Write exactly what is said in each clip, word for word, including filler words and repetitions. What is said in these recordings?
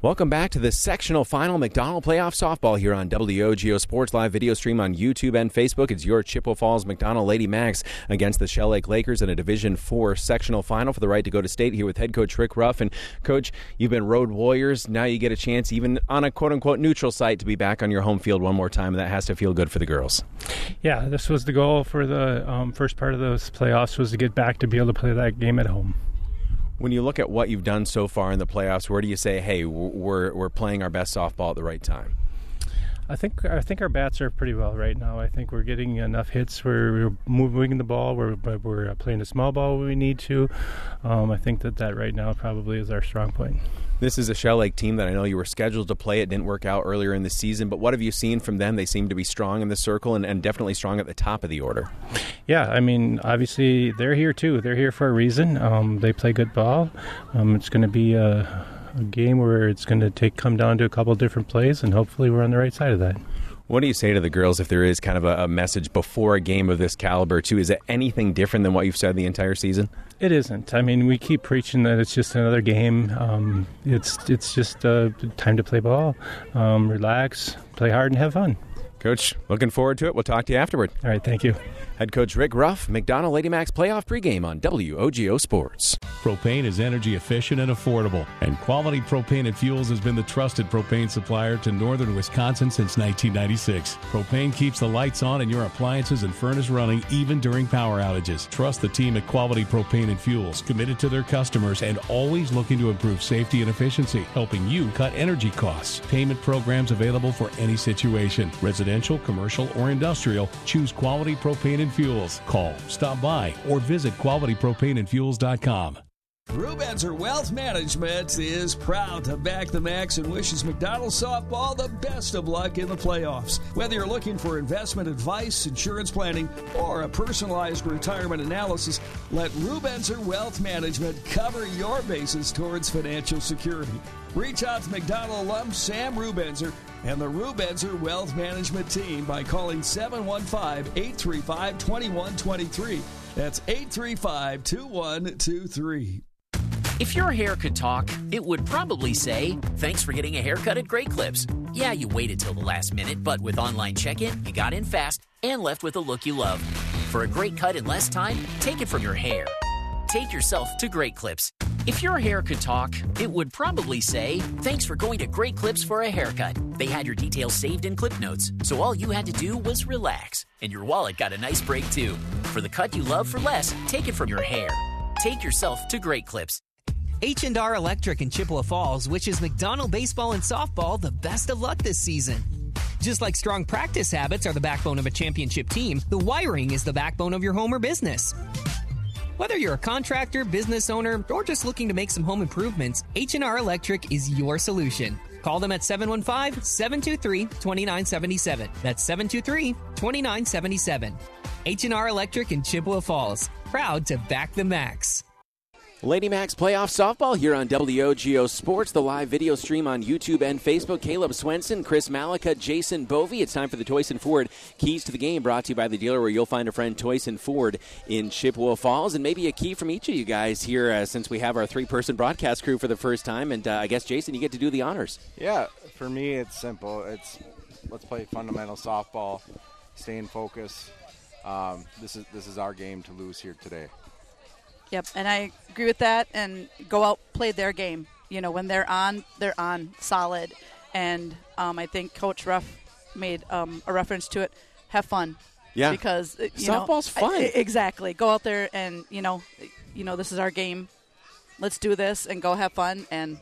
Welcome back to the sectional final McDonald playoff softball here on W O G O Sports Live video stream on YouTube and Facebook. It's your Chippewa Falls McDonald Lady Macs against the Shell Lake Lakers in a Division four sectional final for the right to go to state here with head coach Rick Ruff. And Coach, you've been road warriors. Now you get a chance, even on a quote-unquote neutral site, to be back on your home field one more time, and that has to feel good for the girls. Yeah, this was the goal for the um, first part of those playoffs, was to get back to be able to play that game at home. When you look at what you've done so far in the playoffs, where do you say, hey, we're we're playing our best softball at the right time? I think I think our bats are pretty well right now. I think we're getting enough hits. We're, we're moving the ball. We're we're playing the small ball when we need to. Um, I think that that right now probably is our strong point. This is a Shell Lake team that I know you were scheduled to play. It didn't work out earlier in the season, but what have you seen from them? They seem to be strong in the circle and, and definitely strong at the top of the order. Yeah, I mean, obviously they're here too. They're here for a reason. Um, they play good ball. Um, it's going to be a, a game where it's going to take come down to a couple different plays, and hopefully we're on the right side of that. What do you say to the girls if there is kind of a, a message before a game of this caliber, too? Is it anything different than what you've said the entire season? It isn't. I mean, we keep preaching that it's just another game. Um, it's it's just uh, time to play ball, um, relax, play hard, and have fun. Coach, looking forward to it. We'll talk to you afterward. All right, thank you. Head coach Rick Ruff, McDonald Lady Macs playoff pregame on W O G O Sports. Propane is energy efficient and affordable, and Quality Propane and Fuels has been the trusted propane supplier to northern Wisconsin since nineteen ninety-six. Propane keeps the lights on and your appliances and furnace running even during power outages. Trust the team at Quality Propane and Fuels, committed to their customers and always looking to improve safety and efficiency, helping you cut energy costs. Payment programs available for any situation. Residential, commercial, or industrial, choose Quality Propane and Fuels. Call, stop by, or visit quality propane and fuels dot com. Rubenzer Wealth Management is proud to back the Macs and wishes McDonald softball the best of luck in the playoffs. Whether you're looking for investment advice, insurance planning, or a personalized retirement analysis, let Rubenzer Wealth Management cover your bases towards financial security. Reach out to McDonald alum Sam Rubenzer and the Rubenzer Wealth Management team by calling seven one five, eight three five, two one two three. That's eight three five, two one two three. If your hair could talk, it would probably say, thanks for getting a haircut at Great Clips. Yeah, you waited till the last minute, but with online check-in, you got in fast and left with a look you love. For a great cut in less time, take it from your hair. Take yourself to Great Clips. If your hair could talk, it would probably say, thanks for going to Great Clips for a haircut. They had your details saved in clip notes, so all you had to do was relax. And your wallet got a nice break, too. For the cut you love for less, take it from your hair. Take yourself to Great Clips. H and R Electric in Chippewa Falls wishes McDonald baseball and softball the best of luck this season. Just like strong practice habits are the backbone of a championship team, the wiring is the backbone of your home or business. Whether you're a contractor, business owner, or just looking to make some home improvements, H and R Electric is your solution. Call them at seven one five, seven two three, two nine seven seven. That's seven two three, two nine seven seven. H and R Electric in Chippewa Falls. Proud to back the Macs. Lady Macs playoff softball here on W O G O Sports, the live video stream on YouTube and Facebook. Caleb Swenson, Chris Malika, Jason Bovey. It's time for the Toyson Ford Keys to the Game, brought to you by the dealer where you'll find a friend, Toyson Ford in Chippewa Falls. And maybe a key from each of you guys here uh, since we have our three-person broadcast crew for the first time. And uh, I guess, Jason, you get to do the honors. Yeah, for me it's simple. It's let's play fundamental softball, stay in focus. Um, this is this is our game to lose here today. Yep, and I agree with that, and go out, play their game. You know, when they're on, they're on solid. And um, I think Coach Ruff made um, a reference to it. Have fun. Yeah. Because, you softball's know, fun. I, exactly. Go out there and, you know, you know, this is our game. Let's do this and go have fun, and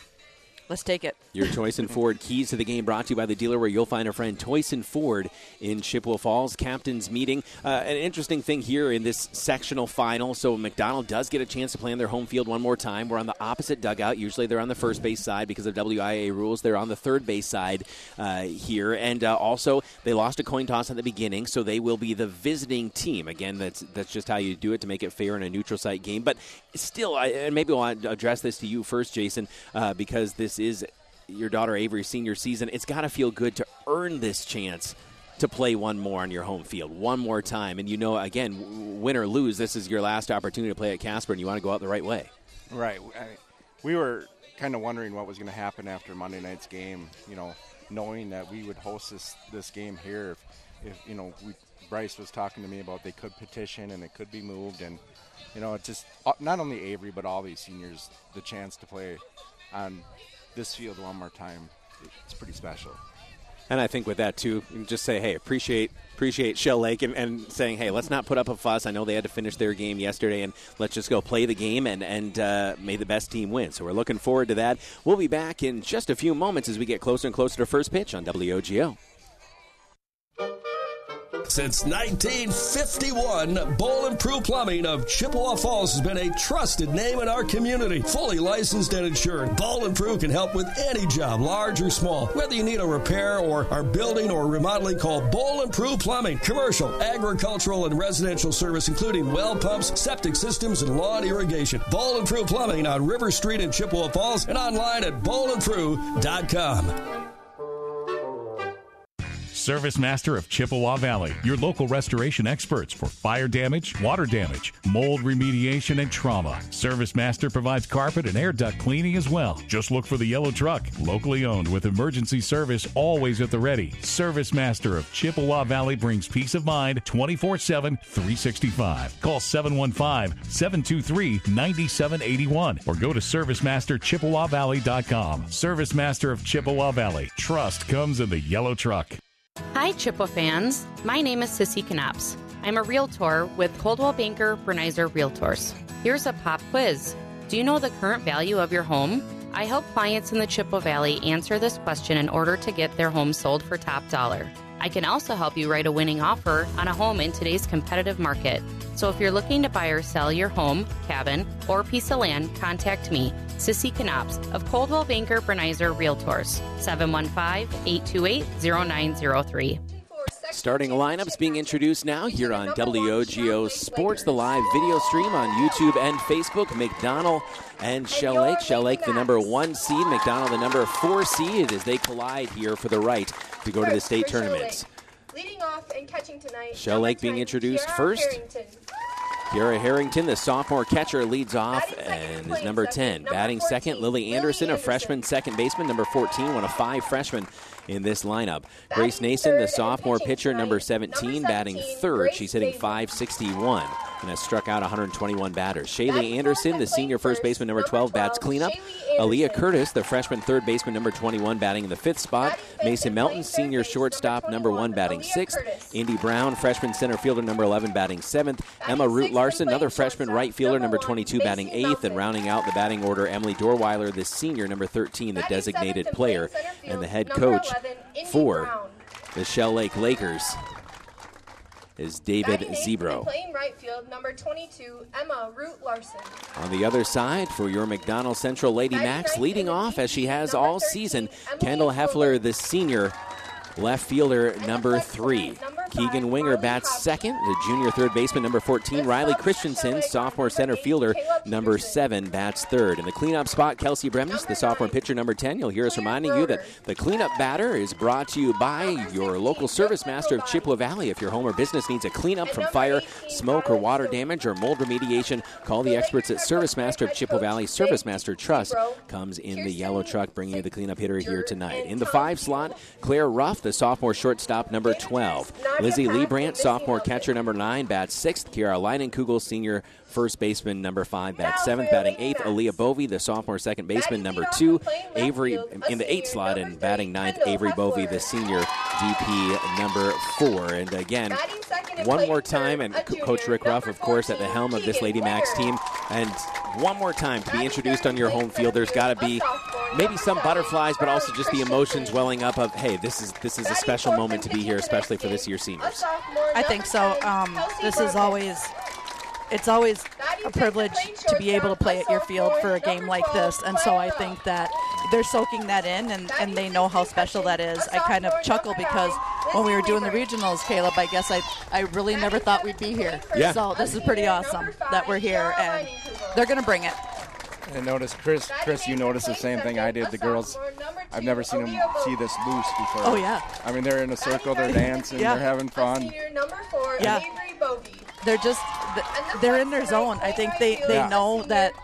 let's take it. Your Toyson Ford Keys to the Game, brought to you by the dealer where you'll find a friend, Toyson Ford in Chippewa Falls. Captain's meeting. Uh, an interesting thing here in this sectional final. So McDonald does get a chance to play on their home field one more time. We're on the opposite dugout. Usually they're on the first base side because of W I A rules. They're on the third base side uh, here. And uh, also, they lost a coin toss at the beginning, so they will be the visiting team. Again, that's that's just how you do it to make it fair in a neutral site game. But still, I, and maybe I'll address this to you first, Jason, uh, because this is your daughter Avery's senior season. It's got to feel good to earn this chance to play one more on your home field, one more time. And you know, again, win or lose, this is your last opportunity to play at Casper, and you want to go out the right way. Right. We were kind of wondering what was going to happen after Monday night's game, you know, knowing that we would host this, this game here. If, if you know, we, Bryce was talking to me about they could petition and it could be moved. And, you know, it just, not only Avery, but all these seniors, the chance to play on this field one more time, it's pretty special. And I think with that, too, you can just say, hey, appreciate appreciate Shell Lake and, and saying, hey, let's not put up a fuss. I know they had to finish their game yesterday, and let's just go play the game and, and uh, may the best team win. So we're looking forward to that. We'll be back in just a few moments as we get closer and closer to first pitch on W O G O. Since nineteen fifty-one, Bowl and Prue Plumbing of Chippewa Falls has been a trusted name in our community. Fully licensed and insured, Bowl and Prue can help with any job, large or small. Whether you need a repair or are building or remodeling, call Bowl and Prue Plumbing. Commercial, agricultural, and residential service, including well pumps, septic systems, and lawn irrigation. Bowl and Prue Plumbing on River Street in Chippewa Falls and online at bowl and prue dot com. Service Master of Chippewa Valley, your local restoration experts for fire damage, water damage, mold remediation, and trauma. Service Master provides carpet and air duct cleaning as well. Just look for the yellow truck, locally owned with emergency service always at the ready. Service Master of Chippewa Valley brings peace of mind twenty-four seven, three sixty-five. Call seven one five, seven two three, nine seven eight one or go to service master chippewa valley dot com. Service Master of Chippewa Valley. Trust comes in the yellow truck. Hi, Chippewa fans. My name is Sissy Knaps. I'm a realtor with Coldwell Banker Bernizer Realtors. Here's a pop quiz. Do you know the current value of your home? I help clients in the Chippewa Valley answer this question in order to get their home sold for top dollar. I can also help you write a winning offer on a home in today's competitive market. So if you're looking to buy or sell your home, cabin, or piece of land, contact me, Sissy Knaps of Coldwell Banker Bernizer Realtors, seven one five, eight two eight, zero nine zero three. Starting lineups being introduced now here on W O G O Sports, the live video stream on YouTube and Facebook. McDonald and Shell Lake. Shell Lake, the number one seed. McDonald, the number four seed, as they collide here for the right to go to the state tournaments. Leading off and catching tonight, Shell Lake being introduced first. Kiara Harrington, the sophomore catcher, leads off and is number ten. Batting second, Lily Anderson, a freshman second baseman, number fourteen, one of five freshmen in this lineup. Grace Nason, the sophomore pitcher, number seventeen, batting third. She's hitting five sixty-one and has struck out one hundred twenty-one batters. Shaylee Anderson, the senior first baseman, number twelve, bats cleanup. Aaliyah Curtis, the freshman third baseman, number twenty-one, batting in the fifth spot. Mason Melton, senior shortstop, number one, batting sixth. Indy Brown, freshman center fielder, number eleven, batting seventh. Emma Root Larson, another freshman right fielder, number twenty-two, batting eighth. And rounding out the batting order, Emily Dorweiler, the senior, number thirteen, the designated player, and the head coach for the Shell Lake Lakers is David Zebro. Playing right field, number twenty-two, Emma Root Larson. On the other side, for your McDonald Central Lady Max, leading off as she has all season, Kendall Heffler, the senior left fielder, number three. Keegan Winger bats second. The junior third baseman, number fourteen, Riley Christensen, sophomore center fielder, number seven, bats third. In the cleanup spot, Kelsey Bremis, the sophomore pitcher, number ten. You'll hear us reminding you that the cleanup batter is brought to you by your local service master of Chippewa Valley. If your home or business needs a cleanup from fire, smoke, or water damage, or mold remediation, call the experts at Service Master of Chippewa Valley. Service Master Trust comes in the yellow truck, bringing you the cleanup hitter here tonight. In the five slot, Claire Ruff, the sophomore shortstop, number twelve. Lizzie Liebrandt, sophomore catcher, number nine, bats sixth. Kiara Leinenkugel, senior first baseman, number five, bats seventh. Batting eighth, Aaliyah Bovey, the sophomore second baseman, number two. Avery in the eighth slot, and batting ninth, Avery Bovey, the senior D P, number four. And again, one more time, and Coach Rick Ruff, of course, at the helm of this Lady Max team. And one more time to be introduced on your home field, there's got to be maybe some butterflies, but also just the emotions welling up of, hey, this is this is a special moment to be here, especially for this year's seniors. I think so. Um, this is always, it's always a privilege to be able to play at your field for a game like this, and so I think that they're soaking that in, and, and they know how special that is. I kind of chuckle because when we were doing the regionals, Caleb, I guess I, I really never thought we'd be here. Yeah. So this is pretty awesome that we're here, and they're going to bring it. And notice, Chris, Chris, you noticed the same thing I did. The girls, I've never seen them see this loose before. Oh, yeah. I mean, they're in a circle, they're dancing, Yeah. they're having fun. Yeah. They're just, they're in their zone. I think they, they Yeah. know that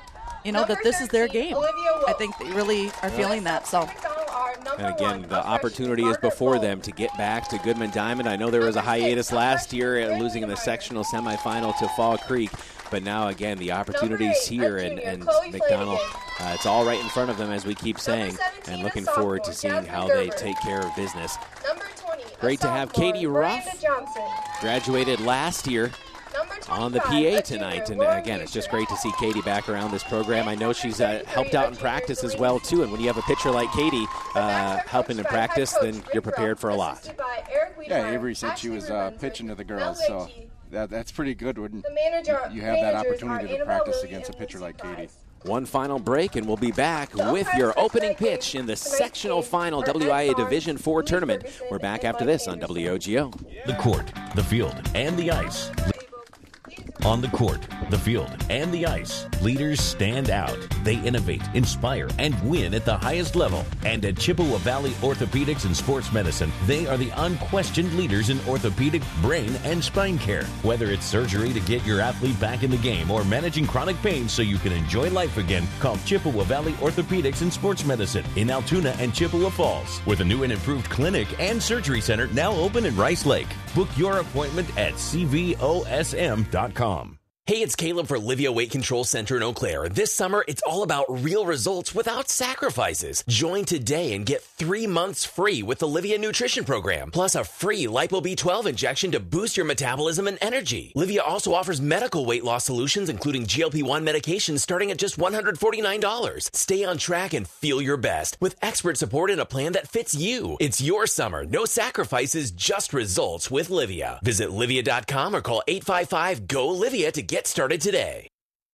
you know, that this is their game. I think they really are feeling that. So. And again, the opportunity is before them to get back to Goodman Diamond. I know there was a hiatus last year, losing in the sectional semifinal to Fall Creek. But now, again, the opportunity's here, and, and McDonald, uh, it's all right in front of them, as we keep saying, and looking forward to seeing how they take care of business. Great to have Katie Ruff, graduated last year, on the P A tonight. And again, it's just great to see Katie back around this program. I know she's uh, helped out in practice as well, too. And when you have a pitcher like Katie uh, helping in practice, then you're prepared for a lot. Yeah, Avery said she was uh, pitching to the girls, so that, that's pretty good when you have that opportunity to practice against a pitcher like Katie. One final break, and we'll be back with your opening pitch in the sectional final W I A Division four tournament. We're back after this on W O G O. The court, the field, and the ice. On the court, the field, and the ice, leaders stand out. They innovate, inspire, and win at the highest level. And at Chippewa Valley Orthopedics and Sports Medicine, they are the unquestioned leaders in orthopedic, brain, and spine care. Whether it's surgery to get your athlete back in the game or managing chronic pain so you can enjoy life again, call Chippewa Valley Orthopedics and Sports Medicine in Altoona and Chippewa Falls, with a new and improved clinic and surgery center now open in Rice Lake. Book your appointment at C V O S M dot com. Hey, it's Caleb for Livia Weight Control Center in Eau Claire. This summer, it's all about real results without sacrifices. Join today and get three months free with the Livia Nutrition Program, plus a free Lipo B twelve injection to boost your metabolism and energy. Livia also offers medical weight loss solutions, including G L P one medications, starting at just one hundred forty-nine dollars. Stay on track and feel your best with expert support and a plan that fits you. It's your summer. No sacrifices, just results with Livia. Visit livia dot com or call eight five five, G O, Livia to get started today.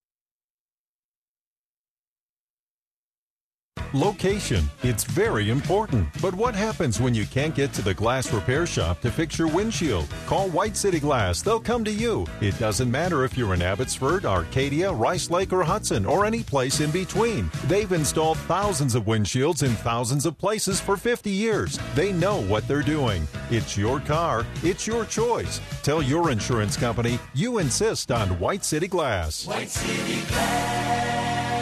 Location. It's very important. But what happens when you can't get to the glass repair shop to fix your windshield? Call White City Glass. They'll come to you. It doesn't matter if you're in Abbotsford, Arcadia, Rice Lake, or Hudson, or any place in between. They've installed thousands of windshields in thousands of places for fifty years. They know what they're doing. It's your car. It's your choice. Tell your insurance company you insist on White City Glass. White City Glass.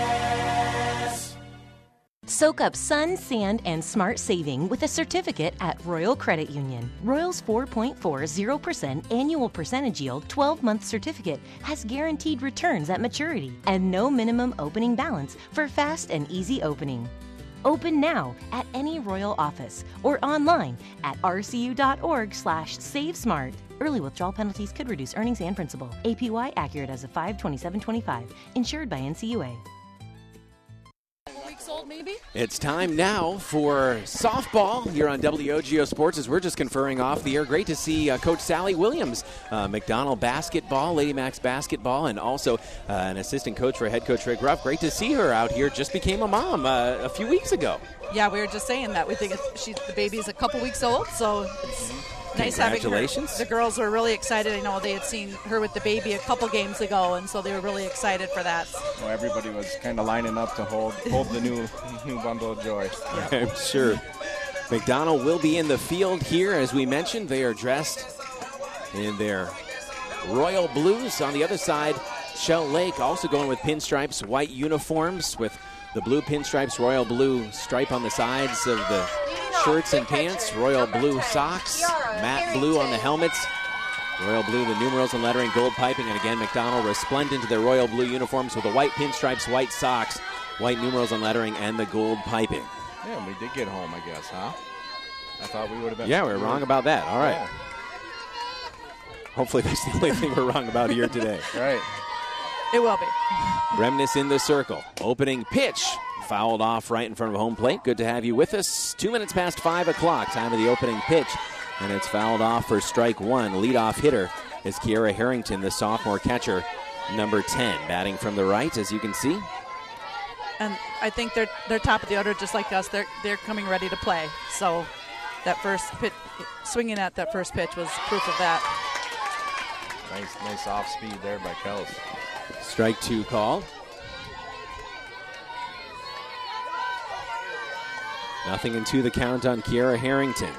Soak up sun, sand, and smart saving with a certificate at Royal Credit Union. Royal's four point four zero percent annual percentage yield twelve-month certificate has guaranteed returns at maturity and no minimum opening balance for fast and easy opening. Open now at any Royal office or online at rcu.org slash savesmart. Early withdrawal penalties could reduce earnings and principal. A P Y accurate as of five twenty-seven twenty-five. Insured by N C U A. Old, maybe? It's time now for softball here on W O G O Sports, as we're just conferring off the air. Great to see uh, Coach Sally Williams, uh, McDonald basketball, Lady Max basketball, and also uh, an assistant coach for head coach Rick Ruff. Great to see her out here. Just became a mom uh, a few weeks ago. Yeah, we were just saying that. We think it's, she's, the baby's a couple weeks old, so it's nice having her. Congratulations. The girls were really excited. I know they had seen her with the baby a couple games ago, and so they were really excited for that. Well, everybody was kind of lining up to hold hold the new new bundle of joy. Yeah. I'm sure. McDonald will be in the field here. As we mentioned, they are dressed in their royal blues. On the other side, Shell Lake also going with pinstripes, white uniforms with the blue pinstripes, royal blue stripe on the sides of the shirts and pants, royal blue socks, matte blue on the helmets, royal blue, the numerals and lettering, gold piping, and again, McDonald resplendent to their royal blue uniforms with the white pinstripes, white socks, white numerals and lettering, and the gold piping. Yeah, we did get home, I guess, huh? I thought we would have been. Yeah, we were wrong about that. All right. Yeah. Hopefully that's the only thing we're wrong about here today. Right. It will be. Remness in the circle. Opening pitch. Fouled off right in front of home plate. Good to have you with us. Two minutes past five o'clock. Time of the opening pitch. And it's fouled off for strike one. Leadoff hitter is Kiara Harrington, the sophomore catcher, number ten. Batting from the right, as you can see. And I think they're they're top of the order just like us. They're they're coming ready to play. So that first pitch, swinging at that first pitch was proof of that. Nice, nice off speed there by Kels. Strike two call. Nothing into the count on Kiara Harrington.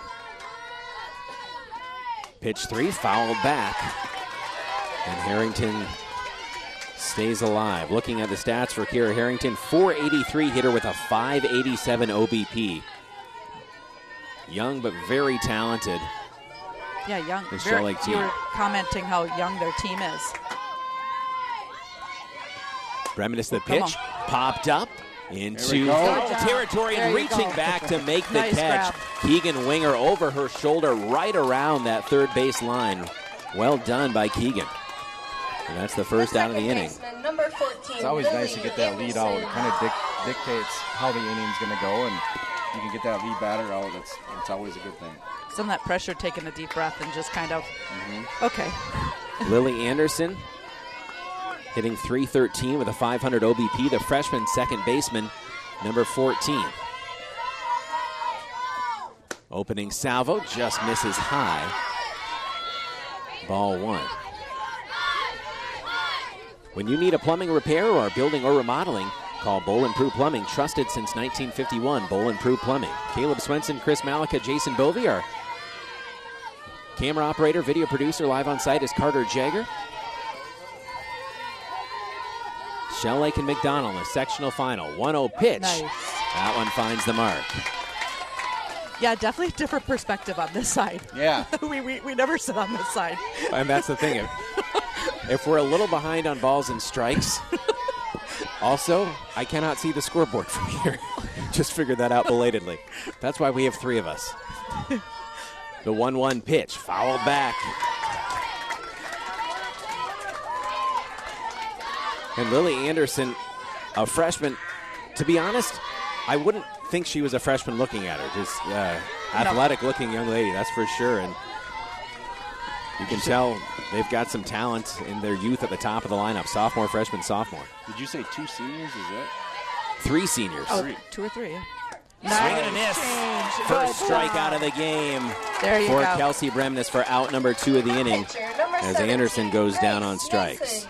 Pitch three, fouled back. And Harrington stays alive. Looking at the stats for Kira Harrington, four eighty-three hitter with a five eighty-seven O B P. Young but very talented. Yeah, young. The Very, Shell Lake team. you were commenting how young their team is. Bremnes the Oh, come pitch, popped up into There we go. territory and There you reaching go. back to make the Nice catch. grab. Keegan Winger over her shoulder right around that third base line. Well done by Keegan. And that's the first out of the inning. Number fourteen. It's always nice to get that lead out. It kind of dic- dictates how the inning's going to go, and you can get that lead batter out. That's it's always a good thing. Some of that pressure, taking a deep breath and just kind of, Mm-hmm. okay. Lily Anderson hitting three thirteen with a five hundred O B P. The freshman second baseman, number fourteen. Opening salvo just misses high. Ball one. When you need a plumbing repair or building or remodeling, call Bowl and Prue Plumbing, trusted since nineteen fifty-one. Bowl and Prue Plumbing. Caleb Swenson, Chris Malika, Jason Bovey. Our camera operator, video producer, live on site is Carter Jagger. Shell Lake and McDonald, a sectional final. one oh pitch. Nice. That one finds the mark. Yeah, definitely a different perspective on this side. Yeah. we, we we never sit on this side. And that's the thing. If, if we're a little behind on balls and strikes, also, I cannot see the scoreboard from here. Just figured that out belatedly. That's why we have three of us. The one one pitch, foul back. And Lily Anderson, a freshman, to be honest, I wouldn't think she was a freshman looking at her. Just uh, athletic-looking young lady, that's for sure. And you can tell they've got some talent in their youth at the top of the lineup. Sophomore, freshman, sophomore. Did you say two seniors? Is it three seniors? Oh, three. two or three. Swing and a miss. Change. First Good strike job. out of the game There you for go. Kelsey Bremnes for out number two of the inning as Anderson goes down on strikes.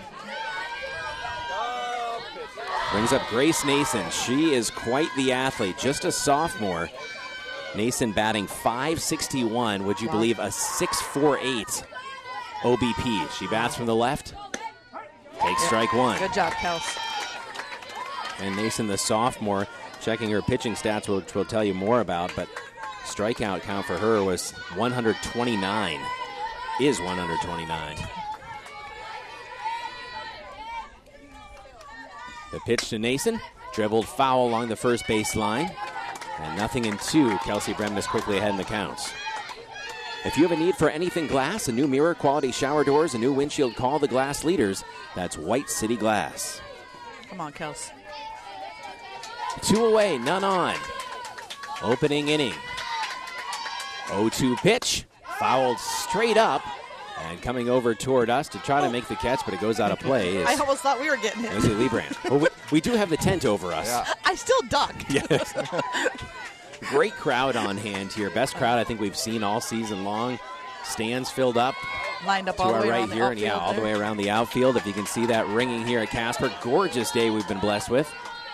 Brings up Grace Nason. She is quite the athlete, just a sophomore. Nason batting five sixty-one. Would you Wow. believe a six forty-eight O B P? She bats from the left. Takes strike one. Good job, Kels. And Nason, the sophomore, checking her pitching stats, which we'll tell you more about, but strikeout count for her was one hundred twenty-nine. Is one hundred twenty-nine. The pitch to Nason, dribbled foul along the first base line. And nothing in two. Kelsey Bremnes quickly ahead in the counts. If you have a need for anything glass, a new mirror, quality shower doors, a new windshield, call the Glass Leaders. That's White City Glass. Come on, Kels. Two away, none on. Opening inning. oh two pitch, fouled straight up. And coming over toward us to try to make the catch, but it goes out of play. Is I almost thought we were getting hit. Rosie Lebrand. Well, we, we do have the tent over us. Yeah. I still duck. Yes. Great crowd on hand here. Best crowd I think we've seen all season long. Stands filled up Lined up to all the our way right around the here, and yeah, outfield all the there. way around the outfield. If you can see that ringing here at Casper. Gorgeous day we've been blessed with.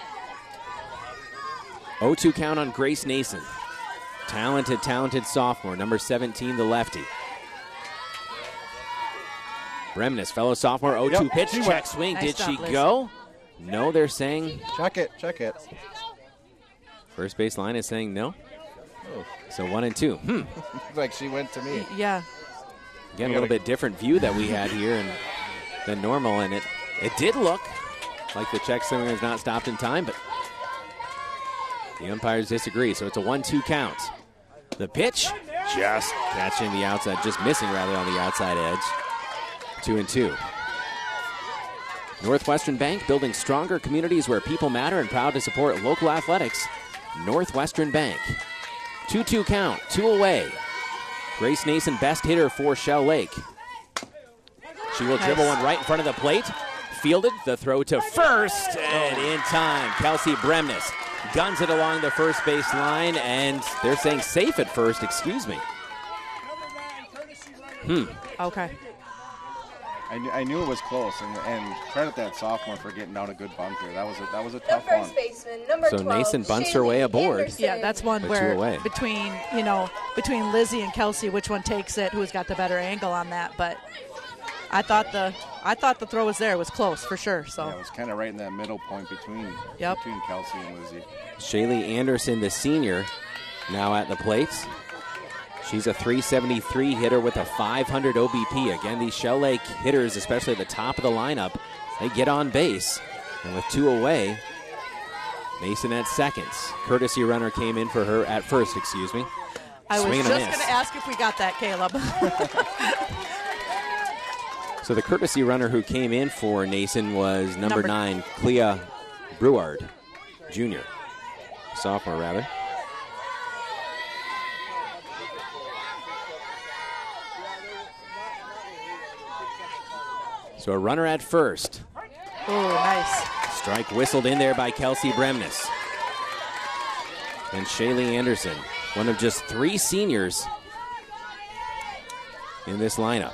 oh two count on Grace Nason. Talented, talented sophomore, number seventeen, the lefty. Bremnes, fellow sophomore, oh two Yep, pitch, she check went. swing. Nice Did job, she Liz. go? No, they're saying check it? Check it. first base line is saying no. Oh. So one and two. Hmm. Like she went to me. Yeah. Again, a We little gotta- bit different view that we had here and than normal, and it it did look like the check swing was not stopped in time, but the umpires disagree. So it's a one two count. The pitch just catching the outside, just missing rather on the outside edge. Two and two. Northwestern Bank, building stronger communities where people matter and proud to support local athletics. Northwestern Bank. two two count, two away. Grace Nason, best hitter for Shell Lake. She will Nice. dribble one right in front of the plate. Fielded, the throw to first, and in time, Kelsey Bremnes guns it along the first base line, and they're saying safe at first, excuse me. Hmm. Okay. I, kn- I knew it was close, and, and credit that sophomore for getting down a good bunker. That was a, that was a The tough one. first baseman, number So twelve, Nason bunts her way Shaylee aboard. Anderson. Yeah, that's one But two where away. between, you know, between Lizzie and Kelsey, which one takes it, who's got the better angle on that. But I thought the I thought the throw was there. It was close for sure. So yeah, it was kind of right in that middle point between yep. between Kelsey and Lizzie. Shaylee Anderson, the senior, now at the plates. She's a three seventy-three hitter with a five hundred O B P. Again, these Shell Lake hitters, especially at the top of the lineup, they get on base. And with two away, Mason at seconds. Courtesy runner came in for her at first, excuse me. I Swing was and a just miss. going to ask if we got that, Caleb. So the courtesy runner who came in for Nason was number, Number- nine, Clea Bruard, junior. Sophomore, rather. So a runner at first. Oh, nice. Strike whistled in there by Kelsey Bremnes. And Shaylee Anderson, one of just three seniors in this lineup.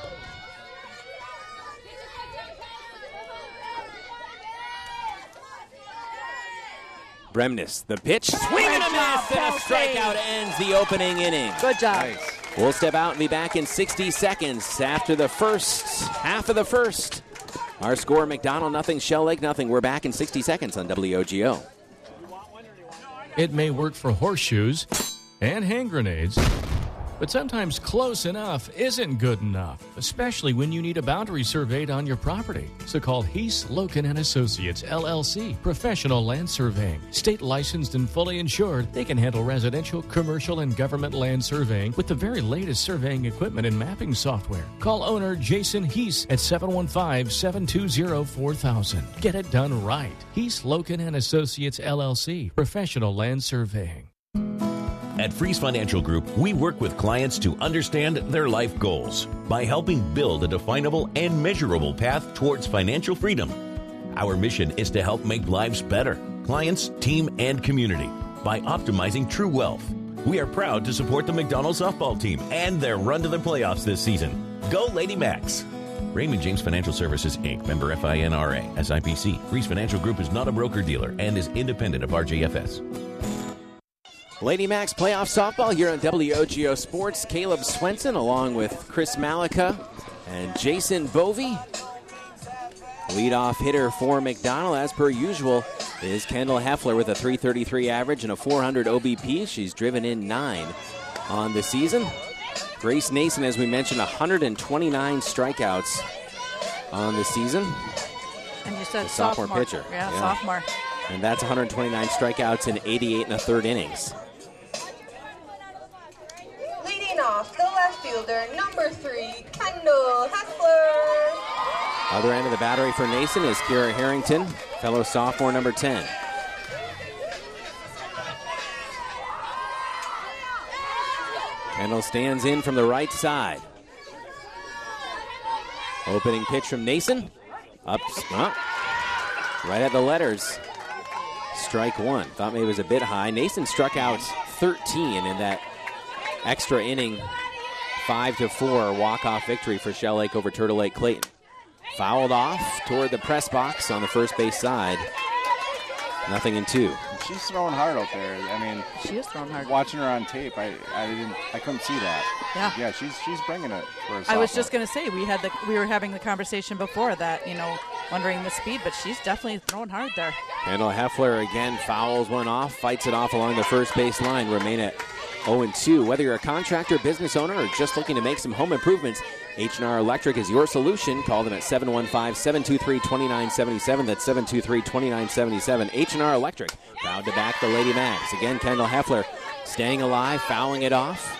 Bremnes, the pitch, swing and a miss, and a strikeout ends the opening inning. Good job. Nice. We'll step out and be back in sixty seconds after the first half of the first. Our score, McDonald nothing, Shell Lake nothing. We're back in sixty seconds on W O G O. It may work for horseshoes and hand grenades, but sometimes close enough isn't good enough, especially when you need a boundary surveyed on your property. So call Heath, Loken and Associates, L L C, Professional Land Surveying. State licensed and fully insured, they can handle residential, commercial, and government land surveying with the very latest surveying equipment and mapping software. Call owner Jason Heath at seven one five, seven two zero, four thousand. Get it done right. Heath, Loken and Associates, L L C, Professional Land Surveying. At Freeze Financial Group, we work with clients to understand their life goals by helping build a definable and measurable path towards financial freedom. Our mission is to help make lives better, clients, team, and community, by optimizing true wealth. We are proud to support the McDonald softball team and their run to the playoffs this season. Go Lady Macs! Raymond James Financial Services, Incorporated, member F I N R A, S I P C. Freeze Financial Group is not a broker-dealer and is independent of R J F S. Lady Max playoff softball here on W O G O Sports. Caleb Swenson along with Chris Malika and Jason Bovey. Leadoff hitter for McDonald, as per usual, is Kendall Heffler with a three thirty-three average and a four hundred O B P. She's driven in nine on the season. Grace Nason, as we mentioned, one hundred twenty-nine strikeouts on the season. And you said The sophomore, sophomore pitcher. Yeah, sophomore. And that's one hundred twenty-nine strikeouts in eighty-eight and a third innings. Leading off, the left fielder, number three, Kendall Heffler. Other end of the battery for Nason is Kira Harrington, fellow sophomore number ten. Kendall stands in from the right side. Opening pitch from Nason. Up, uh, right at the letters. Strike one. Thought maybe it was a bit high. Nason struck out thirteen in that extra inning. Five to four walk-off victory for Shell Lake over Turtle Lake Clayton. Fouled off toward the press box on the first base side. Nothing in two. She's throwing hard out there. I mean, she is throwing hard. Watching her on tape, I, I didn't, I couldn't see that. Yeah, yeah, she's she's bringing it for herself. I was just going to say we had the we were having the conversation before that, you know, wondering the speed, but she's definitely throwing hard there. Kendall Heffler again fouls one off, fights it off along the first base line. Remain at oh and two. Whether you're a contractor, business owner, or just looking to make some home improvements, H and R Electric is your solution. Call them at seven one five, seven two three, two nine seven seven. That's seven two three, two nine seven seven. H and R Electric, proud to back the Lady Mags. Again, Kendall Heffler staying alive, fouling it off.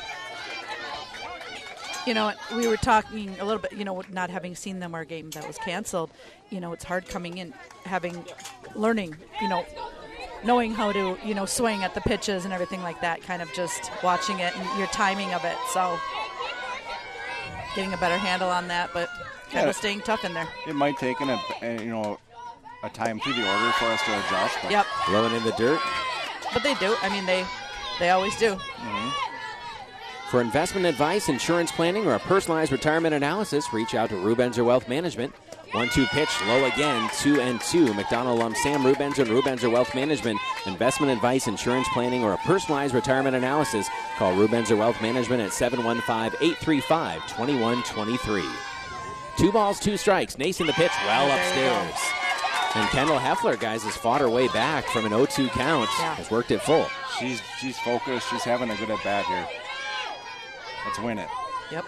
You know, we were talking a little bit, you know, not having seen them our game that was canceled. You know, it's hard coming in, having, learning, you know, knowing how to, you know, swing at the pitches and everything like that, kind of just watching it and your timing of it. So getting a better handle on that, but kind Yeah. of staying tough in there. It might take an, a, a, you know, a time through the order for us to adjust. But Yep. Blowing in the dirt. But they do. I mean, they they always do. Mm-hmm. For investment advice, insurance planning, or a personalized retirement analysis, reach out to Rubenzer Wealth Management. one two pitch, low again, two and two. McDonald alum Sam Rubenzer and Rubenzer Wealth Management. Investment advice, insurance planning, or a personalized retirement analysis. Call Rubenzer Wealth Management at seven one five, eight three five, two one two three. Two balls, two strikes. Nason the pitch well upstairs. And Kendall Heffler, guys, has fought her way back from an oh two count. Yeah. Has worked it full. She's she's focused. She's having a good at bat here. Let's win it. Yep.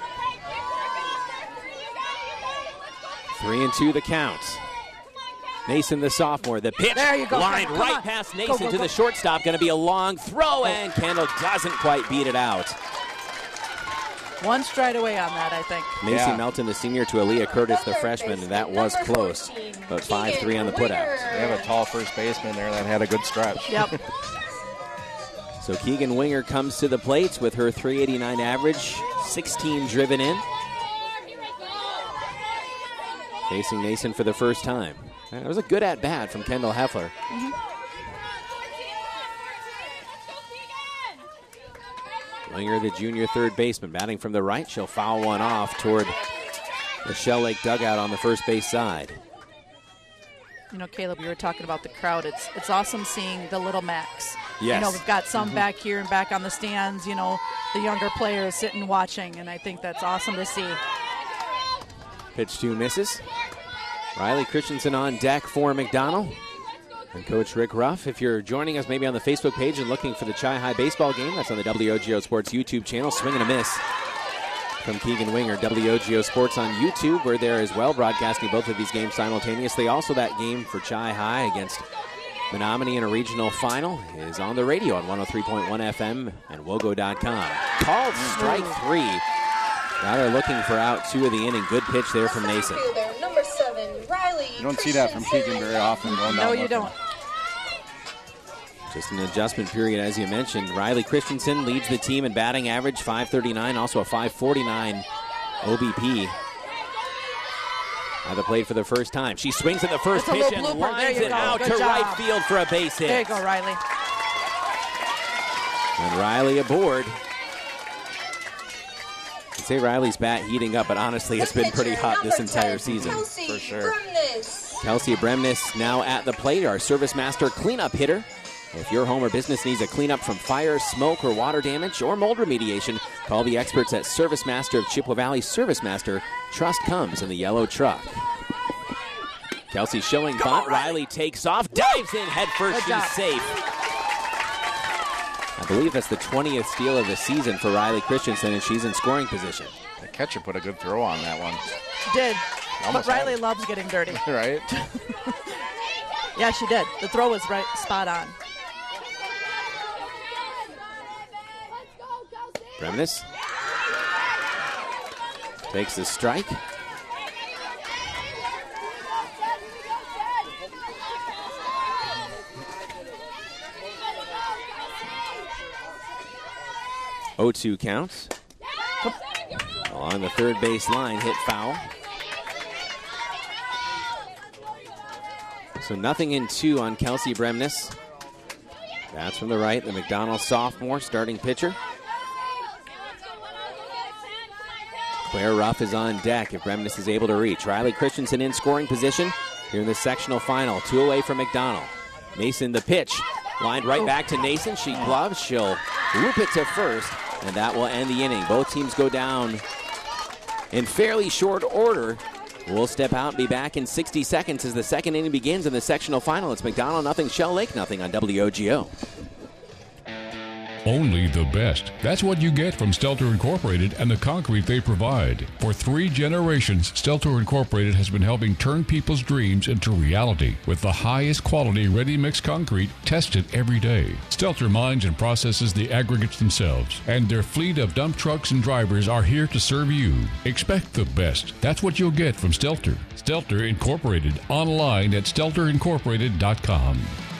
Three and two the count. Nason the sophomore. The pitch There you go, lined Kendall. Come right on. past Go, Nason go, to go. the shortstop. Going to be a long throw, and Kendall doesn't quite beat it out. One stride away on that, I think. Macy Yeah. Melton, the senior, to Aaliyah Curtis, the freshman, and that was close. But five three on the putout. We have a tall first baseman there that had a good stretch. Yep. So Keegan Winger comes to the plate with her three eighty-nine average, sixteen driven in. Facing Nason for the first time. That was a good at-bat from Kendall Heffler. Mm-hmm. Winger, the junior third baseman, batting from the right. She'll foul one off toward the Shell Lake dugout on the first base side. You know, Caleb, you were talking about the crowd. It's it's awesome seeing the little Macs. Yes. You know, we've got some Mhm. back here and back on the stands, you know, the younger players sitting watching, and I think that's awesome to see. Pitch two misses. Riley Christensen on deck for McDonald. And Coach Rick Ruff, if you're joining us maybe on the Facebook page and looking for the Chi High baseball game, that's on the W O G O Sports YouTube channel. Swing and a miss from Keegan Winger. W O G O Sports on YouTube. We're there as well, broadcasting both of these games simultaneously. Also, that game for Chi High against Menominee in a regional final is on the radio on one oh three point one F M and wogo dot com. Called strike three. Now they're looking for out two of the inning. Good pitch there from Nason. Fielder, number seven, Riley. You don't see that from Keegan very often going down. No, you looking. don't. Just an adjustment period, as you mentioned. Riley Christensen leads the team in batting average, five thirty-nine, also a five forty-nine O B P. At the plate for the first time. She swings at the first That's a pitch little and blooper. There lines you it go. out Good to job. right field for a base hit. There you go, Riley. And Riley aboard. I'd say Riley's bat heating up, but honestly, it's been pretty hot this entire season. For sure. Kelsey Bremnes now at the plate, our Service Master cleanup hitter. If your home or business needs a cleanup from fire, smoke, or water damage, or mold remediation, call the experts at Service Master of Chippewa Valley. Service Master, trust comes in the yellow truck. Kelsey showing bunt. Riley takes off, dives in head first. Good job. She's safe. I believe that's the twentieth steal of the season for Riley Christensen, and she's in scoring position. The catcher put a good throw on that one. She did. Almost But Riley had it. loves getting dirty. Right? Yeah, she did. The throw was right, spot on. Bremnes takes the strike. oh two counts. Along the third base line, hit foul. So nothing in two on Kelsey Bremnes. That's from the right, the McDonald sophomore starting pitcher. Claire Ruff is on deck if Bremnes is able to reach. Riley Christensen in scoring position here in the sectional final. Two away from McDonald. Mason the pitch. Lined right back to Nason. She gloves. She'll loop it to first, and that will end the inning. Both teams go down in fairly short order. We'll step out and be back in sixty seconds as the second inning begins in the sectional final. It's McDonald nothing, Shell Lake nothing on W O G O. Only the best. That's what you get from Stelter Incorporated and the concrete they provide. For three generations, Stelter Incorporated has been helping turn people's dreams into reality with the highest quality ready-mix concrete tested every day. Stelter mines and processes the aggregates themselves, and their fleet of dump trucks and drivers are here to serve you. Expect the best. That's what you'll get from Stelter. Stelter Incorporated, online at stelter incorporated dot com.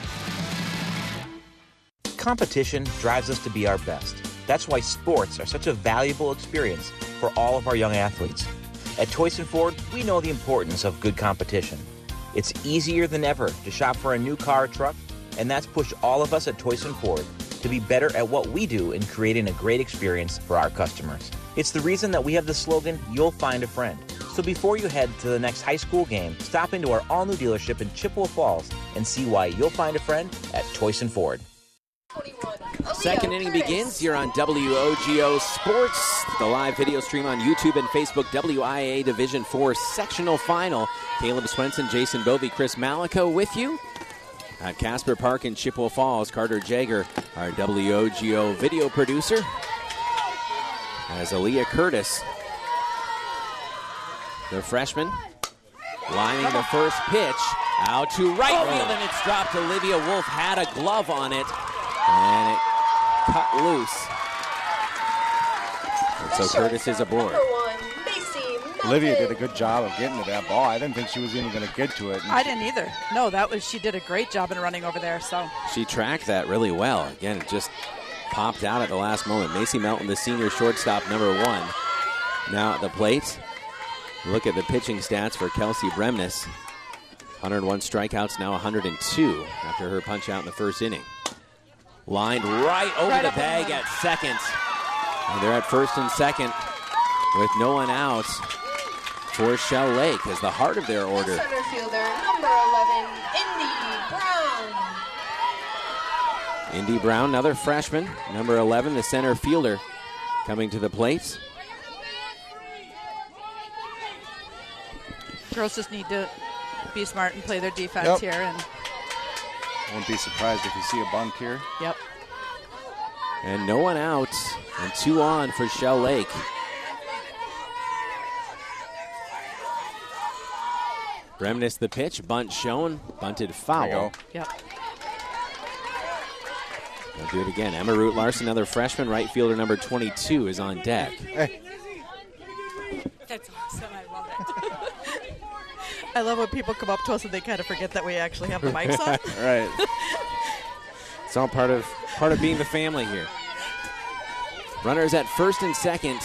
Competition drives us to be our best. That's why sports are such a valuable experience for all of our young athletes. At Toyson Ford, we know the importance of good competition. It's easier than ever to shop for a new car or truck, and that's pushed all of us at Toyson Ford to be better at what we do in creating a great experience for our customers. It's the reason that we have the slogan, "You'll find a friend." So before you head to the next high school game, stop into our all-new dealership in Chippewa Falls and see why you'll find a friend at Toyson Ford. Second inning begins here on W O G O Sports. The live video stream on YouTube and Facebook. W I A Division four sectional final. Caleb Swenson, Jason Bovey, Chris Malika with you. At Casper Park in Chippewa Falls, Carter Jager, our W O G O video producer. As Aaliyah Curtis, the freshman, lining the first pitch. Out to right oh. field, and it's dropped. Olivia Wolf had a glove on it, and it cut loose. And so Curtis is aboard. Olivia did a good job of getting to that ball. I didn't think she was even going to get to it. I didn't either. No, that was she did a great job in running over there. So she tracked that really well. Again, it just popped out at the last moment. Macy Melton, the senior shortstop, number one. Now at the plate, look at the pitching stats for Kelsey Bremnes. one hundred one strikeouts, now one hundred two after her punch out in the first inning. Lined right over right the bag at second. And they're at first and second with no one out for Shell Lake as the heart of their order. The center fielder, number eleven, Indy Brown. Indy Brown, another freshman. Number eleven, the center fielder, coming to the plate. Girls just need to be smart and play their defense yep. here. And won't be surprised if you see a bunt here. Yep. And no one out, and two on for Shell Lake. Bremnes the pitch, bunt shown, bunted foul. Yep. We'll do it again. Emma Root Larson, another freshman, right fielder number twenty-two, is on deck. Hey. That's awesome. I love it. I love when people come up to us and they kind of forget that we actually have the mics on. Right. It's all part of part of being the family here. Runners at first and second.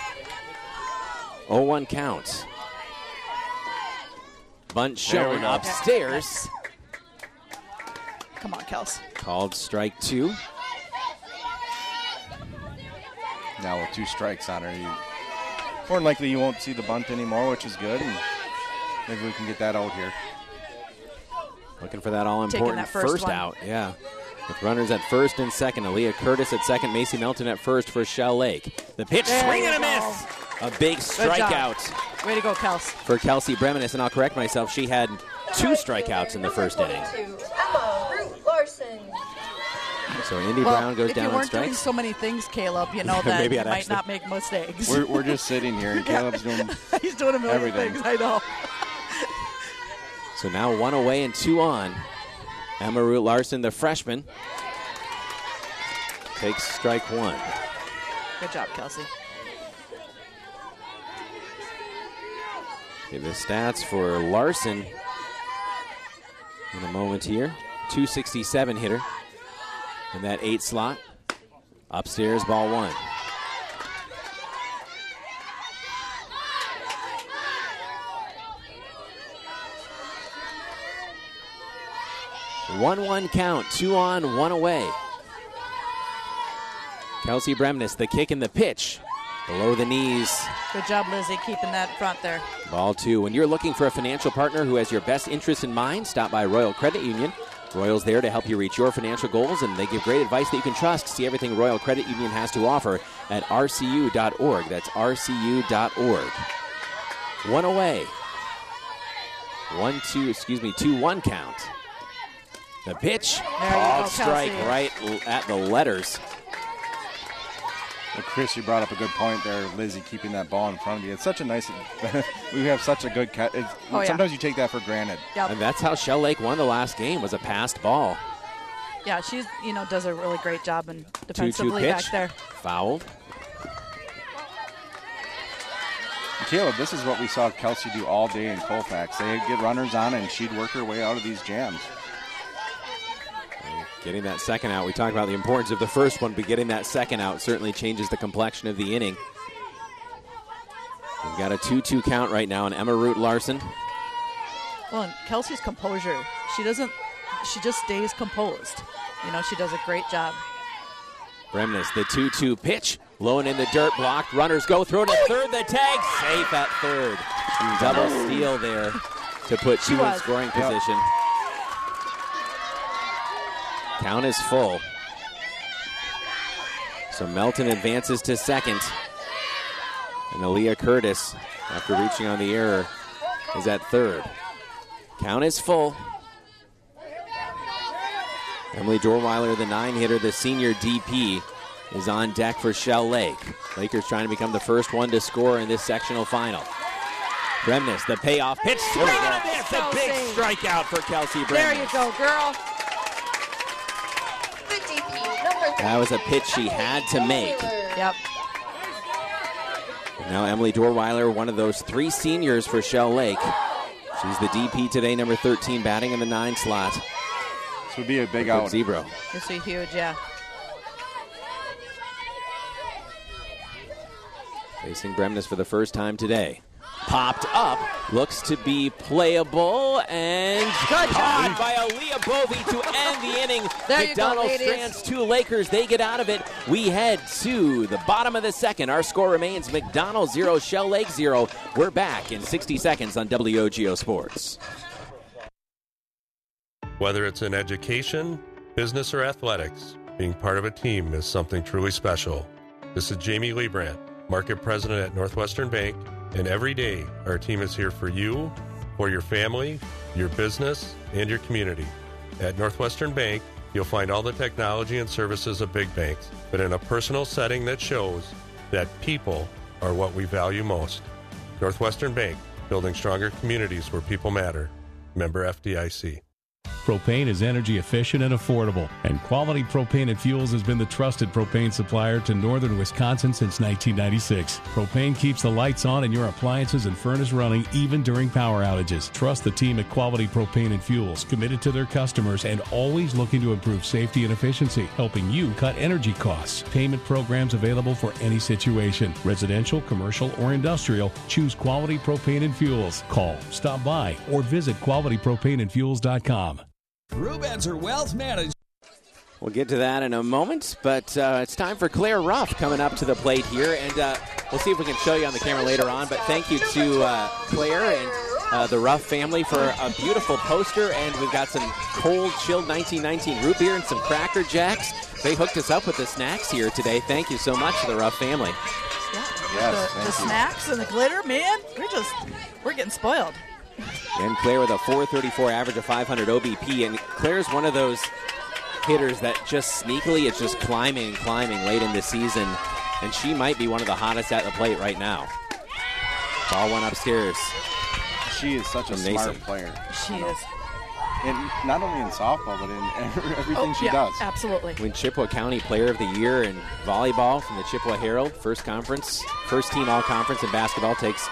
oh one count. Bunt shown upstairs. Come on, Kels. Called strike two. Now with two strikes on her, you, more than likely you won't see the bunt anymore, which is good. And maybe we can get that out here. Looking for that all-important that first, first out. Yeah. With runners at first and second. Aaliyah Curtis at second. Macy Melton at first for Shell Lake. The pitch, there swing and a miss. A big strikeout. Way to go, Kels. For Kelsey Bremnes, and I'll correct myself, she had two strikeouts in the first inning. Emma Root Larson. So Indy well, Brown goes down on If you weren't strikes. doing so many things, Caleb, you know that Maybe you I'd might actually... not make mistakes. We're, we're just sitting here, and Caleb's doing He's doing a million everything. things, I know. So now one away and two on. Emma Root Larson, the freshman, takes strike one. Good job, Kelsey. Okay, the stats for Larson in a moment here. two sixty-seven hitter in that eight slot. Upstairs, ball one. one one count, two on, one away. Kelsey Bremnes, the kick and the pitch. Below the knees. Good job, Lizzie, keeping that front there. Ball two. When you're looking for a financial partner who has your best interest in mind, stop by Royal Credit Union. Royal's there to help you reach your financial goals, and they give great advice that you can trust. See everything Royal Credit Union has to offer at R C U dot org. That's R C U dot org. One away. One, two, excuse me, two, one count. The pitch. Called strike right at the letters. Well, Chris, you brought up a good point there, Lizzie, keeping that ball in front of you. It's such a nice, we have such a good catch. Oh, sometimes yeah. you take that for granted. Yep. And that's how Shell Lake won the last game, was a passed ball. Yeah, she's, you know, does a really great job in defensively two two pitch, back there. Fouled. Caleb, this is what we saw Kelsey do all day in Colfax. They'd get runners on, and she'd work her way out of these jams. Getting that second out. We talked about the importance of the first one, but getting that second out certainly changes the complexion of the inning. We've got a two two count right now on Emma Root Larson. Well, and Kelsey's composure, she doesn't, she just stays composed. You know, she does a great job. Bremnes, the two two pitch. Low and in the dirt, blocked. Runners go through to third. The tag, safe at third. Double steal there to put two in scoring position. Count is full. So Melton advances to second. And Aaliyah Curtis, after reaching on the error, is at third. Count is full. Emily Dorweiler, the nine hitter, the senior D P, is on deck for Shell Lake. Lakers trying to become the first one to score in this sectional final. Bremnes, the payoff pitch, swing and a miss. A big strikeout for Kelsey Bremnes. There you go, girl. That was a pitch she had to make. Yep. Now Emily Dorweiler, one of those three seniors for Shell Lake. She's the D P today, number thirteen, batting in the nine slot. This would be a big out. Zebro. This would be huge, yeah. Facing Bremnes for the first time today. Popped up, looks to be playable, and Good caught job. by Aaliyah Bovey to end the inning. There you McDonald go, ladies. Strands, two Lakers, they get out of it. We head to the bottom of the second. Our score remains McDonald zero, Shell Lake zero. We're back in sixty seconds on W O G O Sports. Whether it's in education, business, or athletics, being part of a team is something truly special. This is Jamie Liebrandt, Market President at Northwestern Bank, and every day our team is here for you, for your family, your business, and your community. At Northwestern Bank, you'll find all the technology and services of big banks, but in a personal setting that shows that people are what we value most. Northwestern Bank, building stronger communities where people matter. Member F D I C. Propane is energy efficient and affordable, and Quality Propane and Fuels has been the trusted propane supplier to northern Wisconsin since nineteen ninety-six. Propane keeps the lights on in your appliances and furnace running even during power outages. Trust the team at Quality Propane and Fuels, committed to their customers and always looking to improve safety and efficiency, helping you cut energy costs. Payment programs available for any situation. Residential, commercial, or industrial, choose Quality Propane and Fuels. Call, stop by, or visit quality propane and fuels dot com. Rubenzer Wealth Management. We'll get to that in a moment, but uh, it's time for Claire Ruff coming up to the plate here, and uh, we'll see if we can show you on the camera later on. But thank you to uh, Claire and uh, the Ruff family for a beautiful poster, and we've got some cold, chilled nineteen nineteen root beer and some Cracker Jacks. They hooked us up with the snacks here today. Thank you so much to the Ruff family. Yeah. Yes, the the snacks and the glitter, man, we're just, we're getting spoiled. And Claire with a four thirty-four average of five hundred O B P. And Claire's one of those hitters that just sneakily is just climbing and climbing late in the season. And she might be one of the hottest at the plate right now. Ball went upstairs. She is such a From smart Mason. player. She you know. is. And not only in softball, but in everything Oh, she yeah, does. absolutely. Win Chippewa County Player of the Year in volleyball from the Chippewa Herald. First conference, first team all-conference in basketball. Takes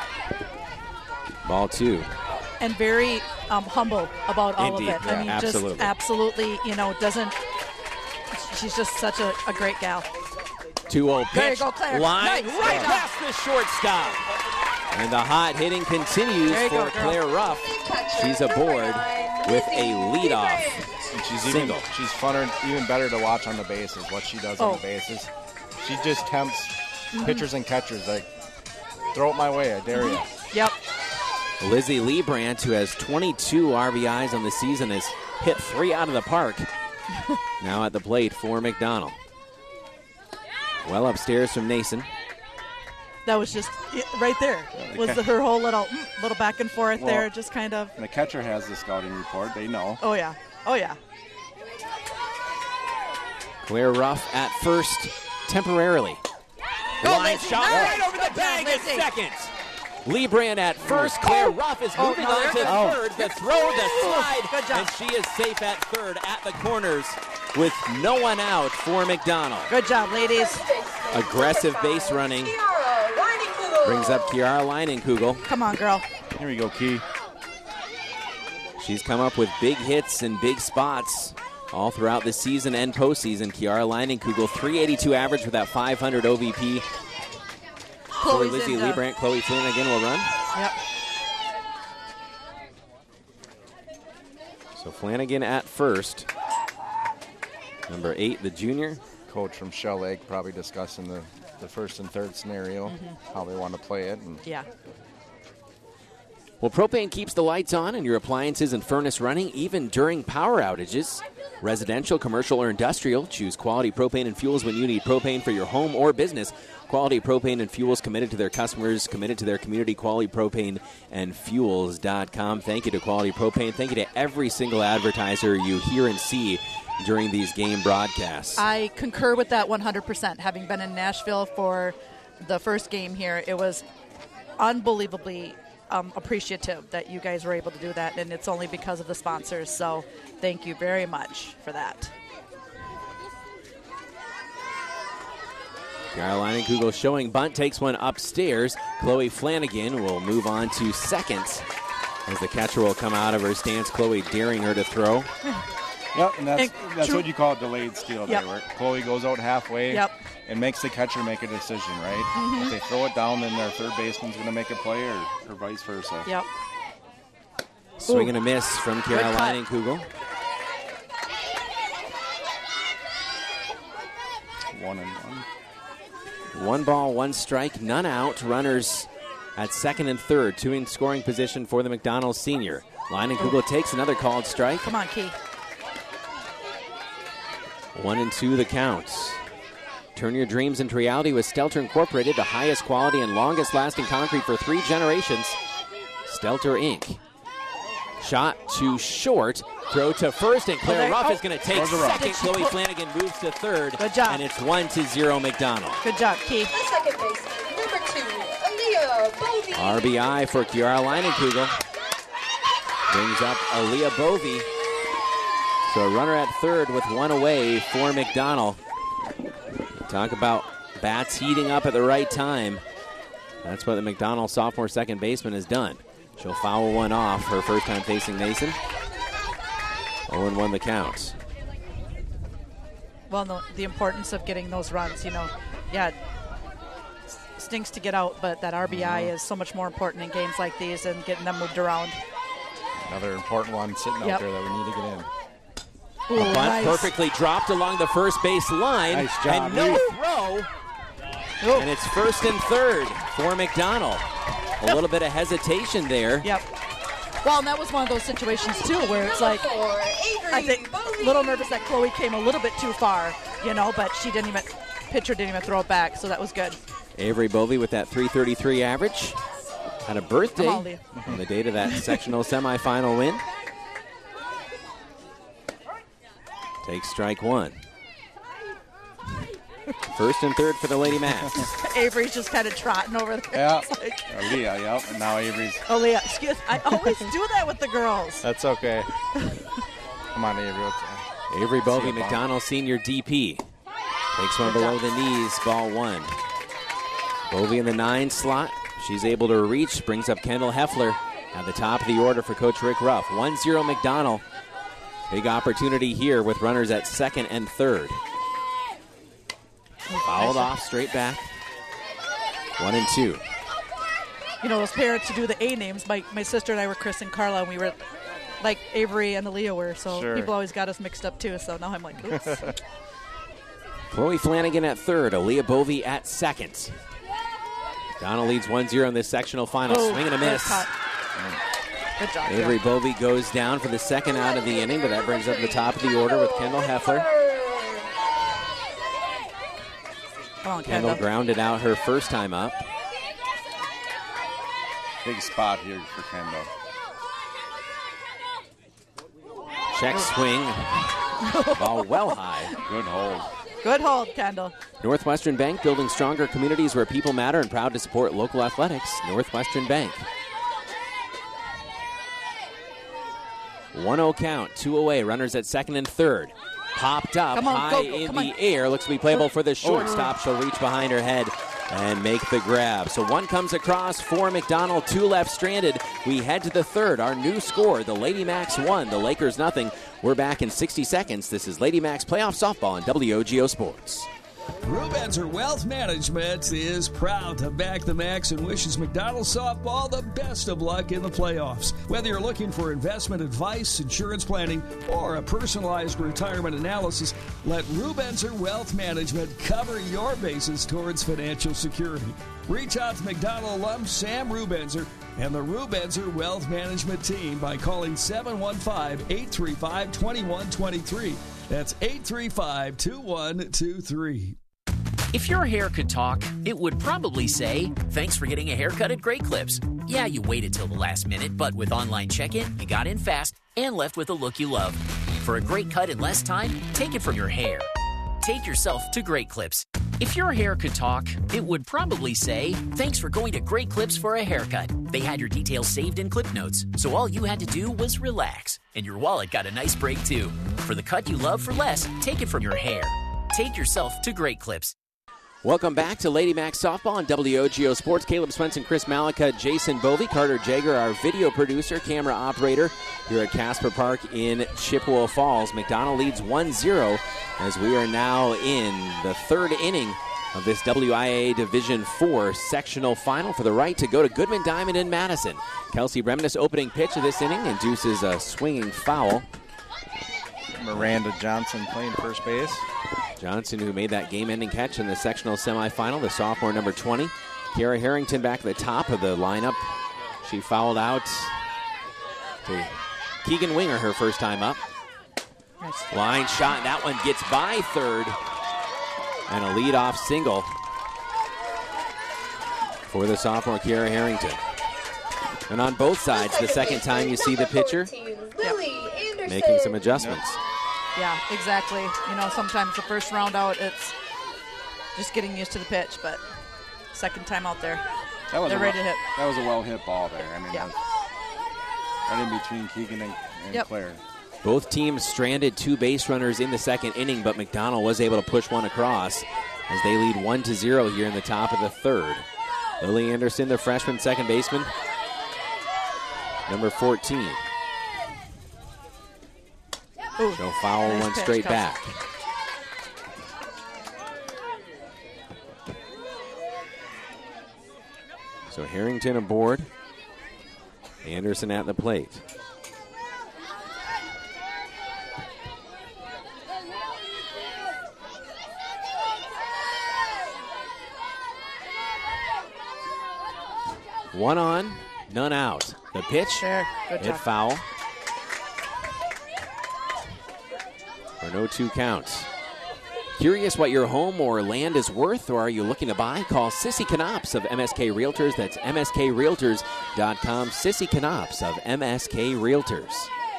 ball two. And very um, humble about all Indeed, of it. yeah, I mean, absolutely. just absolutely, you know, doesn't. She's just such a, a great gal. two oh There you pitch. go, Claire. Line Nice. right Good job. past the shortstop. And the hot hitting continues There you for go, girl. Claire Ruff. She's aboard with a leadoff And she's single. even she's funner, even better to watch on the bases. What she does on Oh. the bases, she just tempts Mhm. pitchers and catchers. Like, throw it my way, I dare you. Yep. Lizzie Liebrandt, who has twenty-two R B Is on the season, has hit three out of the park. Now at the plate for McDonald. Well upstairs from Nason. That was just it, right there. Was the, her whole little mm, little back and forth Well, there, just kind of. And the catcher has the scouting report. They know. Oh yeah. Oh yeah. Claire Ruff at first temporarily. Go, Line Lizzie. shot Nice. right over the Good job, bag at Lizzie. second. Liebrandt at first. Claire Ruff is Oh, moving no, on there to it goes. third. The throw, the slide, Good job. and she is safe at third at the corners with no one out for McDonald. Good job, ladies. Aggressive base running brings up Kiara Leinenkugel. Come on, girl. Here we go, Key. She's come up with big hits and big spots all throughout the season and postseason. Kiara Leinenkugel, three eighty-two average with that five hundred O V P. For Chloe's Lizzie in the- Liebrandt, Chloe Flynn again will run. Yep. So Flanagan at first. Number eight, the junior. Coach from Shell Lake probably discussing the, the first and third scenario, Mhm. how they want to play it. And Yeah. Well, Propane keeps the lights on and your appliances and furnace running even during power outages. Residential, commercial, or industrial, choose Quality Propane and Fuels when you need propane for your home or business. Quality Propane and Fuels, committed to their customers, committed to their community. Quality Propane and Fuels dot com. Thank you to Quality Propane. Thank you to every single advertiser you hear and see during these game broadcasts. I concur with that one hundred percent. Having been in Nashville for the first game here, it was unbelievably um, appreciative that you guys were able to do that, and it's only because of the sponsors. So thank you very much for that. Caroline Kugel showing bunt, takes one upstairs. Chloe Flanagan will move on to second as the catcher will come out of her stance. Chloe daring her to throw. Yep, and that's, And that's true- what you call a delayed steal Yep. there, where Chloe goes out halfway Yep. and makes the catcher make a decision, right? Mhm. If they throw it down, then their third baseman's going to make a play, or, or vice versa. Yep. Swing Ooh. and a miss from Good Caroline cut. Kugel. One and one. One ball, one strike, none out. Runners at second and third. Two in scoring position for the McDonald's senior. Leinenkugel takes another called strike. Come on, Key. One and two the counts. Turn your dreams into reality with Stelter Incorporated, the highest quality and longest lasting concrete for three generations. Stelter Incorporated. Shot too short. Throw to first, and Claire Oh, there- Ruff oh. is going to take Throws it Ruff. second. Did she Chloe put- Flanagan moves to third. Good job. And it's one to zero McDonald. Good job, Key. The second baseman, number two, Aaliyah Bovey. R B I for Kiara Leinenkugel. Brings up Aaliyah Bovey. So a runner at third with one away for McDonald. Talk about bats heating up at the right time. That's what the McDonald sophomore second baseman has done. She'll foul one off, her first time facing Mason. oh and one the count. Well, no, the importance of getting those runs, you know, yeah, it stinks to get out, but that R B I is so much more important in games like these and getting them moved around. Another important one sitting Yep. out there that we need to get in. Ooh, A bunt nice. perfectly dropped along the first base line. Nice job, And no Lee. throw. And it's first and third for McDonald. A little bit of hesitation there. Yep. Well, and that was one of those situations, too, where it's like, I think, a little nervous that Chloe came a little bit too far, you know, but she didn't even, pitcher didn't even throw it back, so that was good. Avery Bovey with that three thirty-three average. Had a birthday Come on, Leah. on the date of that sectional semifinal win. Takes strike one. First and third for the Lady Macs. Avery's just kind of trotting over there. Yeah. It's like, Aaliyah, yep. And now Avery's. oh, Leah, excuse I always do that with the girls. That's okay. Come on, Avery. What's, Avery See Bovey, a ball. McDonald senior D P. Takes one Good below job. the knees, ball one. Bovey in the nine slot. She's able to reach, brings up Kendall Heffler at the top of the order for Coach Rick Ruff. one zero McDonald. Big opportunity here with runners at second and third. Fouled off, straight back. One and two. You know, those parents who do the A names, my, my sister and I were Chris and Carla, and we were like Avery and Aaliyah were, so Sure. people always got us mixed up too, so now I'm like, oops. Chloe Flanagan at third, Aaliyah Bovey at second. McDonald leads one zero in this sectional final. Oh, Swing and a good miss. cut. Good job. Avery Bovey goes down for the second out of the inning, but that brings up the top of the order with Kendall Heffler. Come on, Kendall Kendall. grounded out her first time up. big spot here for Kendall. Check swing. Ball well high. Good hold. Good hold, Kendall. Northwestern Bank, building stronger communities where people matter, and proud to support local athletics. Northwestern Bank. one oh count, two away. Runners at second and third. Popped up Come on, high go, go, in come the on. air. Looks to be playable for the shortstop. She'll reach behind her head and make the grab. So one comes across for McDonald, two left stranded. We head to the third. Our new score, the Lady Macs one, the Lakers nothing. We're back in sixty seconds. This is Lady Macs Playoff Softball on W O G O Sports. Rubenzer Wealth Management is proud to back the Max and wishes McDonald Softball the best of luck in the playoffs. Whether you're looking for investment advice, insurance planning, or a personalized retirement analysis, let Rubenzer Wealth Management cover your bases towards financial security. Reach out to McDonald alum Sam Rubenzer and the Rubenzer Wealth Management team by calling seven one five, eight three five, two one two three. That's eight three five, two one two three. If your hair could talk, it would probably say, thanks for getting a haircut at Great Clips. Yeah, you waited till the last minute, but with online check-in, you got in fast and left with a look you love. For a great cut in less time, take it from your hair. Take yourself to Great Clips. If your hair could talk, it would probably say, thanks for going to Great Clips for a haircut. They had your details saved in clip notes, so all you had to do was relax. And your wallet got a nice break, too. For the cut you love for less, take it from your hair. Take yourself to Great Clips. Welcome back to Lady Mac Softball on W O G O Sports. Caleb Swenson, Chris Malika, Jason Bovey, Carter Jager, our video producer, camera operator here at Casper Park in Chippewa Falls. McDonald leads one zero as we are now in the third inning of this W I A Division four sectional final for the right to go to Goodman Diamond in Madison. Kelsey Bremnes opening pitch of this inning induces a swinging foul. Miranda Johnson playing first base. Johnson, who made that game-ending catch in the sectional semifinal, the sophomore number twenty. Kiara Harrington back at the top of the lineup. She fouled out to Keegan Winger her first time up. Line shot, and that one gets by third. And a leadoff single for the sophomore Kiara Harrington. And on both sides, the second time you see the pitcher making some adjustments. Yeah, exactly. You know, sometimes the first round out, it's just getting used to the pitch, but second time out there, that was they're a ready well, to hit. That was a well-hit ball there. I mean, yeah. right in between Keegan and, and yep. Claire. Both teams stranded two base runners in the second inning, but McDonald was able to push one across as they lead one to zero here in the top of the third. Lily Anderson, the freshman second baseman, number fourteen. Ooh, She'll foul nice one pitch, straight Kelsey. back. So Harrington aboard. Anderson at the plate. One on, none out. The pitch, Sure. Good hit job. foul. For no two counts. Curious what your home or land is worth, or are you looking to buy? Call Sissy Knops of M S K Realtors. That's M S K Realtors dot com. Sissy Knops of M S K Realtors.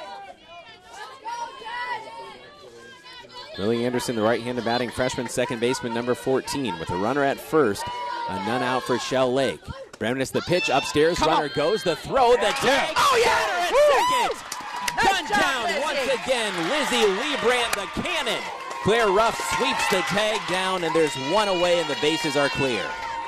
Lily Anderson, the right-handed batting freshman, second baseman, number fourteen, with a runner at first, a none out for Shell Lake. Bremnes the pitch upstairs. Come runner on. goes. The throw, the tag. Oh, yeah. At second. Gun job, down Lizzie. once again. Lizzie Liebrandt, the cannon. Claire Ruff sweeps the tag down, and there's one away, and the bases are clear.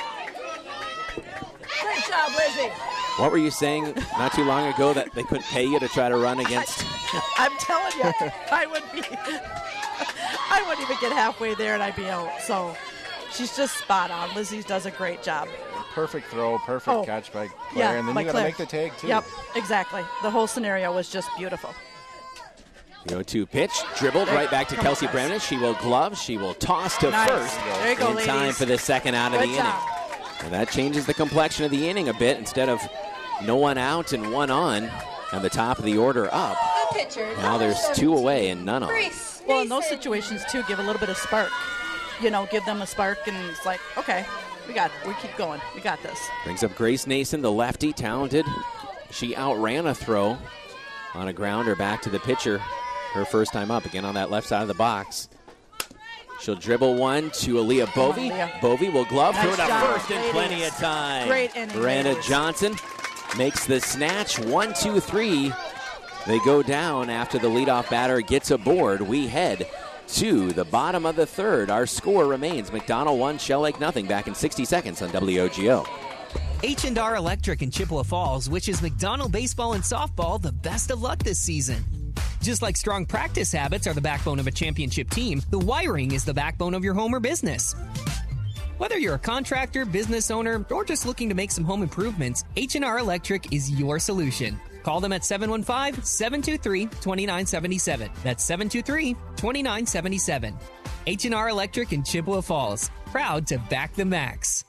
Great job, Lizzie. What were you saying not too long ago, that they couldn't pay you to try to run against? I'm telling you, I would be. I wouldn't even get halfway there, and I'd be out. So she's just spot on. Lizzie does a great job. Perfect throw, perfect Oh, catch by Claire, yeah, and then by you got to Claire. make the tag too. Yep, exactly. The whole scenario was just beautiful. The oh two pitch, dribbled There- right back to come Kelsey on, guys. Bremnes. She will glove. She will toss to Nice. first There you go, in time ladies. for the second out of Good the job. inning. And that changes the complexion of the inning a bit. Instead of no one out and one on, and the top of the order up, A pitcher. now there's two away and none on. Grace Well, in those Mason. situations, too, give a little bit of spark. You know, give them a spark, and it's like, okay, we got we keep going. We got this. Brings up Grace Nason, the lefty, talented. She outran a throw on a grounder back to the pitcher. Her first time up, again on that left side of the box. She'll dribble one to Aaliyah Come on, Bovey. Leah. Bovey will glove Nice through to job, first in ladies. plenty of time. Great inning, Miranda ladies. Johnson makes the snatch. One, two, three. They go down after the leadoff batter gets aboard. We head to the bottom of the third. Our score remains McDonald one, Shell Lake nothing. Back in sixty seconds on W O G O. H and R Electric in Chippewa Falls wishes McDonald baseball and softball the best of luck this season. Just like strong practice habits are the backbone of a championship team, the wiring is the backbone of your home or business. Whether you're a contractor, business owner, or just looking to make some home improvements, H and R Electric is your solution. Call them at seven one five, seven two three, two nine seven seven. That's seven two three, two nine seven seven. H and R Electric in Chippewa Falls. Proud to back the Max.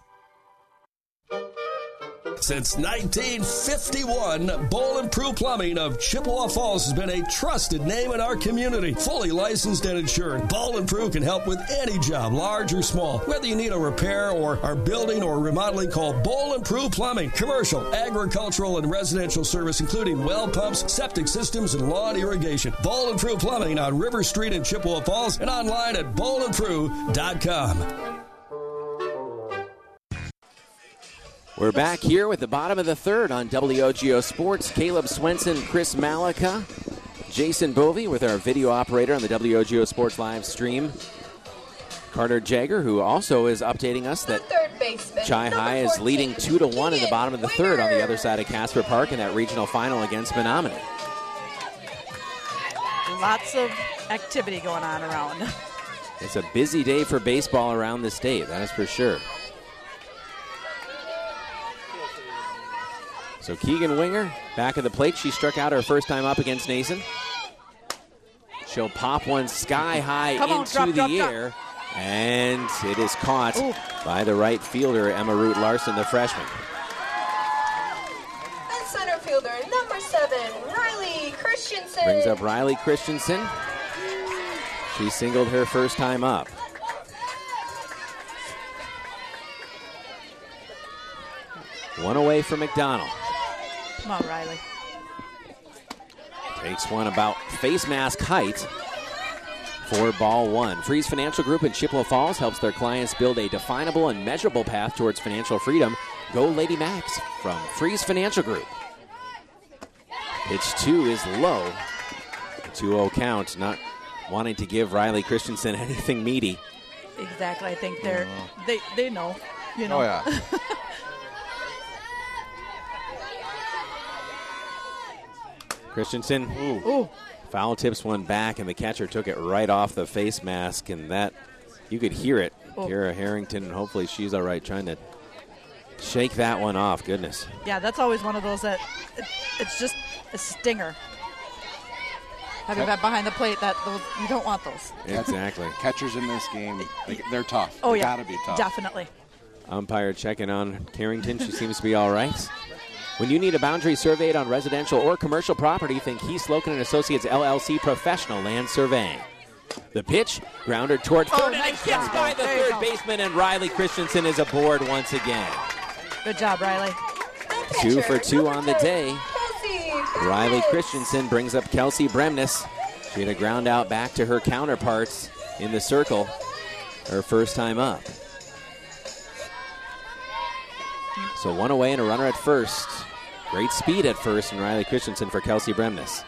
Since nineteen fifty-one, Bowl and Prue Plumbing of Chippewa Falls has been a trusted name in our community. Fully licensed and insured, Bowl and Prue can help with any job, large or small. Whether you need a repair or are building or remodeling, call Bowl and Prue Plumbing. Commercial, agricultural, and residential service, including well pumps, septic systems, and lawn irrigation. Bowl and Prue Plumbing on River Street in Chippewa Falls and online at bowl and prue dot com. We're back here with the bottom of the third on W O G O Sports. Caleb Swenson, Chris Malika, Jason Bovey with our video operator on the W O G O Sports live stream. Carter Jagger, wwho also is updating us that Chi High is leading two to one in the bottom of the third on the other side of Casper Park in that regional final against Menominee. Lots of activity going on around. It's a busy day for baseball around the state, that is for sure. So Keegan Winger, back of the plate. She struck out her first time up against Nason. She'll pop one sky high Come on, into drop, the drop, air. drop. And it is caught Ooh. by the right fielder, Emma Root Larson, the freshman. And center fielder number seven, Riley Christensen. Brings up Riley Christensen. She singled her first time up. One away from McDonald. Come on, Riley. Takes one about face mask height for ball one. Freeze Financial Group in Chippewa Falls helps their clients build a definable and measurable path towards financial freedom. Go Lady Max from Freeze Financial Group. Pitch two is low. two oh count, not wanting to give Riley Christensen anything meaty. Exactly. I think they're they they know. You know. Oh yeah. Christensen Ooh. Ooh. foul tips one back, and the catcher took it right off the face mask, and that, you could hear it. Ooh. Kara Harrington, and hopefully she's all right, trying to shake that one off. Goodness. Yeah, that's always one of those that it, it's just a stinger. Having that behind the plate, that those, you don't want those. Exactly. Catchers in this game, they, they're tough. Oh, they yeah. gotta be tough. Definitely. Umpire checking on Carrington. She seems to be all right. When you need a boundary surveyed on residential or commercial property, think Heath Slokin and Associates L L C Professional Land Surveying. The pitch, grounder toward third, Oh, and nice it gets job. by the There you third go. baseman, and Riley Christensen is aboard once again. Good job, Riley. Two for two on the day. Kelsey Riley Bremnes. Christensen brings up Kelsey Bremnes. She had a ground out back to her counterparts in the circle, her first time up. So one away and a runner at first. Great speed at first, and Riley Christensen for Kelsey Bremnes.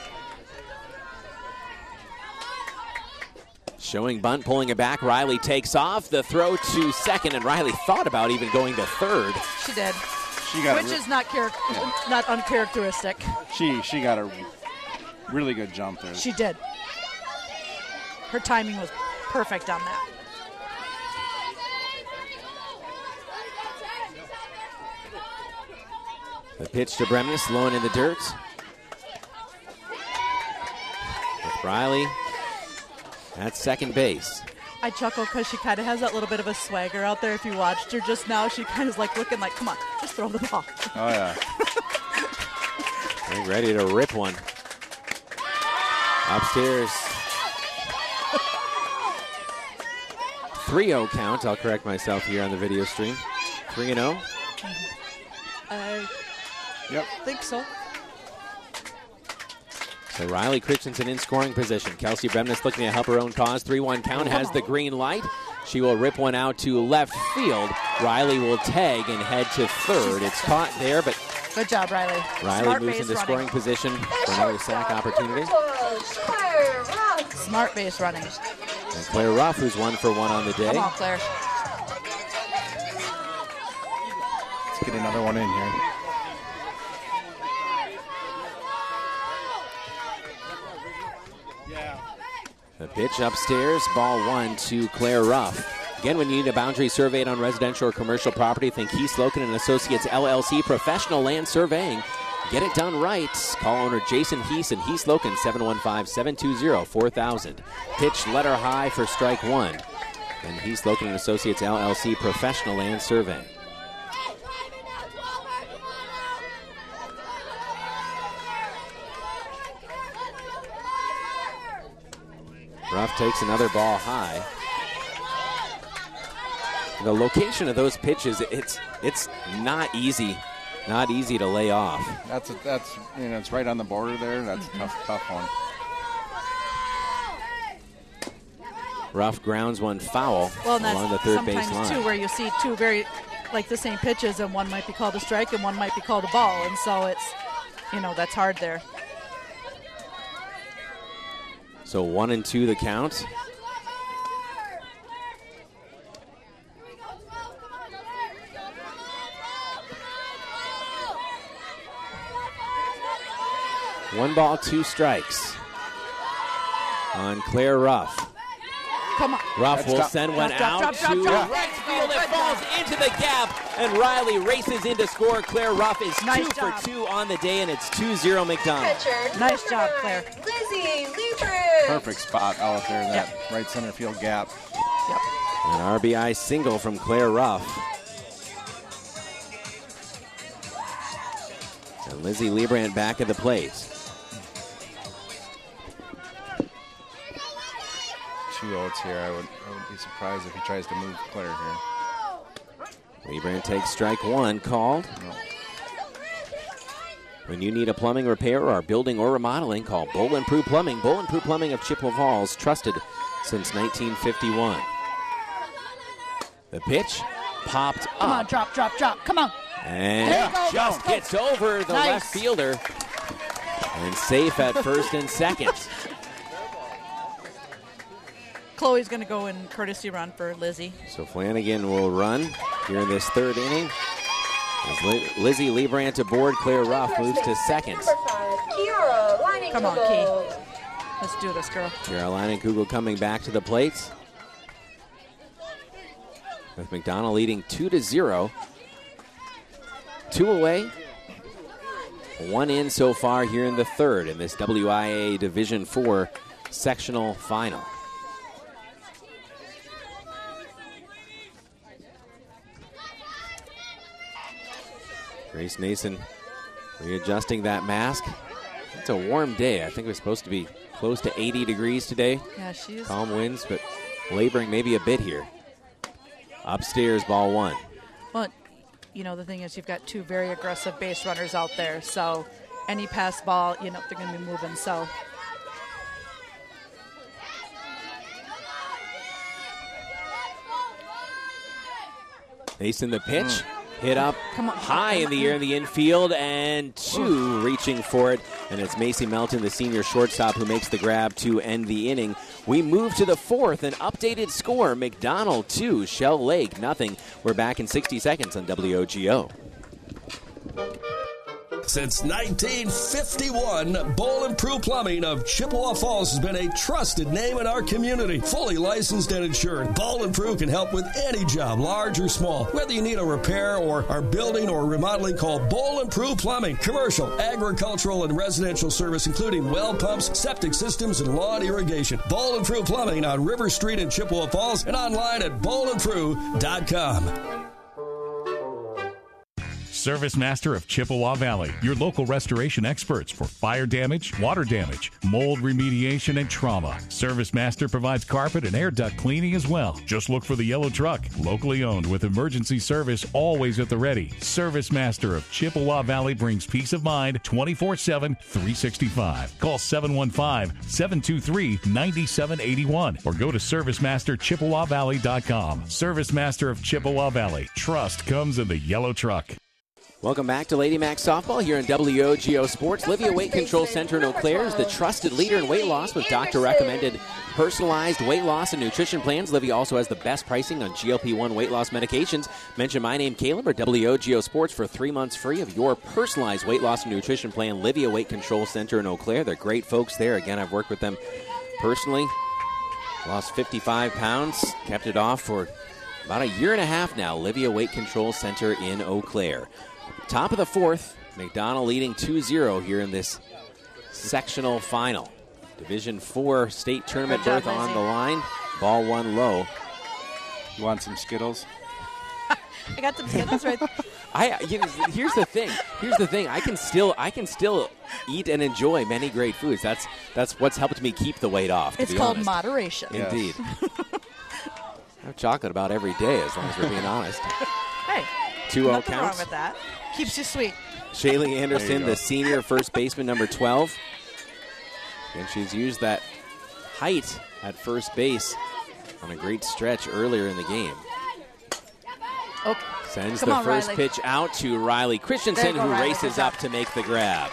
Showing bunt, pulling it back. Riley takes off. The throw to second, and Riley thought about even going to third. She did. She got Which a re- is not char- Yeah. not uncharacteristic. She she got a really good jump there. She did. Her timing was perfect on that. The pitch to Bremnes, low and in the dirt. With Riley at second base. I chuckle because she kind of has that little bit of a swagger out there. If you watched her just now, she kind of is like looking like, come on, just throw the ball. Oh, yeah. Getting ready to rip one. Upstairs. three oh count. I'll correct myself here on the video stream. three and oh. I Yep. think so. So Riley Christensen in scoring position. Kelsey Bremnes looking to help her own cause. three one count, has the green light. She will rip one out to left field. Riley will tag and head to third. It's caught there, but Good job, Riley. Riley Smart moves base into running. scoring position for another sack opportunity. Claire Ruff. Smart base running. And Claire Ruff, who's one for one on the day. Come on, Claire. Let's get another one in here. The pitch upstairs, ball one to Claire Ruff. Again, when you need a boundary surveyed on residential or commercial property, think Heath Loken and Associates L L C Professional Land Surveying. Get it done right. Call owner Jason Heath and Heath Loken, seven one five, seven two zero, four thousand. Pitch letter high for strike one. And Heath Loken and Associates L L C Professional Land Surveying. Ruff takes another ball high. The location of those pitches, it's it's not easy, not easy to lay off. That's a, that's you know it's right on the border there. That's mm-hmm. a tough tough one. Ruff grounds one foul well, and along the third base line. Sometimes too, where you see two very like the same pitches, and one might be called a strike and one might be called a ball, and so it's you know that's hard there. So one and two the count. One ball, two strikes on Claire Ruff. Come on. Ruff That's will drop, send drop, one drop, out drop, drop, to drop, drop. right field. It falls into the gap, and Riley races in to score. Claire Ruff is nice two job. for two on the day, and it's two zero McDonald. Catcher, nice job, Claire. Lizzie Liebert. Perfect spot out there in that yep. right center field gap. Yep. An R B I single from Claire Ruff. And Lizzie Liebrandt back at the plate. Two outs here. I would, I would be surprised if he tries to move Claire here. Liebrandt takes strike one, called. No. When you need a plumbing repair or building or remodeling, call Bowl and Prue Plumbing. Bowl and Prue Plumbing of Chippewa Falls, trusted since nineteen fifty-one. The pitch popped Come up. on, drop, drop, drop. Come on. And There you go. just Go, go. gets over the Nice. left fielder. And safe at first and second. Chloe's going to go in courtesy run for Lizzie. So Flanagan will run here in this third inning. As Li- Lizzie Liebrandt aboard, Claire Ruff moves to second. Number five, Kiara Lining Come on, Kugel. Key. Let's do this, girl. Carolina Kugel coming back to the plate. With McDonald leading two to zero. Two away. One in so far here in the third in this W I A Division four sectional final. Grace Nason readjusting that mask. It's a warm day. I think it was supposed to be close to eighty degrees today. Yeah, she's Calm winds, but laboring maybe a bit here. Upstairs, ball one. Well, you know, the thing is you've got two very aggressive base runners out there, so any pass ball, you know, they're going to be moving, so. Nason the pitch. Mm. Hit up Come on. high in the air in the infield, and two reaching for it. And it's Macy Melton, the senior shortstop, who makes the grab to end the inning. We move to the fourth. An updated score, McDonald two, Shell Lake nothing. We're back in sixty seconds on W O G O. Since nineteen fifty-one, Bowl and Prue Plumbing of Chippewa Falls has been a trusted name in our community. Fully licensed and insured, Bowl and Prue can help with any job, large or small. Whether you need a repair or are building or remodeling, call Bowl and Prue Plumbing. Commercial, agricultural, and residential service, including well pumps, septic systems, and lawn irrigation. Bowl and Prue Plumbing on River Street in Chippewa Falls and online at bowl and prue dot com. Service Master of Chippewa Valley, your local restoration experts for fire damage, water damage, mold remediation, and trauma. Service Master provides carpet and air duct cleaning as well. Just look for the yellow truck, locally owned with emergency service always at the ready. Service Master of Chippewa Valley brings peace of mind twenty-four seven, three sixty-five. Call seven one five, seven two three, nine seven eight one or go to service master chippewa valley dot com. Service Master of Chippewa Valley. Trust comes in the yellow truck. Welcome back to Lady Mac Softball here in W O G O Sports. Livia Weight Control Center in Eau Claire is the trusted leader in weight loss with doctor-recommended personalized weight loss and nutrition plans. Livia also has the best pricing on G L P one weight loss medications. Mention my name, Caleb, or W O G O Sports for three months free of your personalized weight loss and nutrition plan. Livia Weight Control Center in Eau Claire. They're great folks there. Again, I've worked with them personally Lost fifty-five pounds, kept it off for about a year and a half now. Livia Weight Control Center in Eau Claire. Top of the fourth, McDonald leading two zero here in this sectional final. Division four state tournament Good job, berth on Lizzie. the line. Ball one low. You want some Skittles? I got some Skittles right there. I you know, here's the thing. Here's the thing. I can still I can still eat and enjoy many great foods. That's that's what's helped me keep the weight off. To It's be called honest. moderation. Indeed. I have chocolate about every day, as long as we're being honest. Hey, two oh nothing wrong counts. with that. Keeps you sweet. Shaylee Anderson, There you go. the senior first baseman, number twelve. And she's used that height at first base on a great stretch earlier in the game. Okay. Sends Come the on, first Riley. pitch out to Riley Christensen, There you go, who Riley. races Good job. up to make the grab.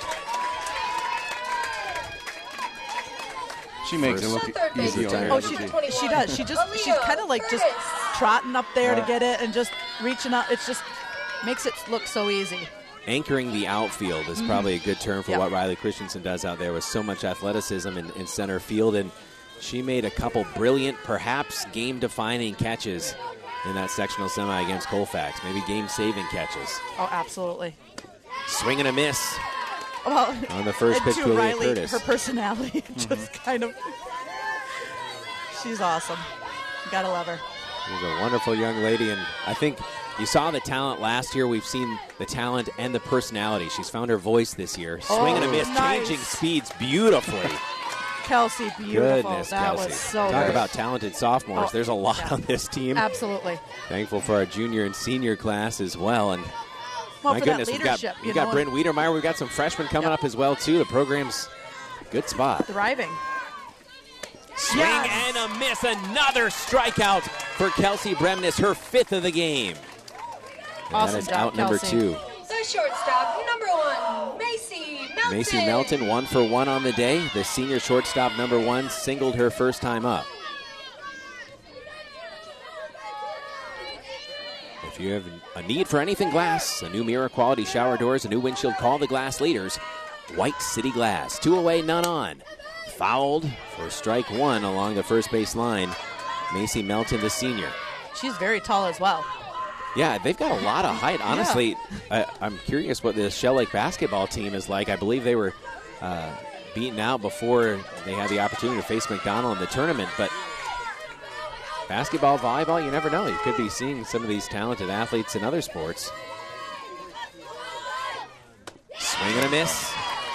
She makes it First look third easy. baseman. over Oh, there, she doesn't she does. She just she's kind of like just trotting up there to get it and just reaching up. It's just makes it look so easy. Anchoring the outfield is Mhm. probably a good term for Yep. what Riley Christensen does out there with so much athleticism in, in center field. And she made a couple brilliant, perhaps game-defining catches in that sectional semi against Colfax. Maybe game-saving catches. Oh, absolutely. Swing and a miss. Well, On the first and pitch to to Leah Riley, Curtis. her personality just kind of. She's awesome. Gotta love her. She's a wonderful young lady, and I think you saw the talent last year. We've seen the talent and the personality. She's found her voice this year. Swing and a Oh, miss, nice. changing speeds beautifully. Kelsey, beautiful. Goodness, that Kelsey. was so Talk good. about talented sophomores. Oh, There's a lot yeah. on this team. Absolutely. Thankful for our junior and senior class as well. And Well, my for that goodness, we've got, leadership, we've you got know, Brent Wiedermeyer. We've got some freshmen coming Yep. up as well, too. The program's good spot. Thriving. Swing Yes. and a miss. Another strikeout for Kelsey Bremnes, her fifth of the game. And Awesome that is job, out number Kelsey. two. The shortstop, number one, Macy Melton. Macy Melton, one for one on the day. The senior shortstop, number one, singled her first time up. If you have a need for anything glass, a new mirror quality shower doors, a new windshield, call the glass leaders. White City Glass. Two away, none on. Fouled for strike one along the first base line. Macy Melton, the senior. She's very tall as well. Yeah, they've got a lot of height. Honestly, I, I'm curious what the Shell Lake basketball team is like. I believe they were uh, beaten out before they had the opportunity to face McDonald in the tournament. But basketball, volleyball, you never know. You could be seeing some of these talented athletes in other sports. Swing and a miss.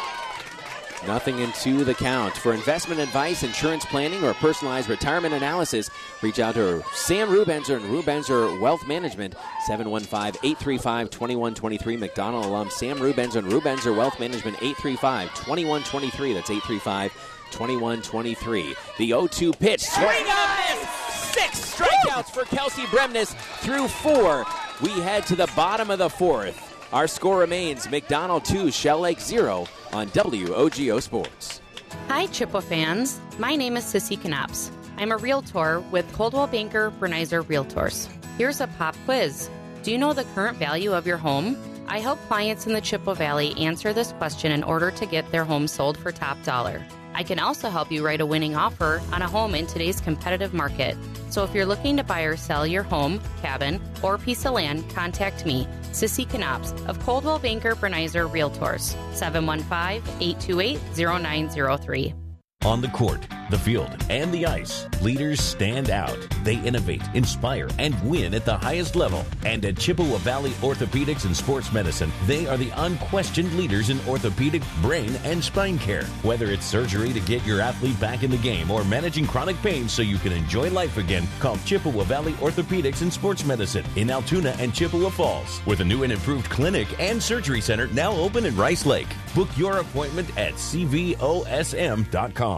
Nothing into the count. For investment advice, insurance planning, or personalized retirement analysis, reach out to Sam Rubenzer and Rubenzer Wealth Management, seven one five, eight three five, two one two three. McDonald alum Sam Rubenzer and Rubenzer Wealth Management, eight three five, two one two three. That's eight three five, two one two three. The oh two pitch. Swing and a miss! Six strikeouts for Kelsey Bremnes through four. We head to the bottom of the fourth. Our score remains McDonald two, Shell Lake zero on W O G O Sports. Hi, Chippewa fans. My name is Sissy Knops. I'm a realtor with Coldwell Banker Bernizer Realtors. Here's a pop quiz. Do you know the current value of your home? I help clients in the Chippewa Valley answer this question in order to get their home sold for top dollar. I can also help you write a winning offer on a home in today's competitive market. So if you're looking to buy or sell your home, cabin, or piece of land, contact me, Sissy Knops of Coldwell Banker Bernizer Realtors, seven one five, eight two eight, zero nine zero three. On the court, the field, and the ice, leaders stand out. They innovate, inspire, and win at the highest level. And at Chippewa Valley Orthopedics and Sports Medicine, they are the unquestioned leaders in orthopedic, brain, and spine care. Whether it's surgery to get your athlete back in the game or managing chronic pain so you can enjoy life again, call Chippewa Valley Orthopedics and Sports Medicine in Altoona and Chippewa Falls, with a new and improved clinic and surgery center now open in Rice Lake. Book your appointment at C V O S M dot com.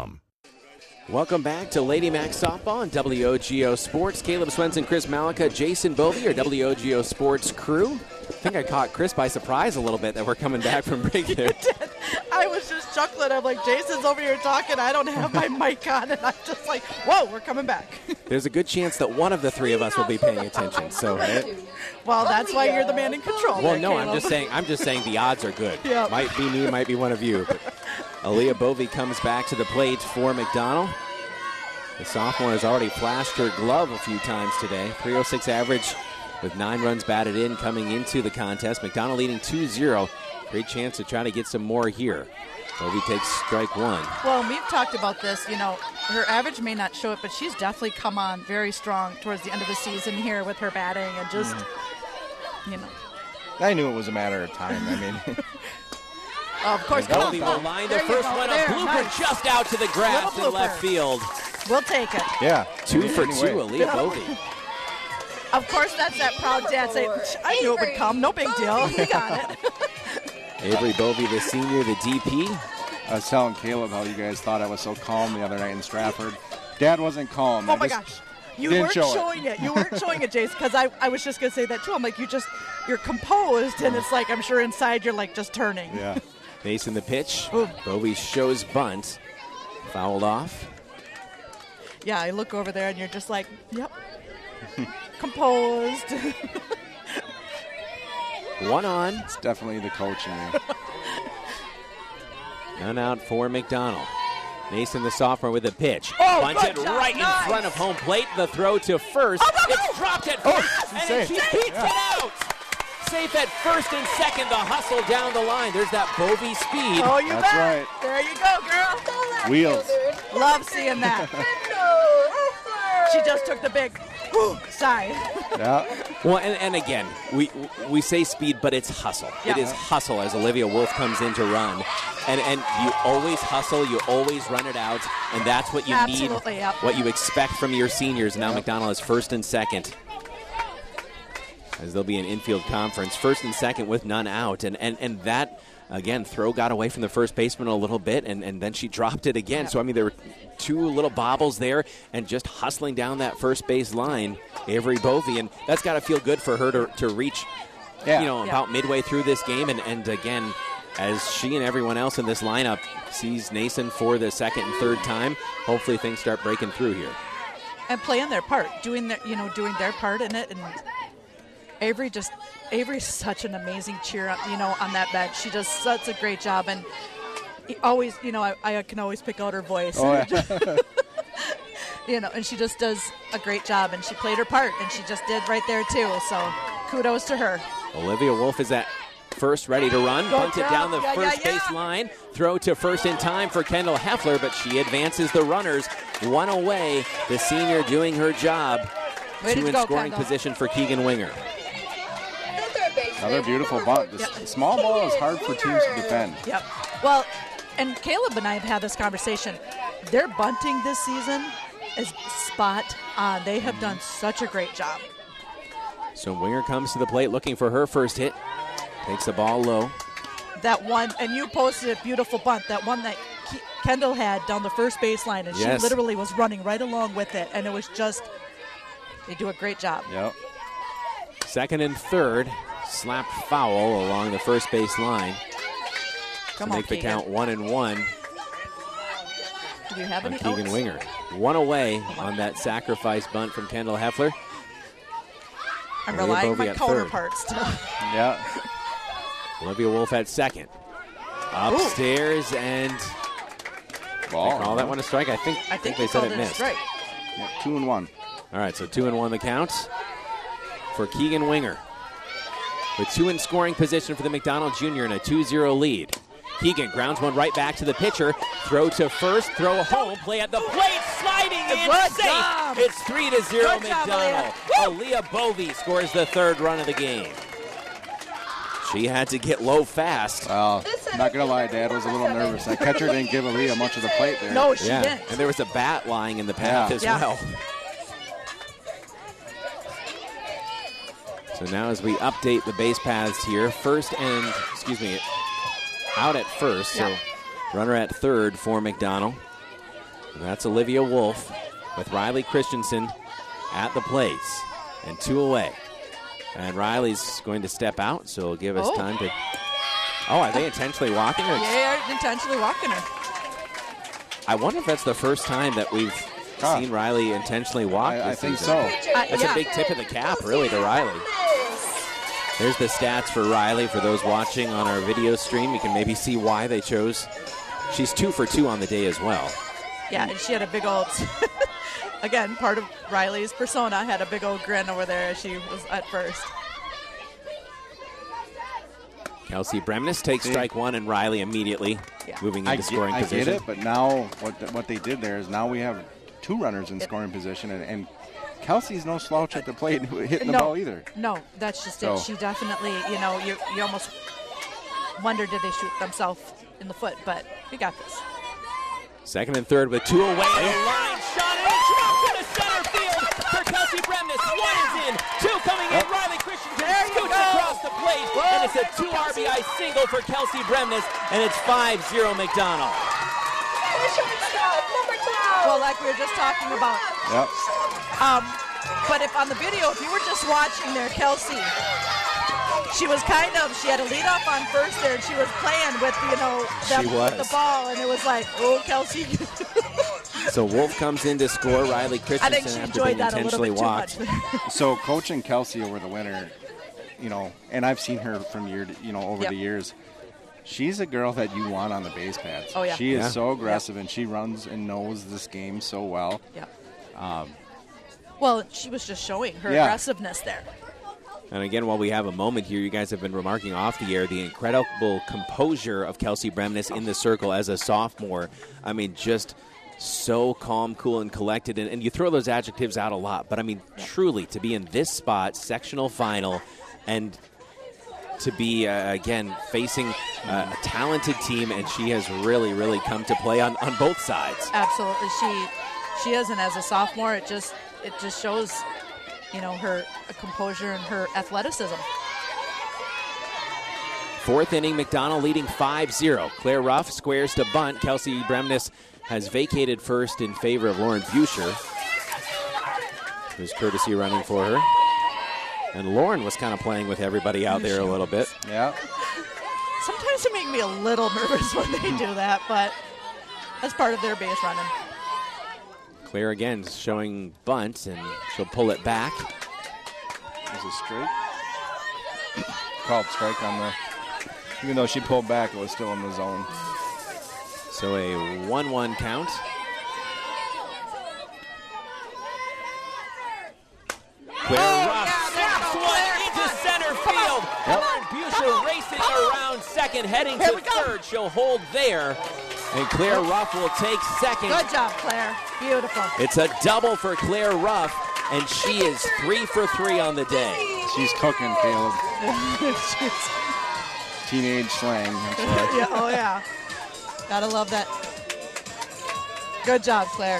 Welcome back to Lady Mac Softball on W O G O Sports. Caleb Swenson, Chris Malika, Jason Bovey, our W O G O Sports crew. I think I caught Chris by surprise a little bit that we're coming back from break there. You did. I was just chuckling. I'm like, Jason's over here talking. I don't have my mic on. And I'm just like, whoa, we're coming back. There's a good chance that one of the three of us will be paying attention. So, Well, that's why you're the man in control. well, there, no, I'm Caleb. just saying. I'm just saying the odds are good. Yep. Might be me, might be one of you. But Aaliyah Bovey comes back to the plate for McDonald. The sophomore has already flashed her glove a few times today. three oh six average with nine runs batted in coming into the contest. McDonald leading two zero. Great chance to try to get some more here. Bovee takes strike one. Well, we've talked about this. You know, her average may not show it, but she's definitely come on very strong towards the end of the season here with her batting and just, mm. you know. I knew it was a matter of time. I mean. Oh, of course, Bovee will line the first one. A blooper nice. Just out to the grass in left field. We'll take it. Yeah. Two for two, Aaliyah Bovee. Of course, that's that proud dad saying, I knew it would come. No big deal. We got it. Avery Bovee, the senior, the D P. I was telling Caleb how you guys thought I was so calm the other night in Stratford. Dad wasn't calm. Oh, I my just gosh. You didn't weren't show showing it. it. You weren't showing it, Jace, because I, I was just going to say that, too. I'm like, you just, you're composed, and it's like, I'm sure inside you're, like, just turning. Yeah. Mason the pitch. Bovee shows bunt. Fouled off. Yeah, I look over there, and you're just like, yep. Composed. One on. It's definitely the coach in me. None out for McDonald. Mason, the sophomore, with a pitch. Oh, bunted good job. right Nice. in front of home plate. The throw to first. Oh, no, no. It's dropped at Oh, first, and safe. she beats Yeah. it out. Safe at first and second. The hustle down the line. There's that Bovee speed. Oh, you That's bet. right. There you go, girl. Wheels. Love seeing that. She just took the big whew, sigh. Yeah. Well, and, and again, we we say speed, but it's hustle. Yeah. It is hustle as Olivia Wolf comes in to run. And and you always hustle, you always run it out, and that's what you Absolutely, need, yep. what you expect from your seniors. Now Yep. McDonald is first and second. As there'll be an infield conference, first and second with none out. And and, and that, again, throw got away from the first baseman a little bit, and, and then she dropped it again. Yeah. So, I mean, there were two little bobbles there, and just hustling down that first base line, Avery Bovee. And that's got to feel good for her to, to reach, Yeah. you know, Yeah. about midway through this game. And, and, again, as she and everyone else in this lineup sees Nason for the second and third time, hopefully things start breaking through here. And playing their part, doing their, you know, doing their part in it. And Avery just, Avery's such an amazing cheer, you know, on that bench. She does such a great job, and he always, you know, I, I can always pick out her voice. Oh, yeah. You know, and she just does a great job, and she played her part, and she just did right there too. So kudos to her. Olivia Wolf is at first, ready to run. Go Bunt it girl. down the Yeah, first yeah, base yeah. line. Throw to first in time for Kendall Heffler, but she advances the runners. One away. The senior doing her job. Way to Two in go, scoring Kendall. position for Keegan Winger. Another beautiful bunt. This Yep. small ball is hard for teams to defend. Yep. Well, and Caleb and I have had this conversation. Their bunting this season is spot on. They have done such a great job. So Winger comes to the plate looking for her first hit. Takes the ball low. That one, and you posted a beautiful bunt, that one that Ke- Kendall had down the first baseline, and Yes. she literally was running right along with it, and it was just, they do a great job. Yep. Second and third. Slapped foul along the first base line. Come to on, make the Keegan. count one and one Do you have on any Keegan outs? Winger. One away on that sacrifice bunt from Kendall Heffler. I'm Olivia relying on Bovee my at third. counterparts still. Yeah. Olivia Wolf at second. Upstairs and Ball. they call that one a strike. I think I think they he said called it it a missed. strike. Yeah, two and one. All right, so two and one the count for Keegan Winger. With two in scoring position for the McDonald Junior in a two zero lead. Keegan grounds one right back to the pitcher. Throw to first, throw home, play at the plate, sliding in, Good safe. job. It's three to zero Good job, McDonald. Aaliyah Bovee scores the third run of the game. She had to get low fast. Well, not gonna lie, Dad was a little nervous. That catcher didn't give Aaliyah much of the plate there. No, she Yeah, didn't. and there was a bat lying in the path Yeah. as Yeah. well. So now as we update the base paths here, first and, excuse me, out at first, Yeah. so runner at third for McDonald. And that's Olivia Wolf with Riley Christensen at the plates and two away. And Riley's going to step out, so it'll give us Oh. time to... Oh, are they intentionally walking her? Yeah, you're intentionally walking her. I wonder if that's the first time that we've Huh. seen Riley intentionally walk I, I this think season. so. Uh, That's yeah. a big tip of the cap, really, to Riley. There's the stats for Riley. For those watching on our video stream, you can maybe see why they chose. She's two for two on the day as well. Yeah, and she had a big old, again, part of Riley's persona, had a big old grin over there as she was at first. Kelsey Bremnes takes strike one, and Riley immediately yeah. moving into I get, scoring I position. I get it, but now what the, what they did there is now we have two runners in scoring position, and, and Kelsey's no slouch at the plate hitting the no, ball either. No, that's just so. it. She definitely, you know, you, you almost wonder did they shoot themselves in the foot, but we got this. Second and third with two away. And a line shot, and it drops into center field for Kelsey Bremnes. One is in, two coming in. Riley Christensen scoots across the plate, and it's a two R B I single for Kelsey Bremnes, and it's five zero McDonald. Well, like we were just talking about. Yep. Um, but if on the video, if you were just watching there, Kelsey, she was kind of, she had a lead off on first there, and she was playing with, you know, the, She was. the ball, and it was like, oh, Kelsey. So Wolf comes in to score. Riley I Christensen think she after enjoyed being that a little intentionally bit too walked. much. So coaching Kelsey over the winter, you know, and I've seen her from year, to, you know, over Yep. the years. She's a girl that you want on the base pads. Oh, yeah. She is Yeah. so aggressive, and she runs and knows this game so well. Yeah. Um, Well, she was just showing her Yeah. aggressiveness there. And again, while we have a moment here, you guys have been remarking off the air the incredible composure of Kelsey Bremnes in the circle as a sophomore. I mean, just so calm, cool, and collected. And, and you throw those adjectives out a lot. But, I mean, truly, to be in this spot, sectional final, and to be, uh, again, facing uh, a talented team, and she has really, really come to play on, on both sides. Absolutely, she she is, and as a sophomore, it just it just shows, you know, her composure and her athleticism. Fourth inning, McDonald leading five zero. Claire Ruff squares to bunt. Kelsey Bremnes has vacated first in favor of Lauren Buescher, who's courtesy running for her. And Lauren was kind of playing with everybody out there a little bit. Yeah. Sometimes it makes me a little nervous when they do that, but that's part of their base running. Claire again showing bunt, and she'll pull it back. There's a strike. Called strike on the. Even though she pulled back, it was still in the zone. So a one one count. Claire Ruff snaps one into center field. Lauren Buescher racing around second, heading Here to we go. third. She'll hold there. And Claire Ruff will take second. Good job, Claire. Beautiful. It's a double for Claire Ruff, and she is three for three on the day. She's cooking, Caleb. Teenage slang. That's right. Yeah, oh, yeah. Gotta love that. Good job, Claire.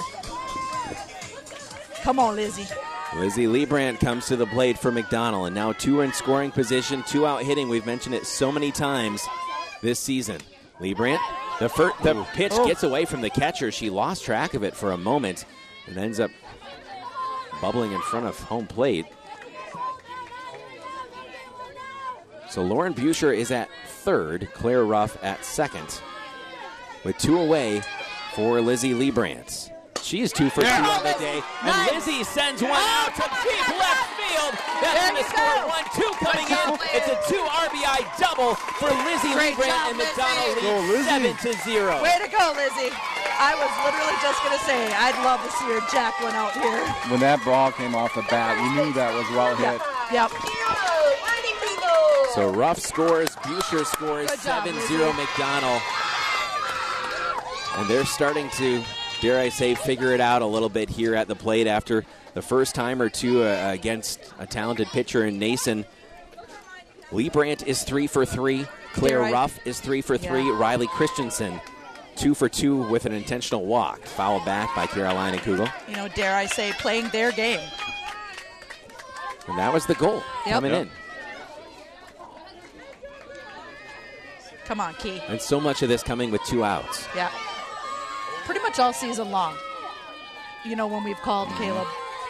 Come on, Lizzie. Lizzie Liebrandt comes to the plate for McDonald, and now two are in scoring position, two out hitting. We've mentioned it so many times this season. Liebrandt, the, fir- the pitch Oh. gets away from the catcher. She lost track of it for a moment and ends up bubbling in front of home plate. So Lauren Buescher is at third, Claire Ruff at second, with two away for Lizzie Liebrandt. She is two for two on the day, and Lizzie sends one out to deep left field. That's going to score one, two coming in. It's a two R B I double for Lizzie Great Liebrandt, job, and McDonald Lizzie. Go, leads Lizzie. seven to zero. Way to go, Lizzie. I was literally just going to say, I'd love to see her jack one out here. When that ball came off the bat, we knew that was well hit. Yep. So Ruff scores, Buescher scores, Good job, seven zero McDonald. And they're starting to, dare I say, figure it out a little bit here at the plate after the first time or two uh, against a talented pitcher in Nason. Liebrandt is three for three. Claire Dare I- Ruff is three for three. Yeah. Riley Christensen, two for two with an intentional walk. Foul back by Carolina Kugel. You know, dare I say, playing their game. And that was the goal Yep. coming Yep. in. Come on, Key. And so much of this coming with two outs. Yeah. Pretty much all season long. You know, when we've called Caleb.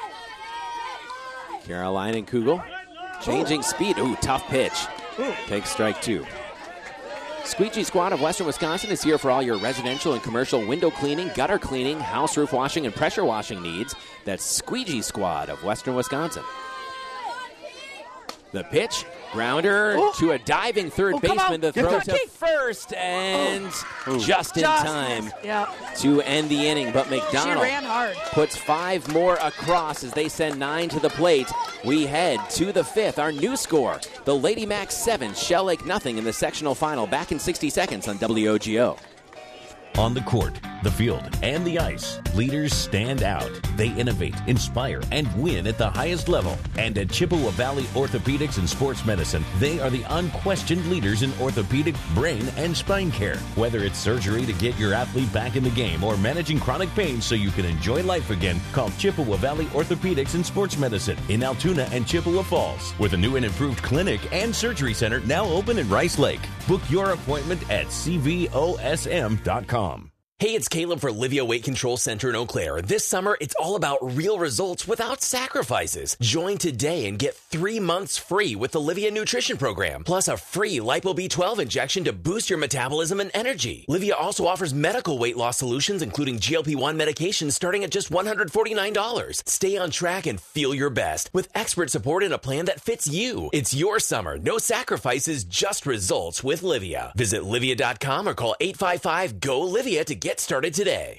Caroline and Kugel changing speed. Ooh, tough pitch. Ooh. Takes strike two. Squeegee Squad of Western Wisconsin is here for all your residential and commercial window cleaning, gutter cleaning, house roof washing, and pressure washing needs. That's Squeegee Squad of Western Wisconsin. The pitch, grounder Oh. to a diving third Oh, come baseman. on. The Get throw that to key. first, and Oh. just in Just time missed. Yep. to end the inning. But McDonald She ran hard. puts five more across as they send nine to the plate. We head to the fifth. Our new score, the Lady Mac seven, Shell Lake nothing in the sectional final. Back in sixty seconds on W O G O. On the court, the field, and the ice, leaders stand out. They innovate, inspire, and win at the highest level. And at Chippewa Valley Orthopedics and Sports Medicine, they are the unquestioned leaders in orthopedic, brain, and spine care. Whether it's surgery to get your athlete back in the game or managing chronic pain so you can enjoy life again, call Chippewa Valley Orthopedics and Sports Medicine in Altoona and Chippewa Falls, with a new and improved clinic and surgery center now open in Rice Lake. Book your appointment at C V O S M dot com. Hey, it's Caleb for Livia Weight Control Center in Eau Claire. This summer, it's all about real results without sacrifices. Join today and get three months free with the Livia Nutrition Program, plus a free Lipo B twelve injection to boost your metabolism and energy. Livia also offers medical weight loss solutions, including G L P one medications, starting at just one hundred forty-nine dollars. Stay on track and feel your best with expert support and a plan that fits you. It's your summer. No sacrifices, just results with Livia. Visit livia dot com or call eight five five, G O, Livia to get started today.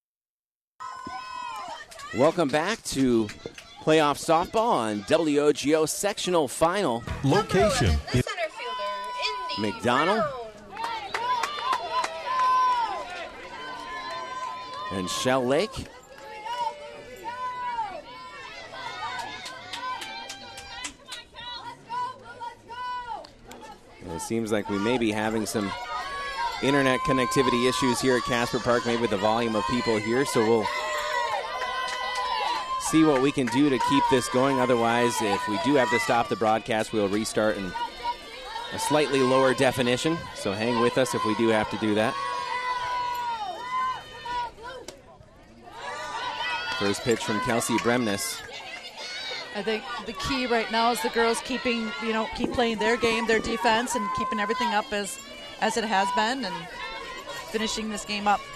Welcome back to playoff softball on W O G O sectional final. Location. McDonald and Shell Lake. And it seems like we may be having some internet connectivity issues here at Casper Park, maybe with the volume of people here, so we'll see what we can do to keep this going. Otherwise, if we do have to stop the broadcast, we'll restart in a slightly lower definition, so hang with us if we do have to do that. First pitch from Kelsey Bremnes. I think the key right now is the girls keeping, you know, keep playing their game, their defense, and keeping everything up as as it has been, and finishing this game up.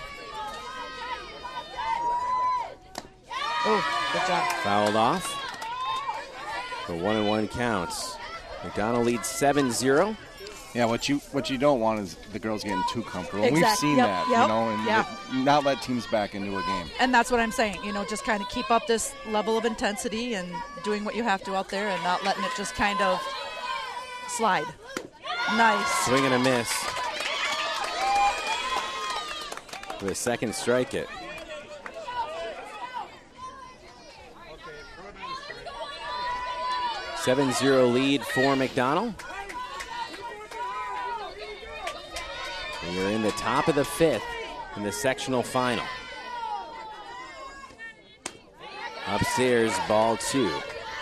Oh, good job. Fouled off for one and one counts. McDonald leads seven zero. Yeah, what you what you don't want is the girls getting too comfortable. And Exact- we've seen yep, that, yep, you know, and yep. th- not let teams back into a game. And that's what I'm saying, you know, just kind of keep up this level of intensity and doing what you have to out there and not letting it just kind of slide. Nice. Swing and a miss. With a second strike it. seven zero lead for McDonald. And you're in the top of the fifth in the sectional final. Upstairs, ball two.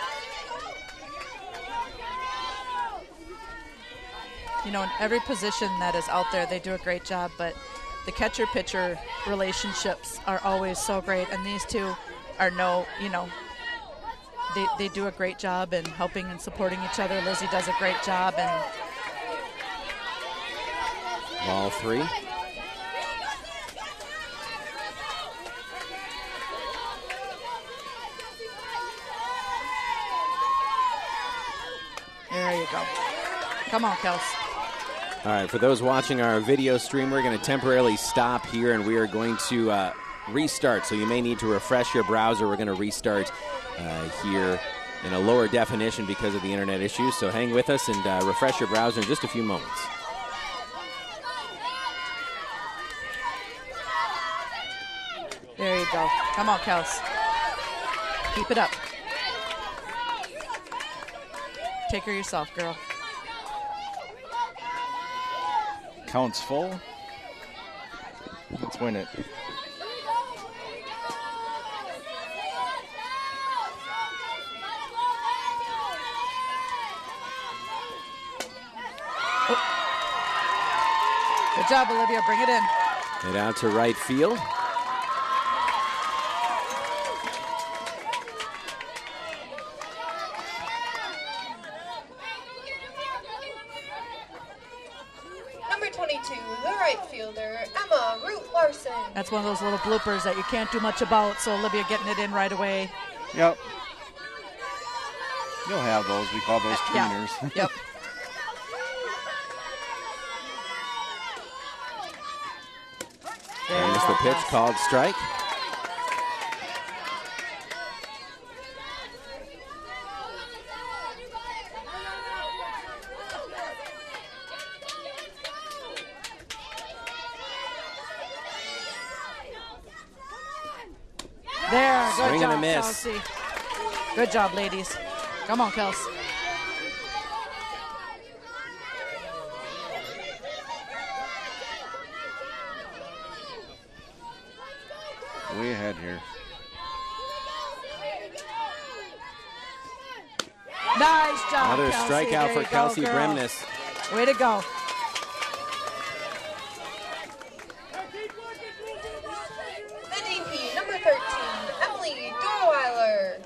You know, in every position that is out there, they do a great job, but the catcher-pitcher relationships are always so great, and these two are no, you know, they, they do a great job in helping and supporting each other. Lizzie does a great job, and Ball three. there you go. Come on, Kels. All right, for those watching our video stream, we're going to temporarily stop here, and we are going to uh, restart. So you may need to refresh your browser. We're going to restart uh, here in a lower definition because of the internet issues. So hang with us and uh, refresh your browser in just a few moments. There you go. Come on, Kels. Keep it up. Take her yourself, girl. Counts full. Let's win it. Good job, Olivia. Bring it in. Head out to right field. Number twenty-two, the right fielder, Emma Root Larson. That's one of those little bloopers that you can't do much about, so Olivia getting it in right away. Yep. You'll have those. We call those tweeners. Yeah. Yep. There's the pitch called strike. There, good Swing job, and a miss. Kelsey. Good job, ladies. Come on, Kels. Way ahead here. Nice job, Another Kelsey. strikeout There for you go, Kelsey girl. Bremnes. Way to go. The D P, number thirteen, Emily Dorweiler.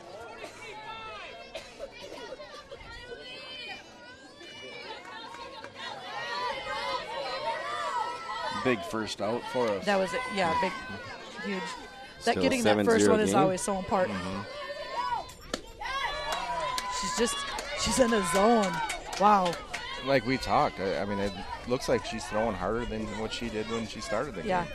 Big first out for us. That was it. Yeah, big, huge. That Still getting that seven first zero one is game. always so important. Mm-hmm. She's just, she's in a zone. Wow. Like we talked, I, I mean, it looks like she's throwing harder than what she did when she started the Yeah. game.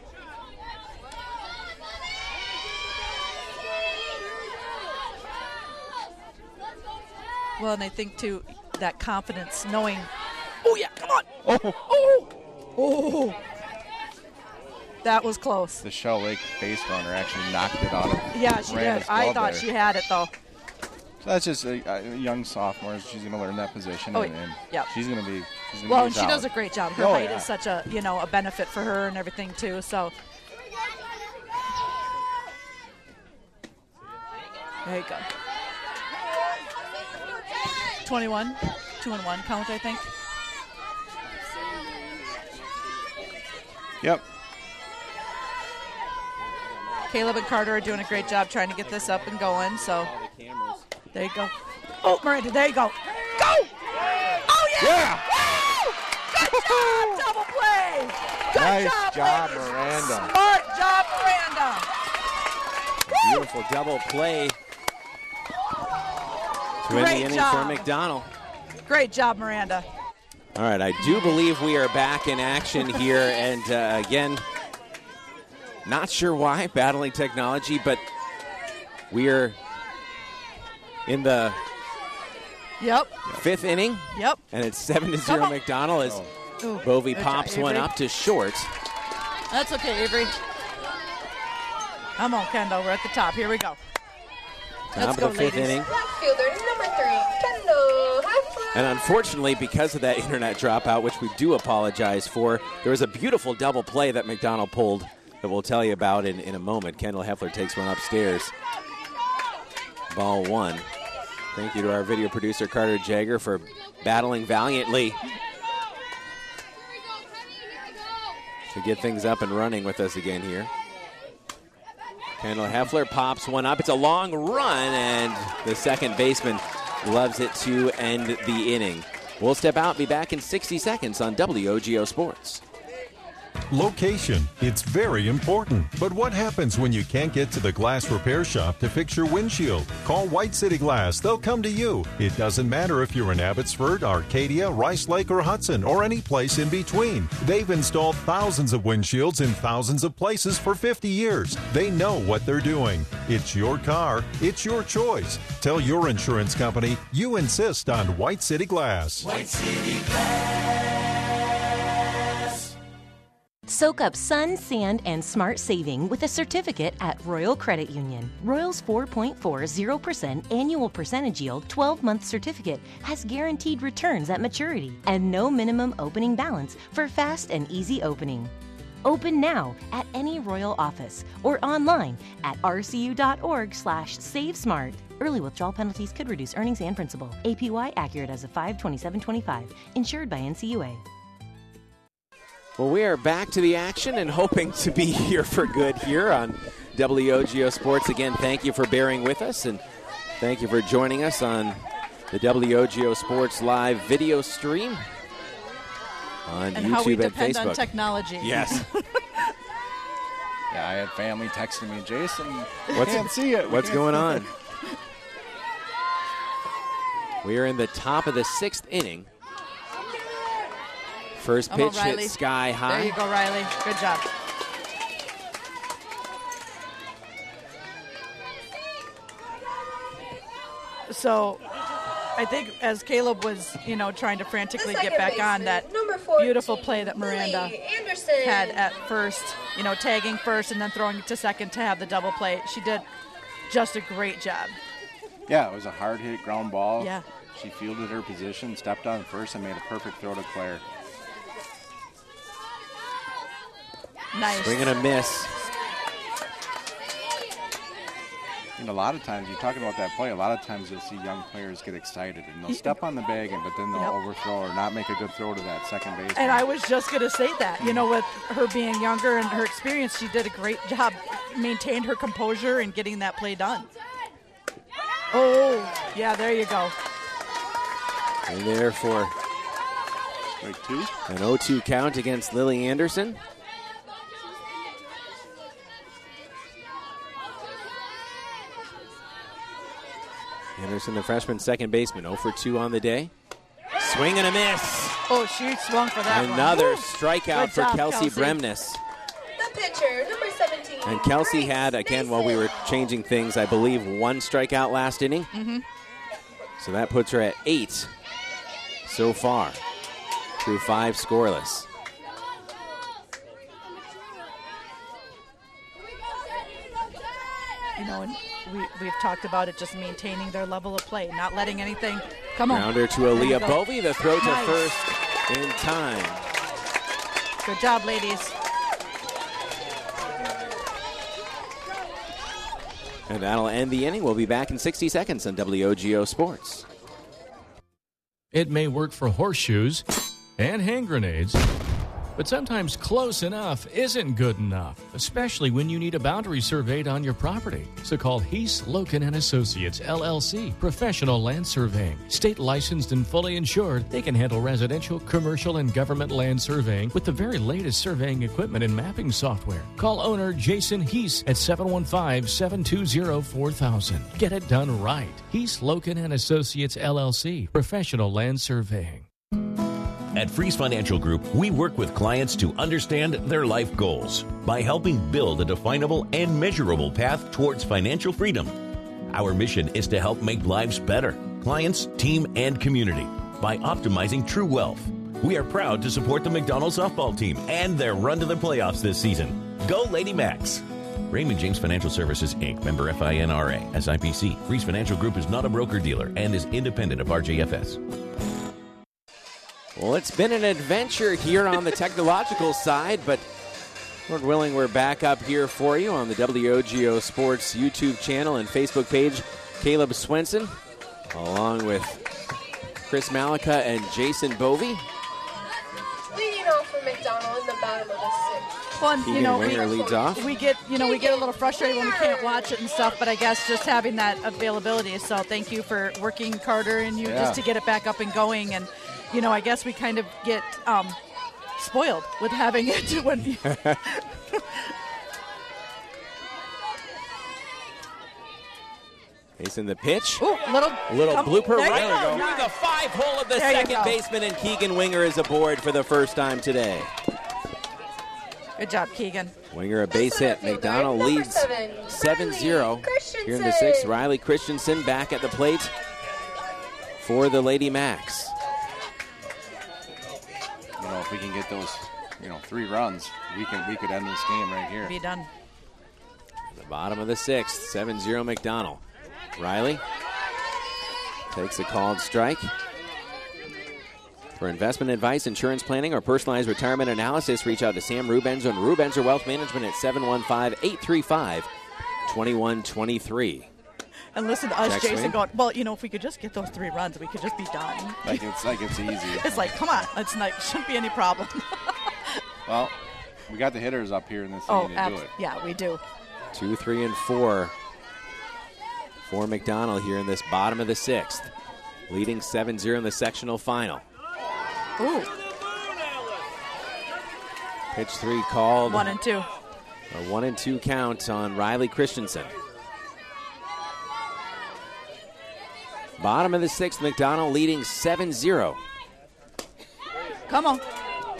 Well, and I think too that confidence, knowing. Oh yeah, come on. Oh, oh, oh. That was close. The Shell Lake base runner actually knocked it out of Yeah, she Miranda's did. I glove thought there. she had it though. So that's just a, a young sophomore. She's going to learn that position, Oh, and, and yeah. she's going to be. She's gonna Well, be and she solid. does a great job. Her Oh, height yeah. is such a you know a benefit for her and everything too. So there you go. twenty-one, two and one count, I think. Yep. Caleb and Carter are doing a great job trying to get this up and going. So there you go. Oh, Miranda, there you go. Go! Oh yeah! Yeah! Woo! Good job, double play. Good Nice job, job, ladies. Miranda. Smart job, Miranda. Beautiful double play to win the Great inning job. for McDonald. Great job, Miranda. All right, I do believe we are back in action here, and uh, again, not sure why, battling technology, but we are in the Yep. fifth inning, Yep. and it's seven to Come zero on. McDonald as Ooh, Bovey good pops job, one Avery. up to short. That's okay, Avery. Come on, Kendall. We're at the top. Here we go. Top Let's of go, the fifth ladies. inning. Left fielder, number three, Kendall Heffler. And unfortunately, because of that internet dropout, which we do apologize for, there was a beautiful double play that McDonald pulled that we'll tell you about in, in a moment. Kendall Heffler takes one upstairs. Ball one. Thank you to our video producer, Carter Jagger, for battling valiantly to get things up and running with us again here. Kendall Heffler pops one up. It's a long run, and the second baseman loves it to end the inning. We'll step out, be back in sixty seconds on W O G O Sports. Location. It's very important. But what happens when you can't get to the glass repair shop to fix your windshield? Call White City Glass. They'll come to you. It doesn't matter if you're in Abbotsford, Arcadia, Rice Lake, or Hudson, or any place in between. They've installed thousands of windshields in thousands of places for fifty years. They know what they're doing. It's your car. It's your choice. Tell your insurance company you insist on White City Glass. White City Glass. Soak up sun, sand, and smart saving with a certificate at Royal Credit Union. Royal's four point four zero percent annual percentage yield twelve-month certificate has guaranteed returns at maturity and no minimum opening balance for fast and easy opening. Open now at any Royal office or online at rcu.org slash savesmart. Early withdrawal penalties could reduce earnings and principal. A P Y accurate as of five twenty-seven twenty-five. Insured by N C U A. Well, we are back to the action and hoping to be here for good here on W O G O Sports. Again, thank you for bearing with us, and thank you for joining us on the W O G O Sports live video stream on And YouTube how we and depend Facebook. on technology. Yes. Yeah, I had family texting me, Jason, we What's- can't see it. We what's can't going see on? it." We're in the top of the sixth inning. First Come on, pitch Riley. hit sky high. There you go, Riley. Good job. So, I think as Caleb was, you know, trying to frantically The get second back baseman, on that number fourteen, beautiful play that Miranda Lily Anderson. had at first, you know, tagging first and then throwing to second to have the double play. She did just a great job. Yeah, it was a hard hit ground ball. Yeah. She fielded her position, stepped on first, and made a perfect throw to Claire. Nice. Swing and a miss. And a lot of times, you're talking about that play, a lot of times you'll see young players get excited and they'll step on the bag, and but then they'll Yep. overthrow or not make a good throw to that second base. And I was just going to say that, you know, with her being younger and her experience, she did a great job, maintained her composure and getting that play done. Oh, yeah, there you go. And there for Strike two. an oh two count against Lily Anderson. Anderson, the freshman second baseman, oh for two on the day. Swing and a miss. Oh, she swung for that Another one. strikeout Good for job, Kelsey, Kelsey. Bremnes. The pitcher, number seventeen. And Kelsey Grace had, again, Mason. while we were changing things, I believe one strikeout last inning. Mm-hmm. So that puts her at eight so far through five scoreless. You know, and we, we've talked about it, just maintaining their level of play, not letting anything come on. Grounder to There you Aaliyah go. Bovey. The throw to Nice. first in time. Good job, ladies. And that'll end the inning. We'll be back in sixty seconds on W O G O Sports. It may work for horseshoes and hand grenades, but sometimes close enough isn't good enough, especially when you need a boundary surveyed on your property. So call Heath, Loken and Associates, L L C, Professional Land Surveying. State licensed and fully insured, they can handle residential, commercial, and government land surveying with the very latest surveying equipment and mapping software. Call owner Jason Heath at seven one five, seven two zero, four thousand. Get it done right. Heath, Loken and Associates, L L C, Professional Land Surveying. At Freeze Financial Group, we work with clients to understand their life goals by helping build a definable and measurable path towards financial freedom. Our mission is to help make lives better, clients, team, and community by optimizing true wealth. We are proud to support the McDonald's softball team and their run to the playoffs this season. Go Lady Macs! Raymond James Financial Services, Incorporated, member F I N R A, S I P C. Freeze Financial Group is not a broker-dealer and is independent of R J F S. Well, it's been an adventure here on the technological side, but Lord willing, we're back up here for you on the W O G O Sports YouTube channel and Facebook page. Caleb Swenson, along with Chris Malika and Jason Bovey. Leading off for McDonald in the bottom of the sixth. Well, and, you Keegan know, Winger we, leads off. we get, you know, we get a little frustrated when we can't watch it and stuff, but I guess just having that availability. So thank you for working, Carter, and you Yeah. just to get it back up and going. And, you know, I guess we kind of get um, spoiled with having it when. Facing the pitch. Ooh, little little come- blooper there you right go. through the five hole of the There you second go. baseman, and Keegan Winger is aboard for the first time today. Good job, Keegan. Winger a base hit. McDonald Number leads seven, seven zero Christensen. here in the sixth. Riley Christensen back at the plate for the Lady Macs. You know, if we can get those, you know, three runs, we can we could end this game right here. Be done. The bottom of the sixth, seven zero McDonald. Riley takes a called strike. For investment advice, insurance planning, or personalized retirement analysis, reach out to Sam Rubenzer and Rubenzer Wealth Management at seven one five, eight three five, two one two three. And listen to us, Jack Jason, Swain? going, well, you know, if we could just get those three runs, we could just be done. Like it's like it's easy. It's like, come on, it's not, shouldn't be any problem. Well, we got the hitters up here in this oh, inning to ab- do it. yeah, we do. Two, three, and four for McDonald here in this bottom of the sixth. Leading seven zero in the sectional final. Ooh, Pitch three called. one and two. A one and two count on Riley Christensen. Bottom of the sixth, McDonald leading seven zero. Come on.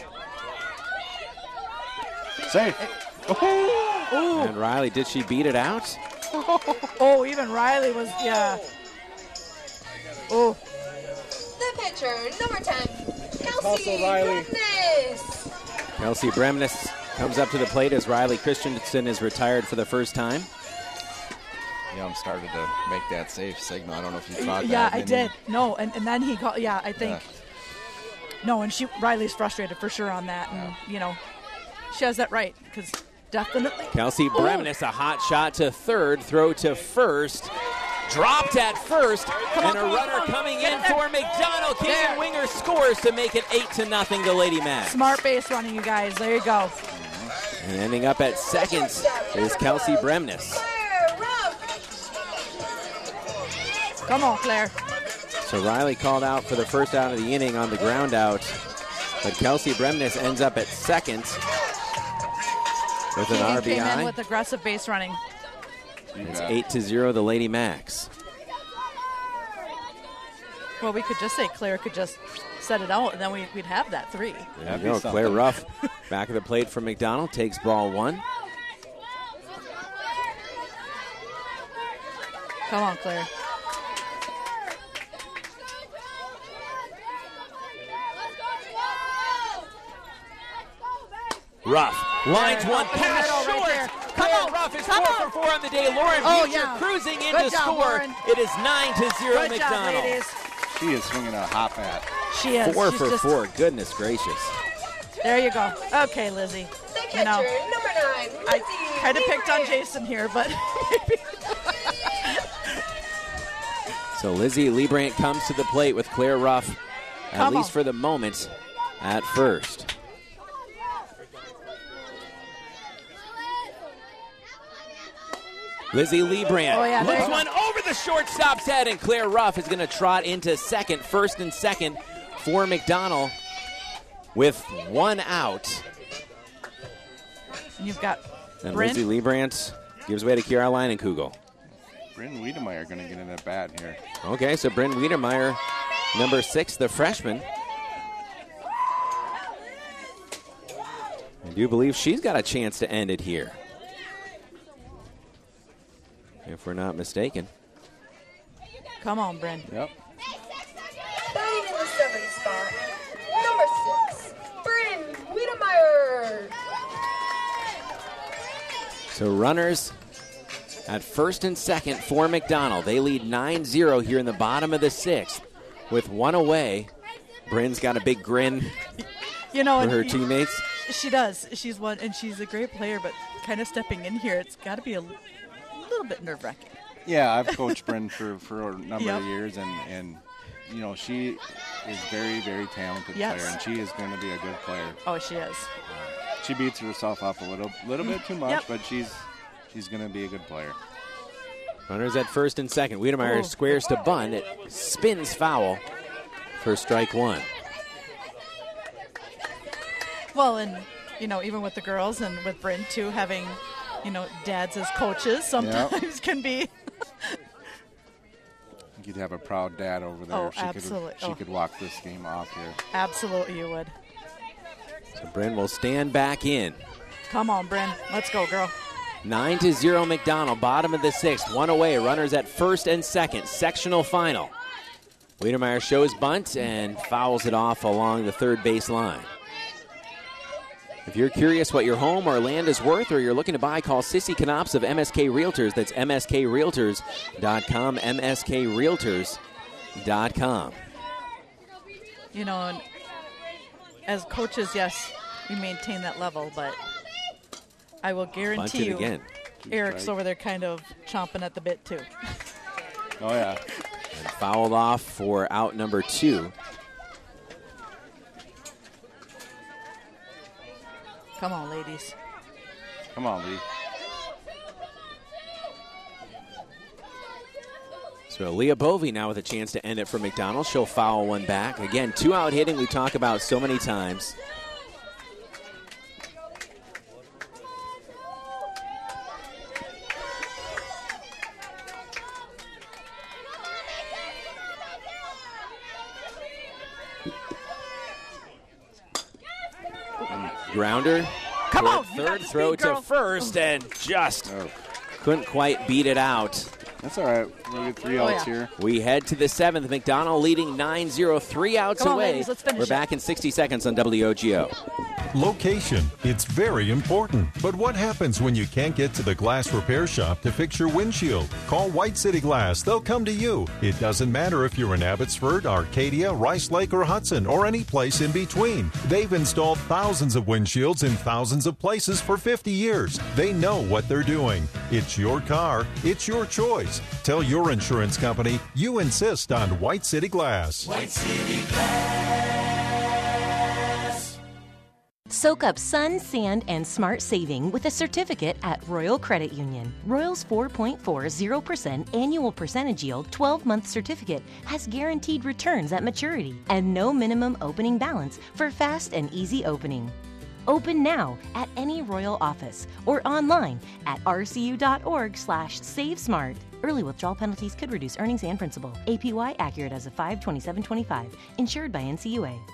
Safe. Ooh. And Riley, did she beat it out? Oh, even Riley was, yeah. Oh. The pitcher, number ten, Kelsey Riley. Bremnes. Kelsey Bremnes comes up to the plate as Riley Christensen is retired for the first time. Yeah, I'm starting to make that safe signal. I don't know if you caught Yeah, that. I did. No, and, and then he called, yeah, I think. Yeah. No, and she Riley's frustrated for sure on that. And, you know, she has that right because definitely. Kelsey Bremnes, a hot shot to third, throw to first. Dropped at first, Come and on, a come on, runner come on. coming Get in it there. for McDonald. Keegan There. Winger scores to make it eight to nothing to Lady Mac. Smart base running, you guys. There you go. And ending up at second is Kelsey Bremnes. Claire Ruff. Come on, Claire. So Riley called out for the first out of the inning on the ground out, but Kelsey Bremnes ends up at second with an Keegan R B came in I. with aggressive base running. It's eight to zero, the Lady Macs. Well, we could just say Claire could just set it out, and then we, we'd have that three. There you go. Claire Ruff back of the plate for McDonald, takes ball one. Come on, Claire. Ruff lines There. one Oh, pass right short. there. Claire Come on, Ruff is come four on. for four on the day. Lauren Oh, Beecher yeah. cruising in Good to job, score. Lauren. It is nine to zero Good job, McDonald. ladies. She is swinging a hot bat. She is. Four She's for just- four. Goodness gracious. There you go. Okay, Lizzie. The catcher, You know, number nine, I Lizzie kind of picked on Libre. Jason here, but So Lizzie Liebrandt comes to the plate with Claire Ruff, at Come least on. for the moment, at first. Lizzie Liebrandt Oh, yeah, there looks you go. one over the shortstop's head, and Claire Ruff is going to trot into second, first and second for McDonald with one out. you've got And Bryn. Lizzie Liebrandt gives way to Caroline and Kugel. Bryn Wiedemeyer going to get in at bat here. Okay, so Bryn Wiedemeyer, number six, the freshman. I do believe she's got a chance to end it here, if we're not mistaken. Come on, Bryn. Yep. Batting in the seventh spot, number six, Bryn Wiedemeyer. So runners at first and second for McDonald. They lead nine zero here in the bottom of the sixth. With one away, Bryn's got a big grin You know, for and her you- teammates. She does. She's one, and she's a great player, but kind of stepping in here, it's got to be a l- little bit nerve-wracking. Yeah, I've coached Bryn for, for a number Yep. of years, and, and, you know, she is very, very talented Yes. player, and she is going to be a good player. Oh, she is. She beats herself up a little little bit too much, Yep. but she's she's going to be a good player. Runners at first and second. Wiedemeyer Oh. squares to bunt. It spins foul for strike one. Well, and, you know, even with the girls and with Bryn, too, having, you know, dads as coaches sometimes can be. You'd have a proud dad over there. Oh, if she absolutely. Could, she Oh. could walk this game off here. Absolutely, you would. So Bryn will stand back in. Come on, Bryn. Let's go, girl. Nine to zero McDonald, bottom of the sixth, one away. Runners at first and second, sectional final. Wiedemeyer shows bunt and fouls it off along the third base line. If you're curious what your home or land is worth, or you're looking to buy, call Sissy Knops of M S K Realtors. That's M S K Realtors dot com, M S K Realtors dot com. You know, and as coaches, yes, we maintain that level, but I will guarantee Bunt it you again. Eric's Right. over there kind of chomping at the bit, too. Oh, yeah. And fouled off for out number two. Come on, ladies. Come on, Lee. So Leah Bovey now with a chance to end it for McDonald. She'll foul one back. Again, two out hitting we talk about so many times. Grounder. Come on, you third got the throw speed, to girl. first and just Oh. couldn't quite beat it out. That's all right. We'll get three Oh, outs yeah. here. We head to the seventh. McDonald leading nine zero, three outs Come on, away. ladies, let's finish We're it. back in sixty seconds on W O G O. Location. It's very important. But what happens when you can't get to the glass repair shop to fix your windshield? Call White City Glass. They'll come to you. It doesn't matter if you're in Abbotsford, Arcadia, Rice Lake, or Hudson, or any place in between. They've installed thousands of windshields in thousands of places for fifty years. They know what they're doing. It's your car. It's your choice. Tell your insurance company you insist on White City Glass. White City Glass. Soak up sun, sand, and smart saving with a certificate at Royal Credit Union. Royal's four point four zero percent annual percentage yield twelve-month certificate has guaranteed returns at maturity and no minimum opening balance for fast and easy opening. Open now at any Royal office or online at rcu.org slash savesmart. Early withdrawal penalties could reduce earnings and principal. A P Y accurate as of five twenty-seven twenty-five. Insured by N C U A.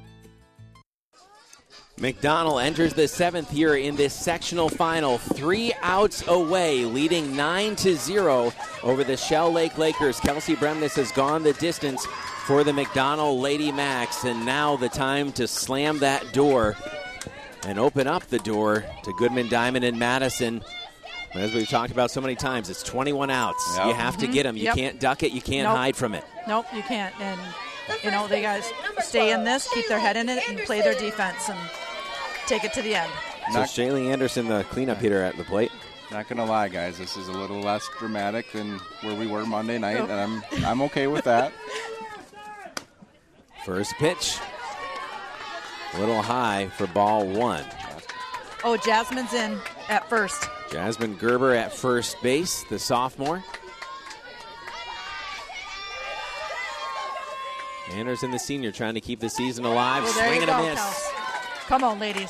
McDonald enters the seventh here in this sectional final, three outs away, leading nine to zero over the Shell Lake Lakers. Kelsey Bremnes has gone the distance for the McDonald Lady Max, and now the time to slam that door and open up the door to Goodman, Diamond, and Madison. As we've talked about so many times, it's twenty-one outs. Yep. You have to get them. You Yep. can't duck it. You can't Nope. hide from it. Nope, you can't. And, you know, they guys stay in this, keep their head in it, and play their defense and take it to the end. So Not- Shaylee Anderson, the cleanup hitter at the plate. Not gonna lie, guys, this is a little less dramatic than where we were Monday night, Nope. and I'm I'm okay with that. First pitch. A little high for ball one. Oh, Jasmine's in at first. Jasmine Gerber at first base, the sophomore. Anderson, the senior, trying to keep the season alive. Well, there Swing you and a go, miss. Kels. Come on, ladies.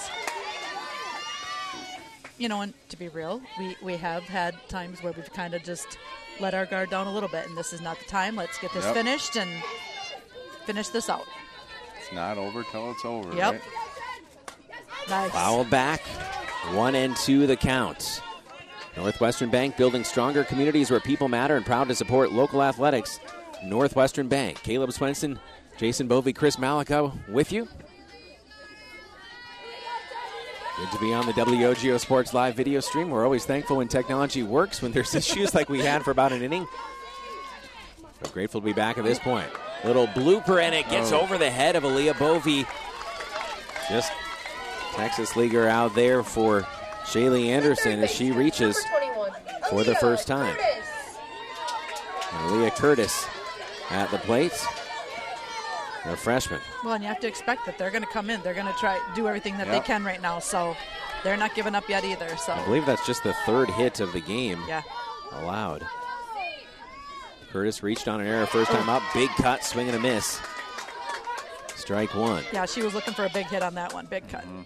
You know, and to be real, we, we have had times where we've kind of just let our guard down a little bit, and this is not the time. Let's get this Yep. finished and finish this out. It's not over till it's over. Yep. Right? Nice. Fouled back. One and two the count. Northwestern Bank, building stronger communities where people matter and proud to support local athletics. Northwestern Bank. Caleb Swenson, Jason Bovey, Chris Malika with you. Good to be on the W O G O Sports Live video stream. We're always thankful when technology works, when there's issues like we had for about an inning. But grateful to be back at this point. Little blooper, and it gets Oh. over the head of Aaliyah Bovey. Just Texas Leaguer out there for Shaylee Anderson as she reaches for the first time. And Aaliyah Curtis at the plate. A freshman. Well, and you have to expect that they're going to come in. They're going to try do everything that Yep. they can right now. So they're not giving up yet either. So I believe that's just the third hit of the game yeah. allowed. Curtis reached on an error first time up. Big cut, swing and a miss. Strike one. Yeah, she was looking for a big hit on that one. Big cut.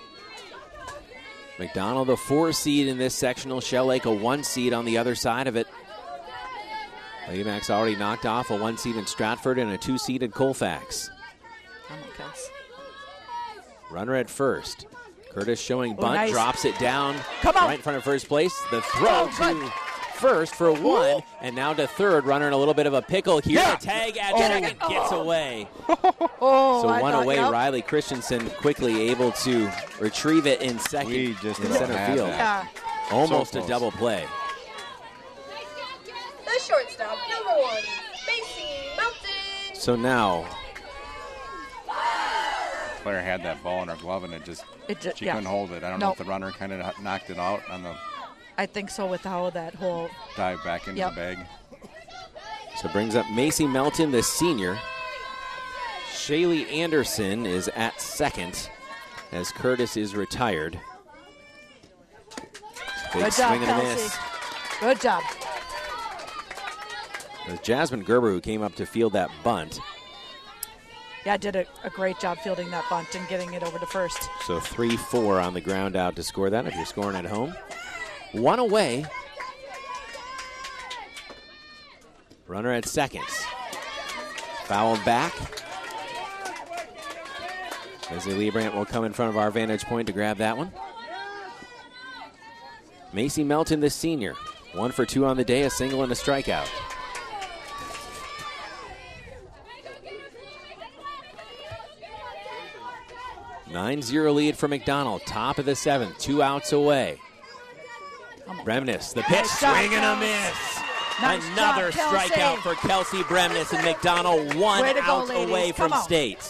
McDonald, the four seed in this sectional. Shell Lake, a one seed on the other side of it. Lady Max already knocked off a one seed in Stratford and a two seed in Colfax. Come on, Kels. Runner at first. Curtis showing Oh, bunt, nice. drops it down Come on. right in front of first place. The throw Oh, to good. first for one, and now to third. Runner in a little bit of a pickle here. Yeah. The tag at Oh. second gets away. Oh, So I one thought- away. yep. Riley Christensen quickly able to retrieve it in second We just in don't center have field. that. Yeah. Almost So a close. double play. The shortstop, number one, Macy Melton. So now Player had that ball in her glove, and it just It ju- she yeah. couldn't hold it. I don't know Nope. if the runner kind of knocked it out on the I think so with how that whole dive back into Yep. the bag. So brings up Macy Melton, the senior. Shaylee Anderson is at second as Curtis is retired. Big good job, swing and a Kelsey. miss. Good job. It was Jasmine Gerber who came up to field that bunt. Yeah, did a, a great job fielding that bunt and getting it over to first. So three four on the ground out to score that if you're scoring at home. One away. Runner at second. Fouled back. Leslie Liebrandt will come in front of our vantage point to grab that one. Macy Melton, the senior. One for two on the day, a single and a strikeout. nine zero lead for McDonald. Top of the seventh. Two outs away. Bremnes, the pitch, swing and a miss. Nice Another job, strikeout for Kelsey Bremnes, and McDonald one Way to go, out ladies. away Come from on. State.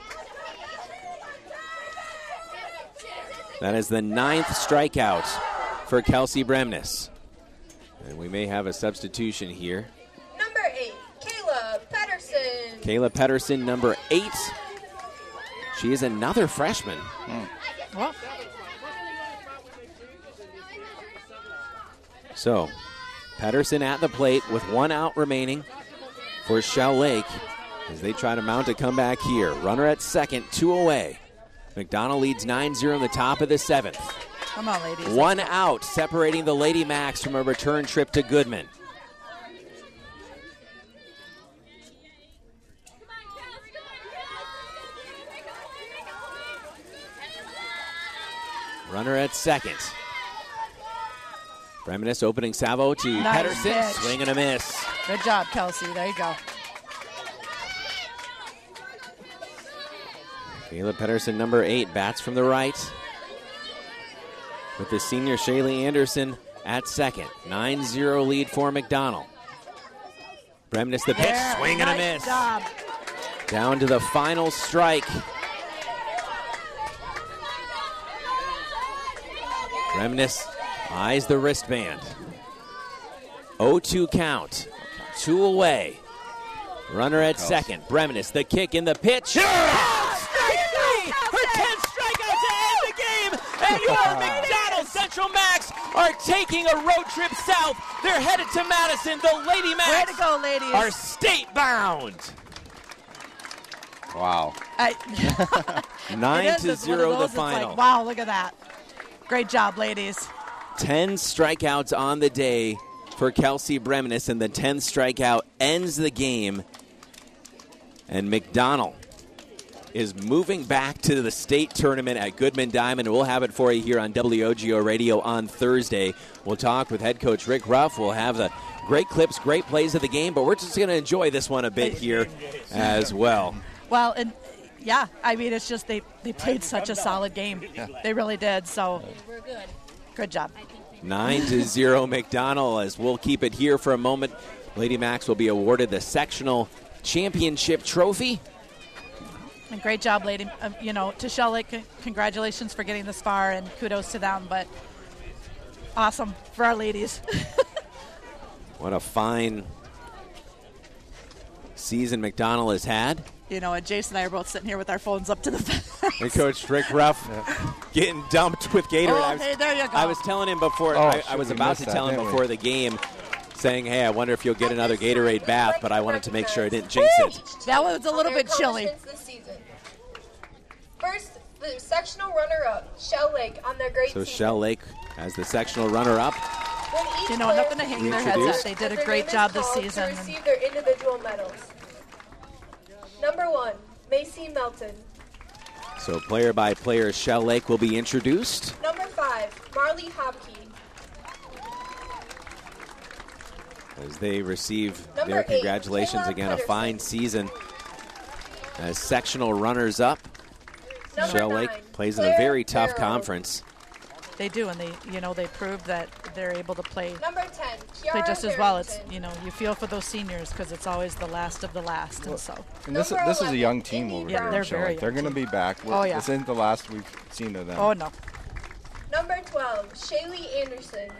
That is the ninth strikeout for Kelsey Bremnes. And we may have a substitution here. Number eight, Kayla Pedersen. Kayla Pedersen, number eight. She is another freshman. Well, So, Pedersen at the plate with one out remaining for Shell Lake as they try to mount a comeback here. Runner at second, two away. McDonald leads nine zero in the top of the seventh. come on, ladies. One out, separating the Lady Macs from a return trip to Goodman. Runner at second. Bremnes opening salvo to Nice Pedersen. pitch. Swing and a miss. Good job, Kelsey. There you go. Kayla Pedersen, number eight, bats from the right. With the senior Shaylee Anderson at second. nine zero lead for McDonald. Bremnes the pitch, There, swing and a nice miss. job. Down to the final strike. Bremnes eyes the wristband. oh two count. Two away. Runner at second. Bremnes, the kick in the pitch. Strike three! Her tenth strikeout to end the game. And your McDonald Central Macs are taking a road trip south. They're headed to Madison. The Lady Macs Way to go, ladies. are state bound. Wow. I, Nine it is, to it's one of zero the those, it's final. Like, wow, look at that. Great job, ladies. ten strikeouts on the day for Kelsey Bremnes, and the tenth strikeout ends the game. And McDonald is moving back to the state tournament at Goodman Diamond. We'll have it for you here on W O G O Radio on Thursday. We'll talk with head coach Rick Ruff. We'll have the great clips, great plays of the game, but we're just going to enjoy this one a bit here as well. Well, and yeah, I mean, it's just they, they played such a solid game. They really did. So, good job. Nine to zero McDonald, as we'll keep it here for a moment. Lady Macs will be awarded the sectional championship trophy. And great job, lady. Um, you know, to Shell Lake, c- congratulations for getting this far, and kudos to them. But awesome for our ladies. What a fine season McDonald has had. You know, and Jason and I are both sitting here with our phones up to the fence. And Coach Rick Ruff getting dumped with Gatorade. Oh, I was, hey, there you go. I was telling him before, Oh, I, I shoot, was we about missed to that, tell him didn't we? before the game, saying, hey, I wonder if you'll get another Gatorade bath, but I wanted to make sure I didn't jinx it. That was a little Their bit chilly. accomplishments this season. First, the sectional runner-up, Shell Lake, on their great So season. Shell Lake as the sectional runner-up. When each You know, player nothing to hang their heads Introduced. at. They did as a their great name is job this called season. to receive their individual medals. Number one, Macy Melton. So player by player, Shell Lake will be introduced. Number five, Marley Hopkey. As they receive Number their eight, congratulations Kayla again, a Pedersen. fine season as sectional runners up. Number Shell nine, Lake plays in a Claire very tough Farrell. conference. They do, and they, you know, they proved that they're able to play Number ten, Kiara play just as well. It's, Harrington. you know, you feel for those seniors because it's always the last of the last, and so. And this, Number this is a eleven, young team Amy over Yeah, here. they're at Shell very Lake. They're young going to be back. Oh, yeah. This isn't the last we've seen of them. Oh no. Number twelve, Shaylee Anderson.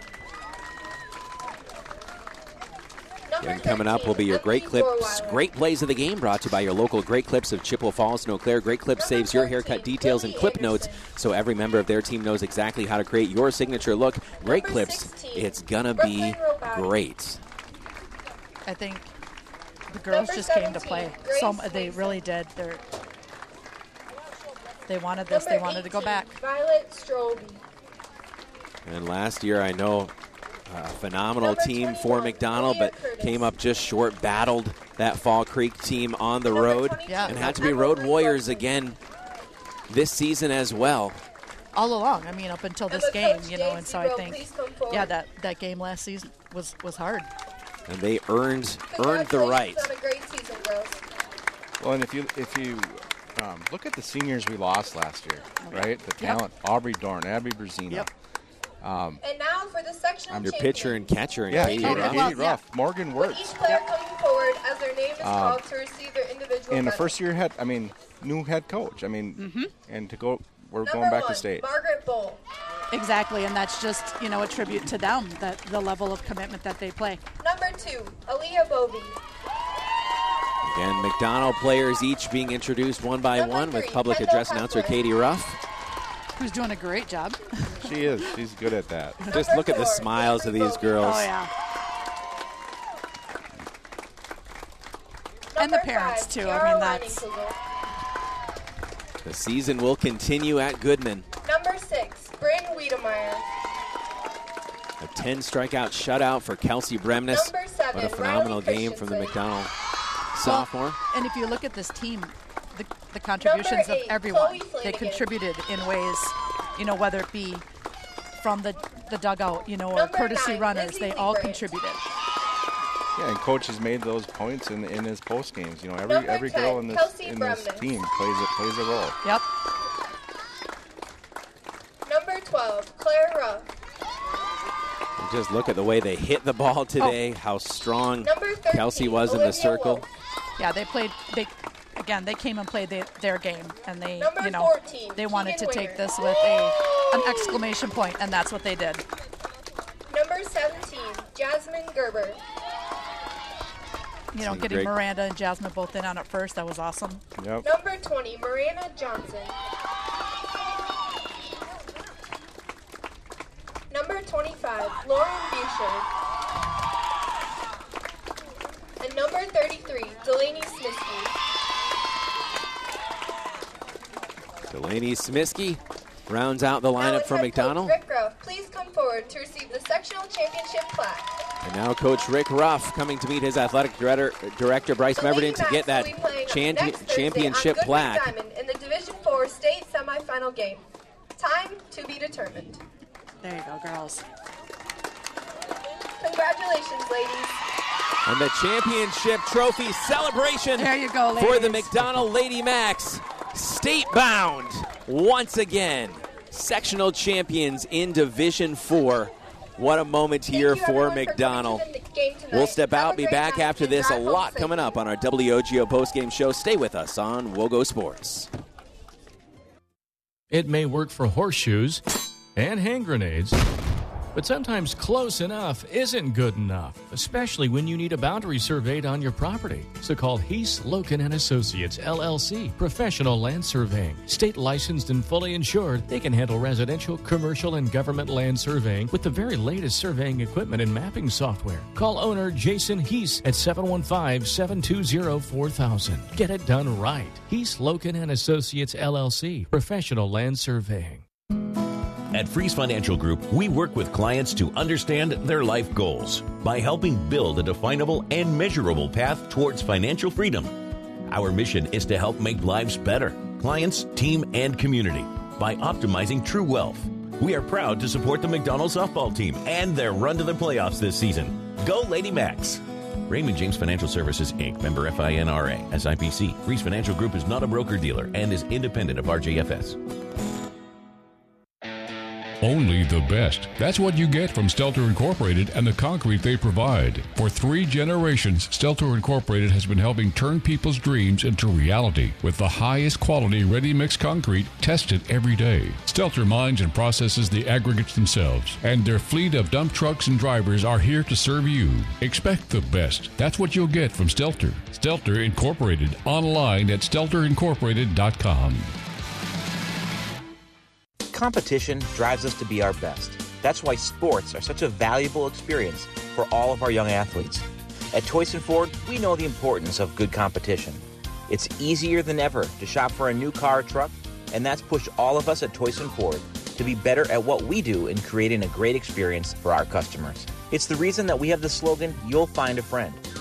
Number And coming up will be your Great thirteen, Emily Clips, Vorweiler. Great Plays of the Game, brought to you by your local Great Clips of Chippewa Falls and Eau Claire. Great Clips Number saves your fourteen, haircut details and Lily clip notes, Anderson. so every member of their team knows exactly how to create your signature look. Great Number Clips, sixteen, it's gonna be Brooklyn Robati. great. I think the girls Number just came to play. seventeen, So Grace they Mason. really did. They're, they wanted this. Number They wanted to go eighteen, back. Violet Strobe. And last year, I know a phenomenal Number team for twenty-one, McDonald, Leah but Curtis. came up just short, battled that Fall Creek team on the Number road, twenty-two, Yeah. and had to be road Emily warriors Wilson. again this season as well. All along, I mean, up until this Emma, game, Coach you know, James and so Zero, I think, please come forward. yeah, that, that game last season was, was hard. And they earned earned the right. Congratulations on a great season, girls. Well, and if you if you um, look at the seniors we lost last year, right? The talent: Yep. Aubrey Dorn, Abby Brzezina. Yep. Um, And now for the sectional Your champion. pitcher and catcher and yeah, Katie Katie, Ruff. Katie Ruff, Morgan With Wirtz. each player coming forward as their name is Um, called to receive their individual And the medal. first year head, I mean, new head coach. I mean, Mhm. and to go, we're Number going back one, to state. Margaret Bull. Exactly, and that's just, you know, a tribute to them, that the level of commitment that they play. Number two, Aaliyah Bovey. Again, McDonald players each being introduced one by Number one with three, public Kendall address announcer Heffler. Katie Ruff. Who's doing a great job. She is. She's good at that. Just look at the smiles of these girls. Oh, yeah. And the Number parents, five, too. Kiara I mean, that's... Leinenkugel. The season will continue at Goodman. Number six, Bryn Wiedemeyer. A ten strikeout shutout for Kelsey Bremnes. Number seven, What a phenomenal Riley game from the Christensen. McDonald sophomore. Well, and if you look at this team, the, the contributions Number eight, of everyone, Chloe they Flanagan. contributed in ways, you know, whether it be from the, the dugout, you know, or Number courtesy nine, runners, Lizzie they all Liebert. contributed. Yeah, and coach has made those points in in his post games. You know, every Number every girl ten, in this Kelsey in this Bremnes. team plays it plays a role. Yep. Number twelve, Claire Ruff. And just look at the way they hit the ball today, how strong Number thirteen, Kelsey was in the Olivia circle. Wolf. Yeah, they played, they again, they came and played their, their game, and they, Number you know, fourteen, they wanted to Keegan take Winger. this with a an exclamation point, and that's what they did. Number seventeen, Jasmine Gerber. You know, Seemed getting great. Miranda and Jasmine both in on it first, that was awesome. Yep. Number twenty, Miranda Johnson. Number twenty-five, Lauren Bouchard. And number thirty-three, Delaney Smisky. Delaney Smisky rounds out the Now lineup would for head McDonald. Coach Rick Ruff please come forward to receive the sectional championship plaque. And now Coach Rick Ruff coming to meet his athletic director, director Bryce The Meverton Lady to Macs get that will be playing chan- next Thursday championship on Goodman plaque. Diamond in the Division four state semifinal game. Time to be determined. There you go, girls. Congratulations, ladies. And the championship trophy celebration There you go, for the ladies. McDonald Lady Macs. State bound once again. Sectional champions in Division four. What a moment here you, for everyone, for McDonald. coming to the game tonight. We'll step Have out, a be great back night, after and this. A drive home lot safe. coming up on our W O G O postgame show. Stay with us on Wogo Sports. It may work for horseshoes and hand grenades, but sometimes close enough isn't good enough, especially when you need a boundary surveyed on your property. So call Heath, Loken and Associates, L L C, Professional Land Surveying. State licensed and fully insured, they can handle residential, commercial, and government land surveying with the very latest surveying equipment and mapping software. Call owner Jason Heath at seven one five, seven two zero, four thousand. Get it done right. Heath, Loken and Associates, L L C, Professional Land Surveying. At Freeze Financial Group, we work with clients to understand their life goals by helping build a definable and measurable path towards financial freedom. Our mission is to help make lives better, clients, team, and community by optimizing true wealth. We are proud to support the McDonald softball team and their run to the playoffs this season. Go Lady Macs! Raymond James Financial Services, Incorporated, member F I N R A, S I P C. Freeze Financial Group is not a broker-dealer and is independent of R J F S. Only the best. That's what you get from Stelter Incorporated and the concrete they provide. For three generations, Stelter Incorporated has been helping turn people's dreams into reality with the highest quality ready-mix concrete tested every day. Stelter mines and processes the aggregates themselves, and their fleet of dump trucks and drivers are here to serve you. Expect the best. That's what you'll get from Stelter. Stelter Incorporated, online at stelter incorporated dot com. Competition drives us to be our best. That's why sports are such a valuable experience for all of our young athletes. At Toyson Ford, we know the importance of good competition. It's easier than ever to shop for a new car or truck, and that's pushed all of us at Toyson Ford to be better at what we do in creating a great experience for our customers. It's the reason that we have the slogan, "You'll find a friend."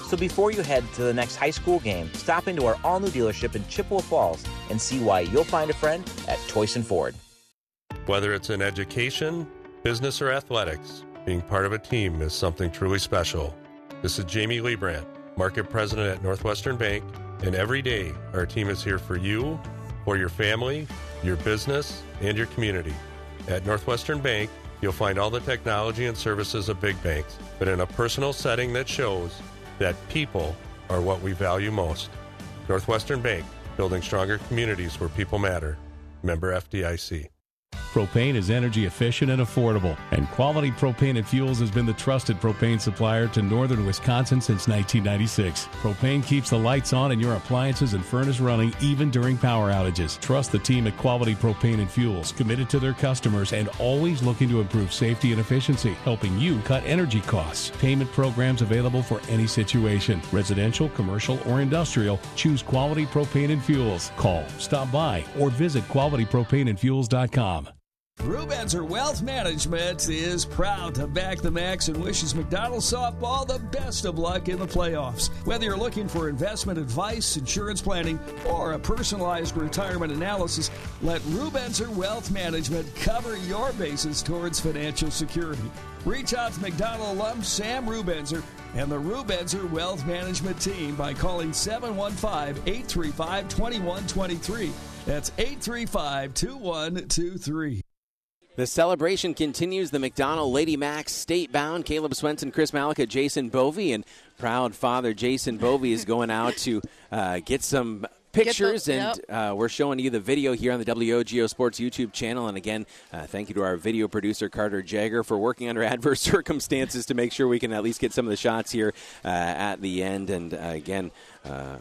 So before you head to the next high school game, stop into our all-new dealership in Chippewa Falls and see why you'll find a friend at Toyson Ford. Whether it's in education, business, or athletics, being part of a team is something truly special. This is Jamie Liebrandt, Market President at Northwestern Bank, and every day our team is here for you, for your family, your business, and your community. At Northwestern Bank, you'll find all the technology and services of big banks, but in a personal setting that shows that people are what we value most. Northwestern Bank, building stronger communities where people matter. Member F D I C. Propane is energy efficient and affordable, and Quality Propane and Fuels has been the trusted propane supplier to northern Wisconsin since nineteen ninety-six. Propane keeps the lights on in your appliances and furnace running even during power outages. Trust the team at Quality Propane and Fuels, committed to their customers and always looking to improve safety and efficiency, helping you cut energy costs. Payment programs available for any situation. Residential, commercial, or industrial, choose Quality Propane and Fuels. Call, stop by, or visit quality propane and fuels dot com. Rubenzer Wealth Management is proud to back the Max and wishes McDonald softball the best of luck in the playoffs. Whether you're looking for investment advice, insurance planning, or a personalized retirement analysis, let Rubenzer Wealth Management cover your bases towards financial security. Reach out to McDonald alum Sam Rubenzer and the Rubenzer Wealth Management team by calling seven one five, eight three five, two one two three. That's eight three five, two one two three. The celebration continues. The McDonald Lady Max state-bound. Caleb Swenson, Chris Malika, Jason Bovey, and proud father Jason Bovey is going out to uh, get some pictures, the, yep. and uh, we're showing you the video here on the W O G O Sports YouTube channel. And again, uh, thank you to our video producer, Carter Jagger, for working under adverse circumstances to make sure we can at least get some of the shots here uh, at the end. And uh, again, uh,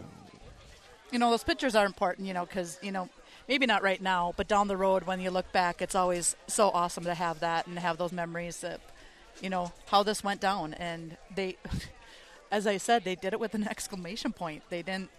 you know, those pictures are important, you know, because, you know, maybe not right now, but down the road when you look back, it's always so awesome to have that and have those memories of, you know, how this went down. And they, as I said, they did it with an exclamation point. They didn't,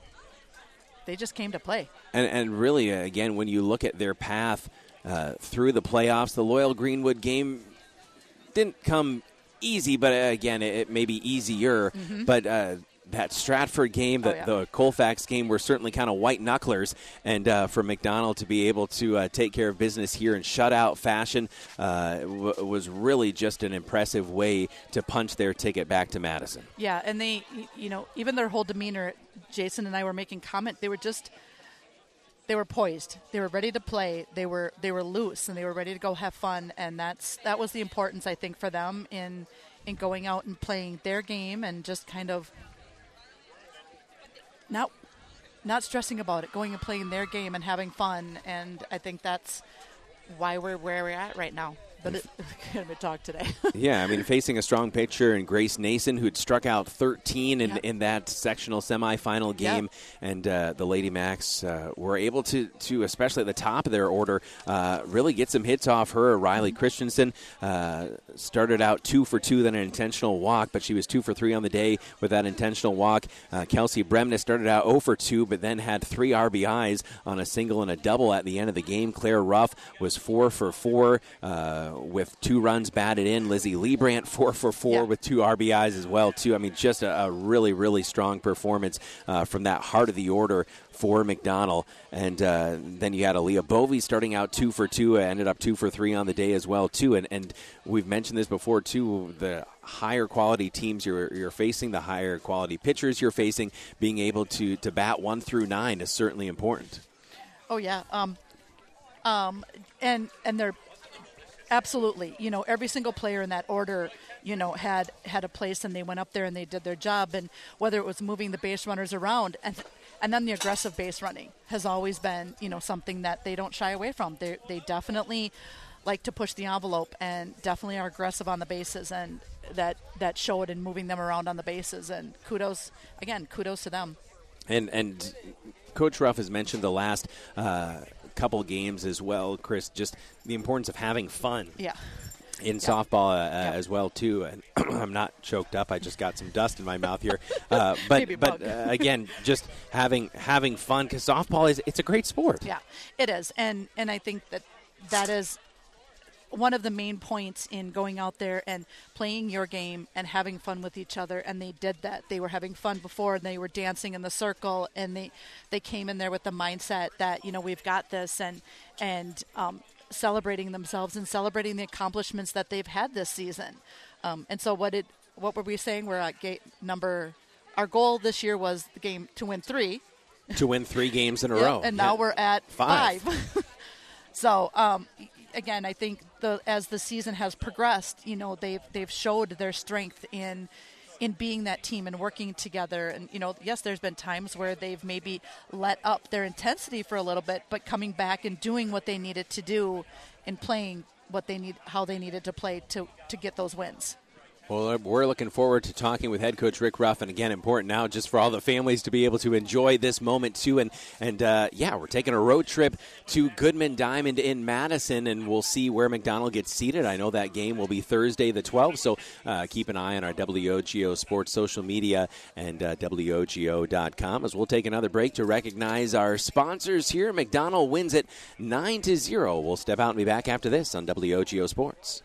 they just came to play. And, and really, uh, again, when you look at their path uh, through the playoffs, the Loyal Greenwood game didn't come easy, but uh, again, it, it may be easier. Mm-hmm. But uh, that Stratford game, the, oh, yeah. the Colfax game were certainly kind of white knucklers. And uh, for McDonald to be able to uh, take care of business here in shutout fashion uh, w- was really just an impressive way to punch their ticket back to Madison. Yeah, and they, you know, even their whole demeanor, Jason and I were making comment, they were just, they were poised. They were ready to play. They were they were loose, and they were ready to go have fun. And that's that was the importance, I think, for them in in going out and playing their game and just kind of not not stressing about it, going and playing their game and having fun. And I think that's why we're where we're at right now. But it's going to talk today. Yeah, I mean, facing a strong pitcher in Grace Nason, who'd struck out thirteen in, yep. in that sectional semifinal game. Yep. And uh, the Lady Macs uh, were able to, to, especially at the top of their order, uh, really get some hits off her. Riley mm-hmm. Christensen uh, started out two for two, then an intentional walk, but she was two for three on the day with that intentional walk. Uh, Kelsey Bremnes started out zero for two, but then had three R B Is on a single and a double at the end of the game. Claire Ruff was four for four. Uh, with two runs batted in. Lizzie Liebrandt, four for four yeah. with two R B Is as well, too. I mean, just a, a really, really strong performance uh, from that heart of the order for McDonald. And uh, then you had Aaliyah Bovey starting out two for two, ended up two for three on the day as well, too. And, and we've mentioned this before, too, the higher quality teams you're, you're facing, the higher quality pitchers you're facing, being able to, to bat one through nine is certainly important. Oh, yeah. Um, um, and, and they're absolutely. You know, every single player in that order, you know, had had a place, and they went up there and they did their job. And whether it was moving the base runners around, and and then the aggressive base running has always been, you know, something that they don't shy away from. They they definitely like to push the envelope and definitely are aggressive on the bases, and that that showed in moving them around on the bases. And kudos, again, kudos to them. And and Coach Ruff has mentioned the last uh, couple games as well, Chris, just the importance of having fun. Yeah. In yeah. softball uh, yeah. as well, too. And I'm not choked up. I just got some dust in my mouth here. Uh, but but uh, again, just having having fun, because softball is it's a great sport. Yeah, it is. And and I think that that is one of the main points in going out there and playing your game and having fun with each other, and they did that. They were having fun before, and they were dancing in the circle, and they, they came in there with the mindset that, you know, we've got this, and and um, celebrating themselves and celebrating the accomplishments that they've had this season. Um, and so what did what were we saying? We're at gate number. Our goal this year was the game to win three. To win three games in a yep, row, and now yeah. we're at five. five. So. Um, Again, I think the, as the season has progressed, you know, they've they've showed their strength in in being that team and working together. And, you know, yes, there's been times where they've maybe let up their intensity for a little bit, but coming back and doing what they needed to do and playing what they need, how they needed to play to, to get those wins. Well, we're looking forward to talking with head coach Rick Ruff, and again, important now just for all the families to be able to enjoy this moment too. And and uh, yeah, we're taking a road trip to Goodman Diamond in Madison, and we'll see where McDonald gets seated. I know that game will be Thursday the twelfth, so uh, keep an eye on our W O G O Sports social media and uh, W O G O dot com as we'll take another break to recognize our sponsors here. McDonald wins it nine to zero. We'll step out and be back after this on W O G O Sports.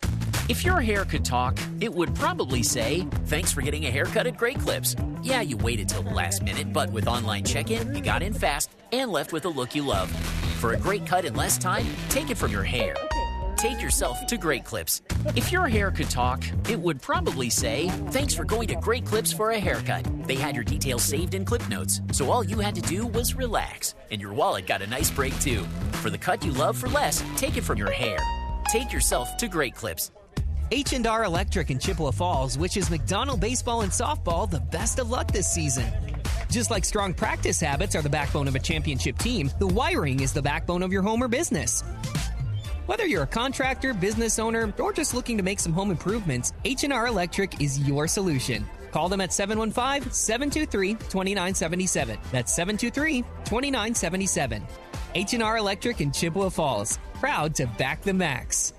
If your hair could talk, it would probably say, thanks for getting a haircut at Great Clips. Yeah, you waited till the last minute, but with online check-in, you got in fast and left with a look you love. For a great cut in less time, take it from your hair. Take yourself to Great Clips. If your hair could talk, it would probably say, thanks for going to Great Clips for a haircut. They had your details saved in clip notes, so all you had to do was relax. And your wallet got a nice break too. For the cut you love for less, take it from your hair. Take yourself to Great Clips. H and R Electric in Chippewa Falls wishes McDonald baseball and softball the best of luck this season. Just like strong practice habits are the backbone of a championship team, the wiring is the backbone of your home or business. Whether you're a contractor, business owner, or just looking to make some home improvements, H and R Electric is your solution. Call them at seven one five, seven two three, two nine seven seven. That's seven two three, two nine seven seven. H and R Electric in Chippewa Falls. Proud to back the Max.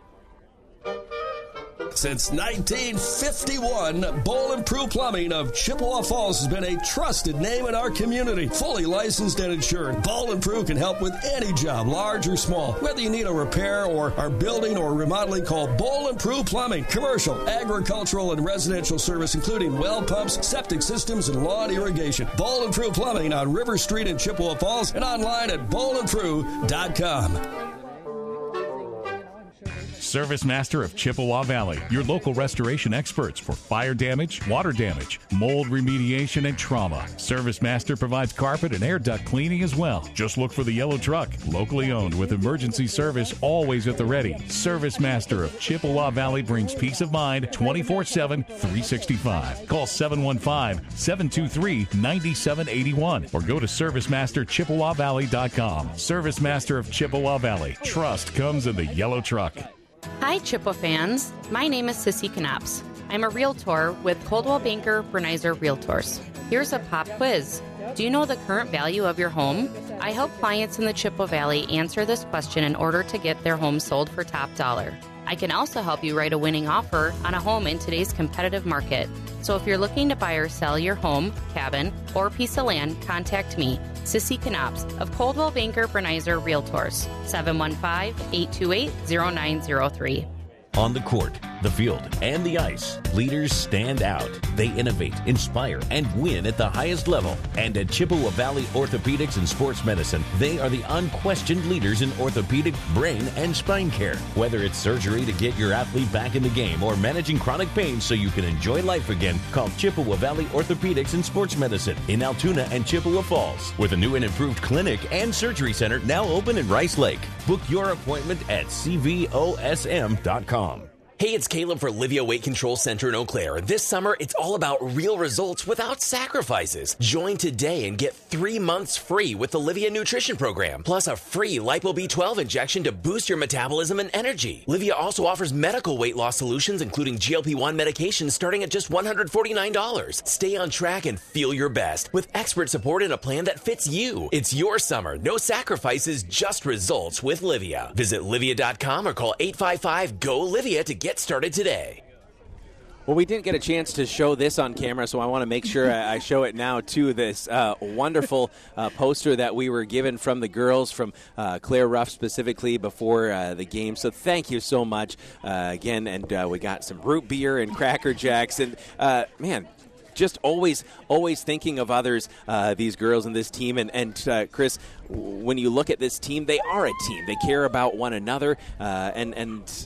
Since nineteen fifty-one, Bowl and Prue Plumbing of Chippewa Falls has been a trusted name in our community. Fully licensed and insured, Bowl and Prue can help with any job, large or small. Whether you need a repair or are building or remodeling, call Bowl and Prue Plumbing. Commercial, agricultural, and residential service, including well pumps, septic systems, and lawn irrigation. Bowl and Prue Plumbing on River Street in Chippewa Falls and online at bowl and prue dot com. Service Master of Chippewa Valley, your local restoration experts for fire damage, water damage, mold remediation, and trauma. Service Master provides carpet and air duct cleaning as well. Just look for the yellow truck, locally owned with emergency service always at the ready. Service Master of Chippewa Valley brings peace of mind twenty-four seven, three sixty-five. Call seven one five, seven two three, nine seven eight one or go to service master chippewa valley dot com. Service Master of Chippewa Valley. Trust comes in the yellow truck. Hi, Chippewa fans. My name is Sissy Knaps. I'm a realtor with Coldwell Banker Bernizer Realtors. Here's a pop quiz. Do you know the current value of your home? I help clients in the Chippewa Valley answer this question in order to get their home sold for top dollar. I can also help you write a winning offer on a home in today's competitive market. So if you're looking to buy or sell your home, cabin, or piece of land, contact me, Sissy Knaps of Coldwell Banker Bernizer Realtors, seven one five, eight two eight, zero nine zero three. On the court, the field, and the ice, leaders stand out. They innovate, inspire, and win at the highest level. And at Chippewa Valley Orthopedics and Sports Medicine, they are the unquestioned leaders in orthopedic, brain, and spine care. Whether it's surgery to get your athlete back in the game or managing chronic pain so you can enjoy life again, call Chippewa Valley Orthopedics and Sports Medicine in Altoona and Chippewa Falls, with a new and improved clinic and surgery center now open in Rice Lake. Book your appointment at c v o s m dot com. Hey, it's Caleb for Livia Weight Control Center in Eau Claire. This summer, it's all about real results without sacrifices. Join today and get three months free with the Livia Nutrition Program, plus a free Lipo B twelve injection to boost your metabolism and energy. Livia also offers medical weight loss solutions, including G L P one medications starting at just one hundred forty-nine dollars. Stay on track and feel your best with expert support and a plan that fits you. It's your summer. No sacrifices, just results with Livia. Visit livia dot com or call eight five five, G O, Livia to get Get started today. Well, we didn't get a chance to show this on camera, so I want to make sure I show it now, too, this uh, wonderful uh, poster that we were given from the girls, from uh, Claire Ruff specifically before uh, the game. So thank you so much uh, again. And uh, we got some root beer and Cracker Jacks. And, uh, man, just always, always thinking of others, uh, these girls and this team. And, and uh, Chris, when you look at this team, they are a team. They care about one another. Uh, and, and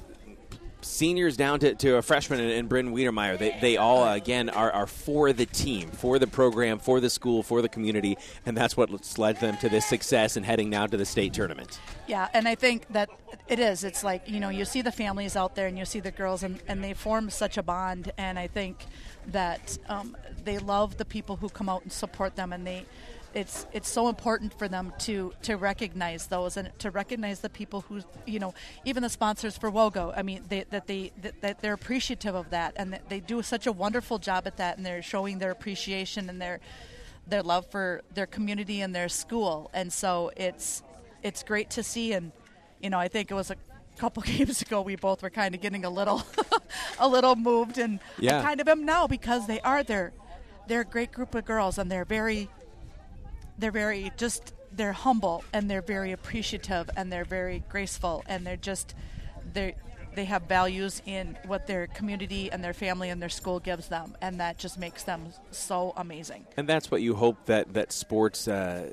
seniors down to, to a freshman and, and Bryn Wiedemeyer, they, they all, uh, again, are, are for the team, for the program, for the school, for the community. And that's what's led them to this success and heading now to the state tournament. Yeah, and I think that it is. It's like, you know, you see the families out there and you see the girls, and, and they form such a bond. And I think that um, they love the people who come out and support them, and they it's it's so important for them to to recognize those and to recognize the people who, you know, even the sponsors for WOGO. I mean, they, that they that, that they're appreciative of that, and that they do such a wonderful job at that, and they're showing their appreciation and their their love for their community and their school. And so it's it's great to see. And you know, I think it was a couple games ago we both were kind of getting a little a little moved, and yeah. I kind of am now, because they are they're they're a great group of girls, and they're very they're very just they're humble, and they're very appreciative, and they're very graceful, and they're just they they have values in what their community and their family and their school gives them, and that just makes them so amazing. And that's what you hope that that sports uh,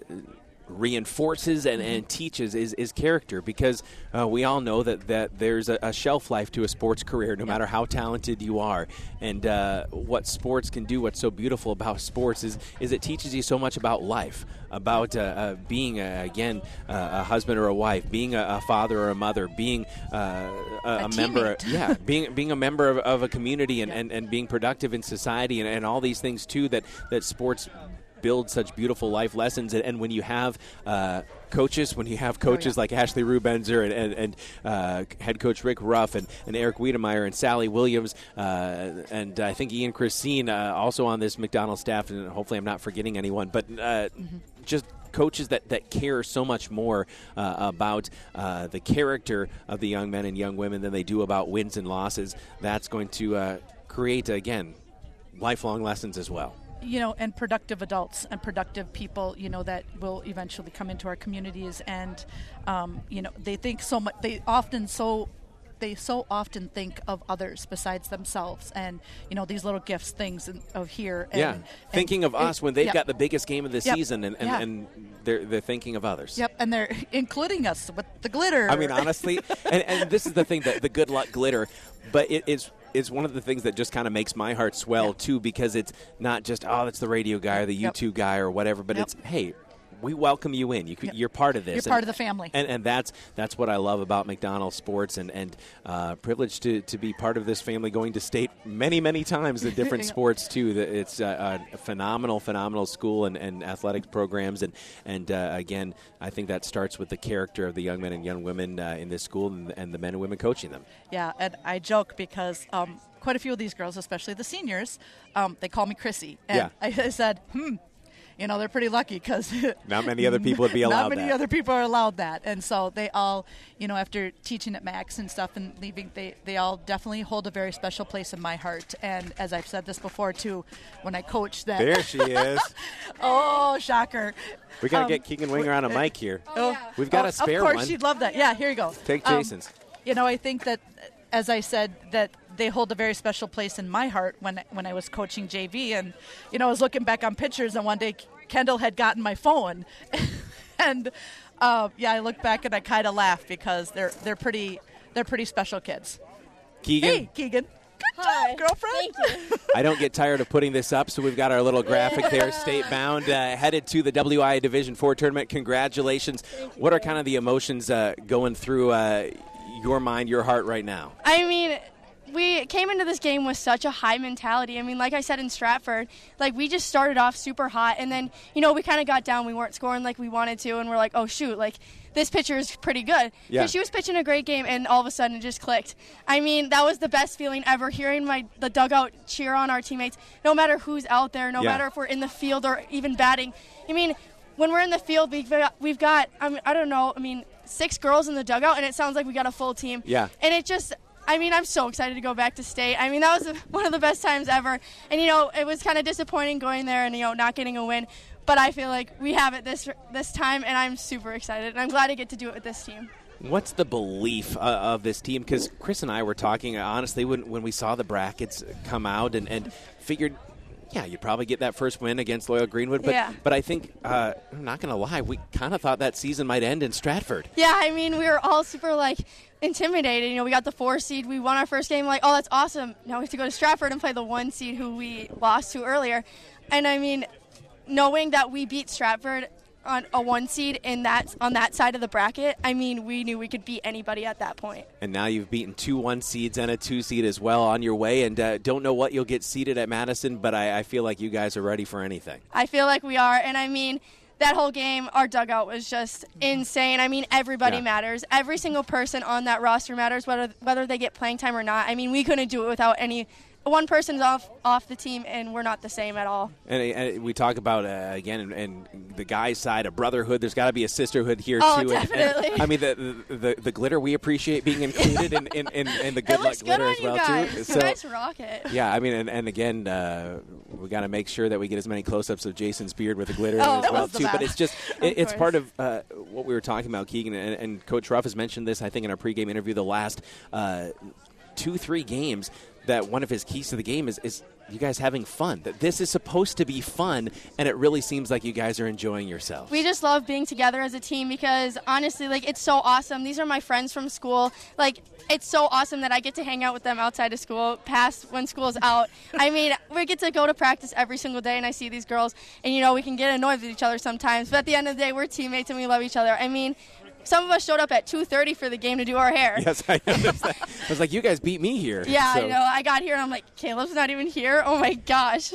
reinforces and, and teaches is, is character, because uh, we all know that, that there's a, a shelf life to a sports career, no matter how talented you are. And uh, what sports can do, what's so beautiful about sports is is it teaches you so much about life, about uh, uh, being, a, again, uh, a husband or a wife, being a, a father or a mother, being uh, a, a, A member, teammate. yeah, being being a member of, of a community, and, and, and being productive in society, and, and all these things, too, that, that sports build such beautiful life lessons. And, and when you have uh, coaches, when you have coaches oh, yeah. like Ashley Rubenzer and, and, and uh, head coach Rick Ruff and, and Eric Wiedemeyer and Sally Williams, uh, and I think Ian Christine uh, also on this McDonald staff, and hopefully I'm not forgetting anyone, but uh, mm-hmm. just coaches that, that care so much more uh, about uh, the character of the young men and young women than they do about wins and losses. That's going to uh, create, again, lifelong lessons as well. You know, and productive adults and productive people, you know, that will eventually come into our communities. And, um, you know, they think so much, they often so, they so often think of others besides themselves. And, you know, these little gifts, things in, of here. And, yeah, and thinking of it, us when they've yep. got the biggest game of the yep. season, and, and, yeah. and they're, they're thinking of others. Yep, and they're including us with the glitter. I mean, honestly, and, and this is the thing, that the good luck glitter, but it is is one of the things that just kind of makes my heart swell, yeah. too, because it's not just, oh, that's the radio guy or the yep. YouTube guy or whatever, but yep. it's, hey, we welcome you in. You could, yep. You're part of this. You're and, part of the family. And, and that's that's what I love about McDonald Sports, and, and uh, privileged to, to be part of this family, going to state many, many times in different yep. sports, too. It's a, a phenomenal, phenomenal school and, and athletics programs. And, and uh, again, I think that starts with the character of the young men and young women uh, in this school, and, and the men and women coaching them. Yeah, and I joke because um, quite a few of these girls, especially the seniors, um, they call me Chrissy. And yeah. I, I said, hmm. You know, they're pretty lucky, because not many other people would be allowed that. Not many that. other people are allowed that. And so they all, you know, after teaching at Max and stuff and leaving, they, they all definitely hold a very special place in my heart. And as I've said this before, too, when I coach that. There she is. Oh, shocker. We got to um, get Keegan Winger on a mic here. Oh, yeah. We've got oh, a spare one. Of course, one. she'd love that. Yeah, here you go. Take Jason's. Um, you know, I think that, as I said, that they hold a very special place in my heart when when I was coaching J V. And, you know, I was looking back on pictures, and one day Kendall had gotten my phone. and, uh, yeah, I look back and I kind of laugh, because they're they're pretty they're pretty special kids. Keegan? Hey, Keegan. Good Hi. job, girlfriend. Thank you. I don't get tired of putting this up, so we've got our little graphic there, state bound, uh, headed to the W I A Division four tournament. Congratulations. What are kind of the emotions uh, going through uh, your mind, your heart right now? I mean, we came into this game with such a high mentality. I mean, like I said in Stratford, like we just started off super hot, and then, you know, we kind of got down. We weren't scoring like we wanted to, and we're like, oh, shoot, like this pitcher is pretty good. Yeah. Because she was pitching a great game, and all of a sudden it just clicked. I mean, that was the best feeling ever, hearing my the dugout cheer on our teammates, no matter who's out there, no yeah. matter if we're in the field or even batting. I mean, when we're in the field, we've got, we've got I, mean, I don't know, I mean, six girls in the dugout, and it sounds like we got a full team. Yeah. And it just... I mean, I'm so excited to go back to state. I mean, that was one of the best times ever. And, you know, it was kind of disappointing going there and, you know, not getting a win. But I feel like we have it this this time, and I'm super excited. And I'm glad to get to do it with this team. What's the belief uh, of this team? Because Chris and I were talking, uh, honestly, when, when we saw the brackets come out and, and figured, yeah, you'd probably get that first win against Loyola Greenwood. But, yeah. but I think, uh, I'm not going to lie, we kind of thought that season might end in Stratford. Yeah, I mean, we were all super, like, intimidated. You know, we got the four seed. We won our first game. Like, oh, that's awesome. Now we have to go to Stratford and play the one seed who we lost to earlier. And, I mean, knowing that we beat Stratford on a one seed in that on that side of the bracket, I mean, we knew we could beat anybody at that point. And now you've beaten two one seeds and a two seed as well on your way, and uh, don't know what you'll get seeded at Madison, but I, I feel like you guys are ready for anything. I feel like we are, and I mean, that whole game, our dugout was just insane. I mean, everybody Yeah. matters. Every single person on that roster matters, whether whether they get playing time or not. I mean, we couldn't do it without any. One person's off off the team, and we're not the same at all. And, and we talk about, uh, again, and, and the guys' side, a brotherhood. There's got to be a sisterhood here, oh, too. Definitely. And, and, I mean, the, the the glitter, we appreciate being included in, in, in, in the good luck good glitter on as well, you guys. too. So, you guys rock it. Yeah, I mean, and, and again, uh, we got to make sure that we get as many close-ups of Jason's beard with the glitter oh, as well, too. Best. But it's just, it, it's part of uh, what we were talking about, Keegan, and, and Coach Ruff has mentioned this, I think, in our pregame interview, the last uh, two, three games, that one of his keys to the game is, is you guys having fun. That this is supposed to be fun, and it really seems like you guys are enjoying yourselves. We just love being together as a team because, honestly, like, it's so awesome. These are my friends from school. Like, it's so awesome that I get to hang out with them outside of school, past when school's out. I mean, we get to go to practice every single day, and I see these girls, and, you know, we can get annoyed with each other sometimes. But at the end of the day, we're teammates, and we love each other. I mean, some of us showed up at two thirty for the game to do our hair. Yes, I noticed that. I was like, you guys beat me here. Yeah, so. I know. I got here, and I'm like, Caleb's not even here? Oh, my gosh.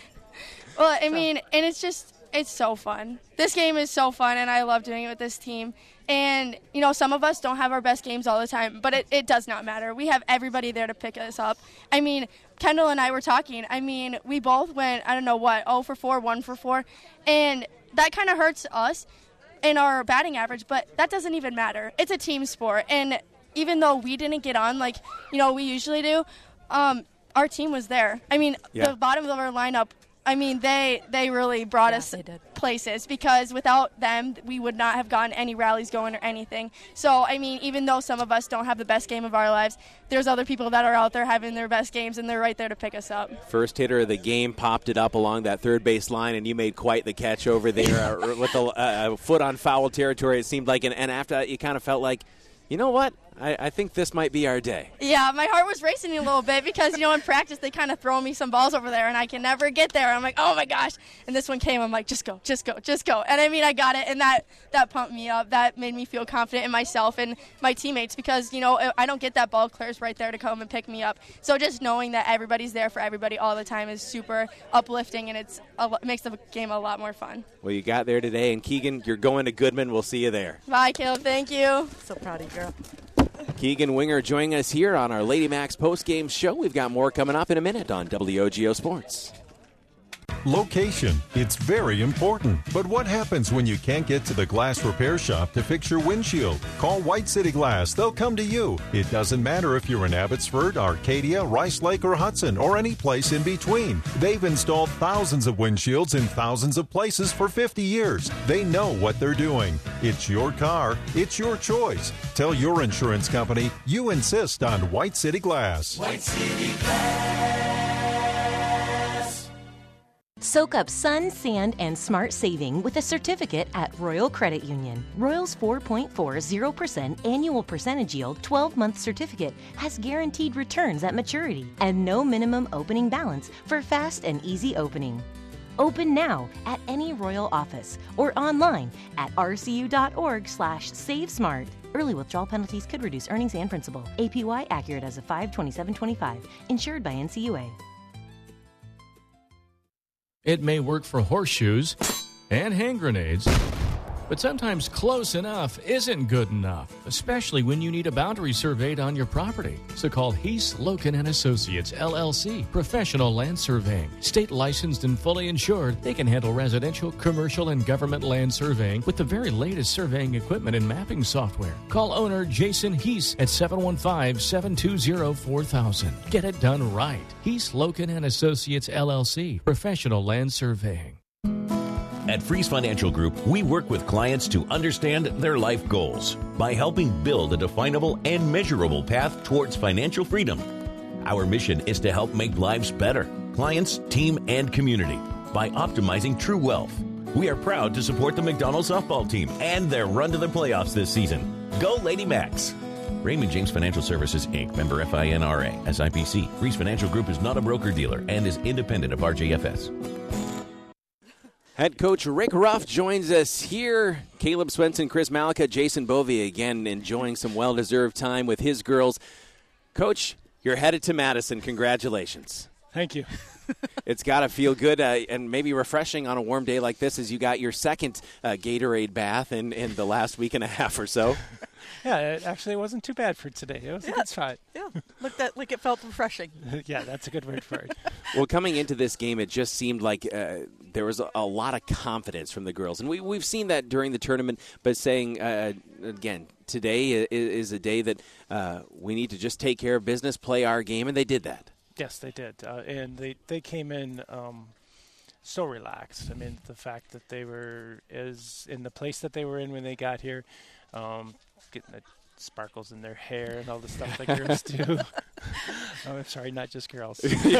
Well, I mean, and it's just, it's so fun. This game is so fun, and I love doing it with this team. And, you know, some of us don't have our best games all the time, but it, it does not matter. We have everybody there to pick us up. I mean, Kendall and I were talking. I mean, we both went, I don't know what, oh for four, one for four. And that kind of hurts us in our batting average, but that doesn't even matter. It's a team sport, and even though we didn't get on like, you know, we usually do, um, our team was there. I mean, yeah. the bottom of our lineup, I mean, they, they really brought yeah, us places because without them, we would not have gotten any rallies going or anything. So, I mean, even though some of us don't have the best game of our lives, there's other people that are out there having their best games, and they're right there to pick us up. First hitter of the game popped it up along that third base line, and you made quite the catch over there uh, with a uh, foot on foul territory, it seemed like. And, and after that, you kind of felt like, you know what? I, I think this might be our day. Yeah, my heart was racing a little bit because, you know, in practice they kind of throw me some balls over there and I can never get there. I'm like, oh, my gosh. And this one came, I'm like, just go, just go, just go. And, I mean, I got it, and that, that pumped me up. That made me feel confident in myself and my teammates because, you know, I don't get that ball. Claire's right there to come and pick me up. So just knowing that everybody's there for everybody all the time is super uplifting, and it's a, it makes the game a lot more fun. Well, you got there today, and Keegan, you're going to Goodman. We'll see you there. Bye, Caleb. Thank you. So proud of you, girl. Keegan Winger joining us here on our Lady Max postgame show. We've got more coming up in a minute on W O G O Sports. Location. It's very important. But what happens when you can't get to the glass repair shop to fix your windshield? Call White City Glass. They'll come to you. It doesn't matter if you're in Abbotsford, Arcadia, Rice Lake, or Hudson, or any place in between. They've installed thousands of windshields in thousands of places for fifty years. They know what they're doing. It's your car. It's your choice. Tell your insurance company you insist on White City Glass. White City Glass. Soak up sun, sand, and smart saving with a certificate at Royal Credit Union. Royal's four point four zero percent annual percentage yield twelve-month certificate has guaranteed returns at maturity and no minimum opening balance for fast and easy opening. Open now at any Royal office or online at rcu.org slash savesmart. Early withdrawal penalties could reduce earnings and principal. A P Y accurate as of five twenty-seven twenty-five. Insured by N C U A. It may work for horseshoes and hand grenades, But sometimes close enough isn't good enough, especially when you need a boundary surveyed on your property. So call Heath, Loken and Associates, L L C, Professional Land Surveying. State licensed and fully insured, they can handle residential, commercial, and government land surveying with the very latest surveying equipment and mapping software. Call owner Jason Heath at seven one five, seven two zero, four thousand. Get it done right. Heath, Loken and Associates, L L C, Professional Land Surveying. At Freeze Financial Group, we work with clients to understand their life goals by helping build a definable and measurable path towards financial freedom. Our mission is to help make lives better, clients, team, and community by optimizing true wealth. We are proud to support the McDonald's softball team and their run to the playoffs this season. Go Lady Macs! Raymond James Financial Services, Incorporated, member F I N R A, S I P C. Freeze Financial Group is not a broker-dealer and is independent of R J F S. Head coach Rick Ruff joins us here. Caleb Swenson, Chris Malika, Jason Bovey again enjoying some well-deserved time with his girls. Coach, you're headed to Madison. Congratulations. Thank you. It's got to feel good uh, and maybe refreshing on a warm day like this as you got your second uh, Gatorade bath in, in the last week and a half or so. Yeah, it actually wasn't too bad for today. It was yeah. a good shot. Yeah, looked at, like it felt refreshing. Yeah, that's a good word for it. Well, coming into this game, it just seemed like uh, there was a, a lot of confidence from the girls. And we, we've seen that during the tournament, but saying, uh, again, today is, is a day that uh, we need to just take care of business, play our game, and they did that. Yes, they did. Uh, and they, they came in um, so relaxed. I mean, the fact that they were as in the place that they were in when they got here, um, getting the sparkles in their hair and all the stuff that girls do. Oh, I'm sorry, not just girls.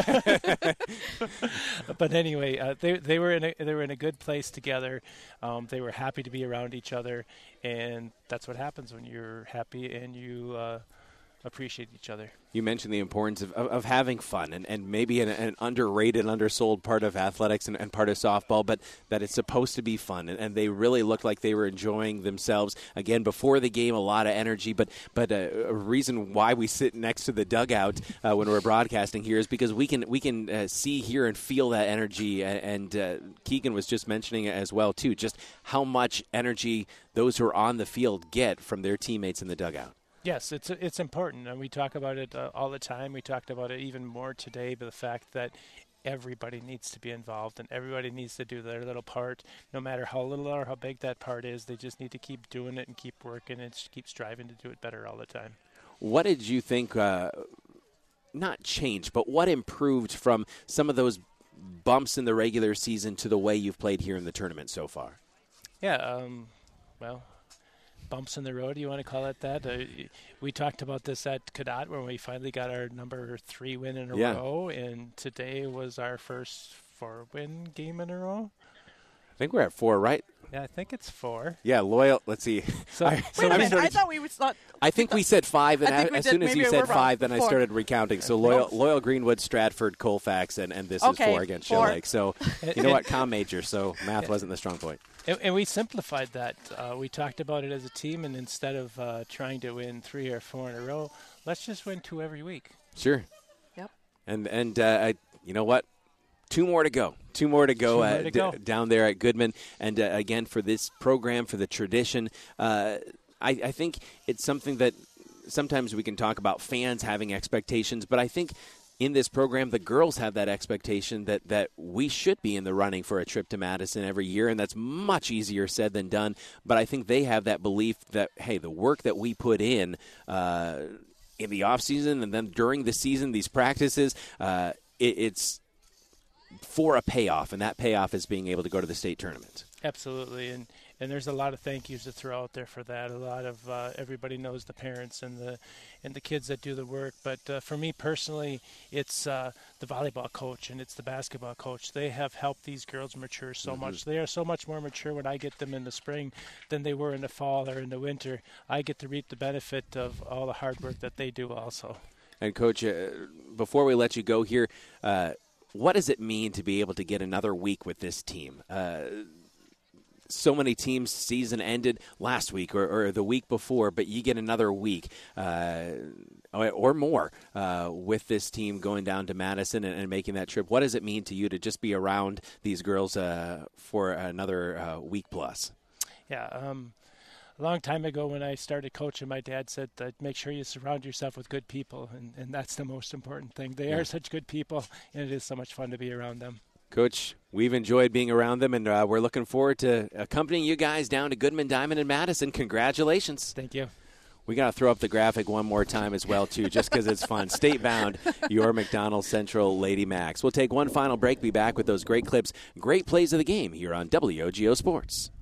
But anyway, uh, they they were in a they were in a good place together. Um, they were happy to be around each other, and that's what happens when you're happy and you uh, appreciate each other. You mentioned the importance of, of, of having fun and, and maybe an, an underrated, undersold part of athletics and, and part of softball, but that it's supposed to be fun. And, and they really looked like they were enjoying themselves. Again, before the game, a lot of energy, but but uh, a reason why we sit next to the dugout uh, when we're broadcasting here is because we can we can uh, see, hear, and feel that energy. And uh, Keegan was just mentioning it as well, too, just how much energy those who are on the field get from their teammates in the dugout. Yes, it's it's important, and we talk about it uh, all the time. We talked about it even more today, but the fact that everybody needs to be involved and everybody needs to do their little part, no matter how little or how big that part is. They just need to keep doing it and keep working and keep striving to do it better all the time. What did you think, uh, not changed, but what improved from some of those bumps in the regular season to the way you've played here in the tournament so far? Yeah, um, well... bumps in the road, you want to call it that? Uh, we talked about this at Cadott when we finally got our number three win in a yeah. row, and today was our first four-win game in a row. I think we're at four, right? Yeah, I think it's four. Yeah, loyal. Let's see. So, I, so Wait a minute, I thought we was not. I think we said five, and I, as soon as you said five, then four. I started recounting. So loyal, loyal Greenwood, Stratford, Colfax, and, and this okay, is four against four. Shell Lake. So you know what? Com major, so math wasn't the strong point. And, and we simplified that. Uh, we talked about it as a team, and instead of uh, trying to win three or four in a row, let's just win two every week. Sure. Yep. And and uh, I, you know what? Two more to go. Two more to go, more uh, to d- go. down there at Goodman. And, uh, again, for this program, for the tradition, uh, I, I think it's something that sometimes we can talk about fans having expectations, but I think in this program, the girls have that expectation that, that we should be in the running for a trip to Madison every year, and that's much easier said than done. But I think they have that belief that, hey, the work that we put in uh, in the offseason and then during the season, these practices, uh, it, it's – for a payoff, and that payoff is being able to go to the state tournament. Absolutely, and and there's a lot of thank yous to throw out there for that. A lot of uh, everybody knows the parents and the and the kids that do the work. But uh, for me personally, it's uh, the volleyball coach and it's the basketball coach. They have helped these girls mature so mm-hmm. much. They are so much more mature when I get them in the spring than they were in the fall or in the winter. I get to reap the benefit of all the hard work that they do also. And Coach, uh, before we let you go here, uh, what does it mean to be able to get another week with this team? Uh, so many teams' season ended last week or, or the week before, but you get another week uh, or more uh, with this team going down to Madison and, and making that trip. What does it mean to you to just be around these girls uh, for another uh, week plus? Yeah, um, a long time ago when I started coaching, my dad said that make sure you surround yourself with good people, and, and that's the most important thing. They yeah. are such good people, and it is so much fun to be around them. Coach, we've enjoyed being around them, and uh, we're looking forward to accompanying you guys down to Goodman Diamond in Madison. Congratulations. Thank you. We got to throw up the graphic one more time as well, too, just because it's fun. State-bound, your McDonald Central Lady Macs. We'll take one final break, be back with those great clips, great plays of the game here on W O G O Sports.